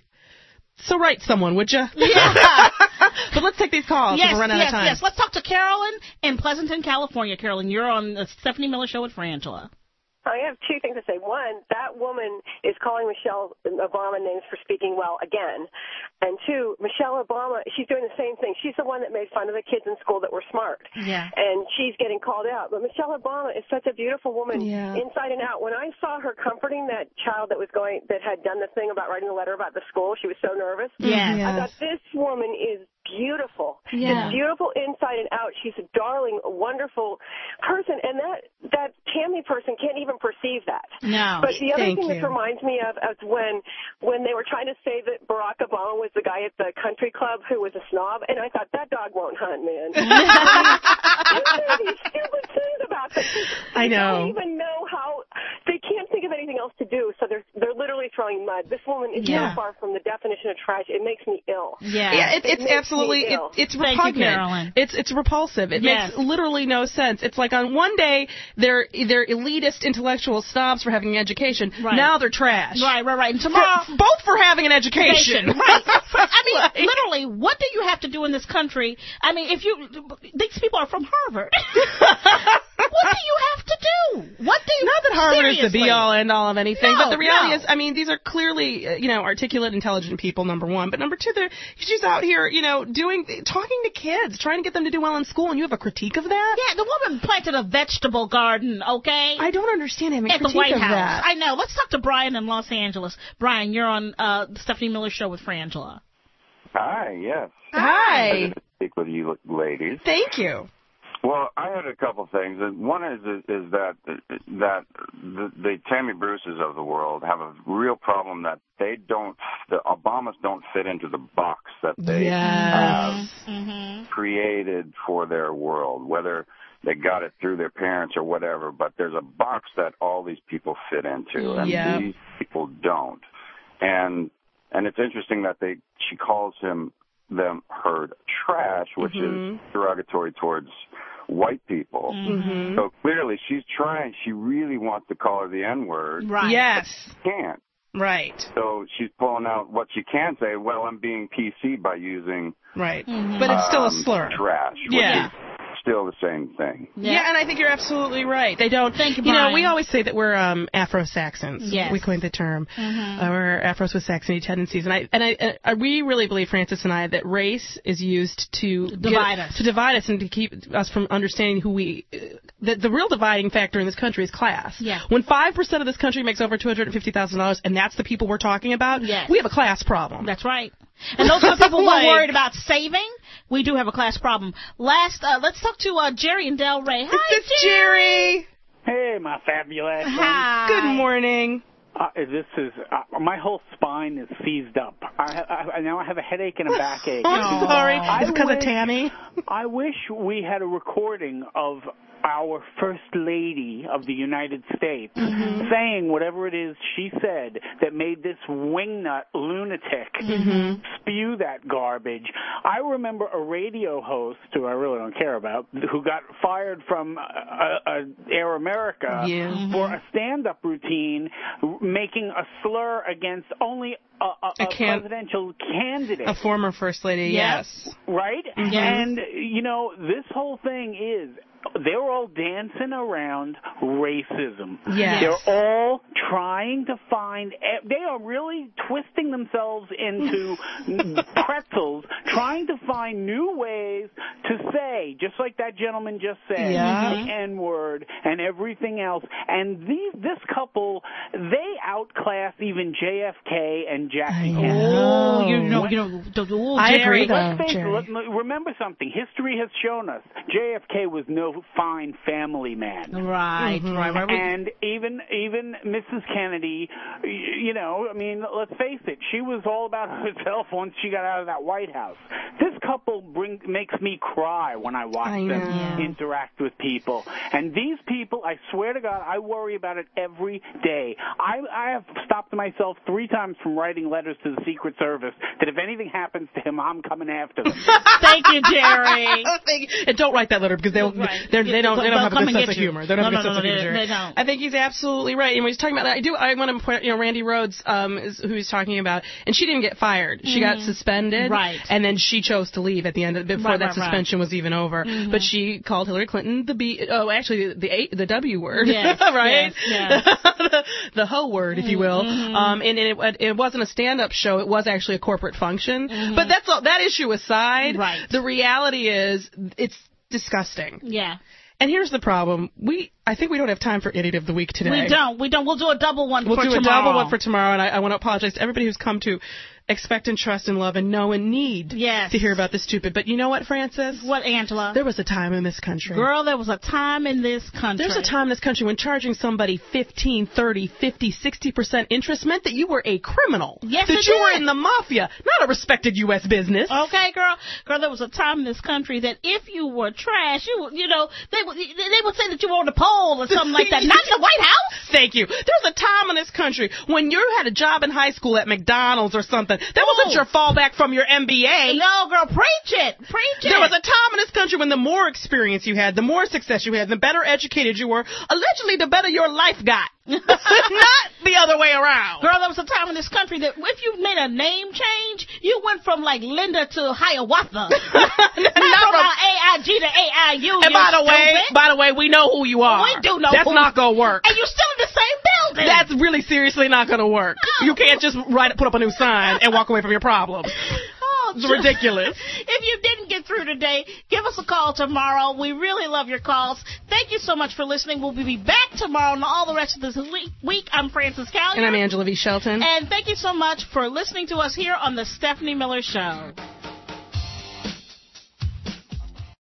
so write someone, would you? Yeah. But let's take these calls. Yes, we're running out of time. Yes. Let's talk to Carolyn in Pleasanton, California. Carolyn, you're on the Stephanie Miller Show with Frangela. I have two things to say. One, that woman is calling Michelle Obama names for speaking well again. And two, Michelle Obama, she's doing the same thing. She's the one that made fun of the kids in school that were smart. Yeah. And she's getting called out. But Michelle Obama is such a beautiful woman inside and out. When I saw her comforting that child that had done the thing about writing a letter about the school, she was so nervous. Yes. I thought, this woman is beautiful. Yeah. She's beautiful inside and out. She's a darling, wonderful person. And that Tammy person can't even perceive that. No. But the other thing this reminds me of is when they were trying to say that Barack Obama was the guy at the country club who was a snob, and I thought, that dog won't hunt, man. These stupid things about them. I know. They don't even know how. They can't think of anything else to do, so they're literally throwing mud. This woman is so far from the definition of trash. It makes me ill. Yeah, it's absolutely it's repugnant. You, Carolyn. It's repulsive. It makes literally no sense. It's like on one day they're elitist intellectual snobs for having an education. Right. Now they're trash. Right. And tomorrow both for having an education. Right. what do you have to do in this country? I mean, these people are from Harvard. What do you have to do? What do you? Not that Harvard seriously? is the be-all, end-all of anything, but the reality no. is, I mean, these are clearly, articulate, intelligent people, number one. But number two, she's out here, talking to kids, trying to get them to do well in school, and you have a critique of that? Yeah, the woman planted a vegetable garden, okay? I don't understand having at critique the White of House. that. I know. Let's talk to Brian in Los Angeles. Brian, you're on the Stephanie Miller Show with Frangela. Hi, yes. Hi. Good to speak with you ladies. Thank you. Well, I had a couple things. One is that the Tammy Bruces of the world have a real problem that the Obamas don't fit into the box that they have created for their world, whether they got it through their parents or whatever, but there's a box that all these people fit into, and these people don't. And it's interesting that she calls her trash, which is derogatory towards white people. So clearly she's trying, she really wants to call her the N-word. Right. Yes. But can't. Right. So she's pulling out what she can say, well, I'm being PC by using right. But it's still a slur. Trash. Which is still the same thing. Yeah, and I think you're absolutely right. They don't. Thank you, Brian. We always say that we're Afro-Saxons. Yes. We coined the term. We're Afros with Saxony tendencies, and we really believe, Francis and I, that race is used to divide us and to keep us from understanding who we. The real dividing factor in this country is class. Yeah. When 5% of this country makes over $250,000, and that's the people we're talking about, we have a class problem. That's right. And those are the people who are worried about saving. We do have a class problem. Let's talk to Jerry and Del Rey. Hi, Jerry. Hey, my fabulous. Hi. Good morning. This is my whole spine is seized up. I now have a headache and a backache. I'm sorry. Is it because of Tammy? I wish we had a recording of our First Lady of the United States saying whatever it is she said that made this wingnut lunatic spew that garbage. I remember a radio host, who I really don't care about, who got fired from Air America for a stand-up routine making a slur against only a presidential candidate. A former First Lady, yes. Right? Yes. And, this whole thing is, they're all dancing around racism. Yes. They're all trying to find, they are really twisting themselves into pretzels, trying to find new ways to say, just like that gentleman just said, the N-word and everything else. And this couple, they outclass even JFK and Jackie Kennedy. I agree, though, remember something. History has shown us JFK was no fine family man. Right. And even Mrs. Kennedy, let's face it, she was all about herself once she got out of that White House. This couple makes me cry when I watch them interact with people. And these people, I swear to God, I worry about it every day. I have stopped myself 3 times from writing letters to the Secret Service that if anything happens to him, I'm coming after them. Thank you, Jerry. And don't write that letter because they don't have a good sense of humor. They don't have a good sense of humor. They don't. I think he's absolutely right. And when he's talking about that, I want to point out, Randy Rhodes is who he's talking about, and she didn't get fired. She got suspended, and then she chose to leave at the end before that suspension was even over. But she called Hillary Clinton the W word, right? Yes. The hoe word, if you will. And it wasn't a stand-up show. It was actually a corporate function. But that's all, that issue aside, the reality is it's disgusting. Yeah. And here's the problem. I think we don't have time for Idiot of the Week today. We don't. We'll do a double one for tomorrow. We'll do a double one for tomorrow, and I want to apologize to everybody who's come to expect and trust and love and know and need to hear about this stupid. But you know what, Francis? What, Angela? There was a time in this country. Girl, there was a time in this country. There's a time in this country when charging somebody 15, 30, 50, 60% interest meant that you were a criminal. Yes, that you were in the mafia, not a respected U.S. business. Okay, girl. Girl, there was a time in this country that if you were trash, they would say that you were on the pole or something like that. Not in the White House. Thank you. There's a time in this country when you had a job in high school at McDonald's or something. That wasn't your fallback from your MBA. No, girl, preach it. Preach it. There was a time in this country when the more experience you had, the more success you had, the better educated you were, allegedly the better your life got. Not the other way around. Girl, there was a time in this country that if you made a name change, You went from like Linda to Hiawatha. Not from AIG to AIU. And by the way, we know who you are. We do know. That's not gonna work. And you're still in the same building. That's really seriously not gonna work. You can't just put up a new sign and walk away from your problems. It's ridiculous. If you didn't get through today, give us a call tomorrow. We really love your calls. Thank you so much for listening. We'll be back tomorrow and all the rest of this week. I'm Frances Callier. And I'm Angela V. Shelton. And thank you so much for listening to us here on The Stephanie Miller Show.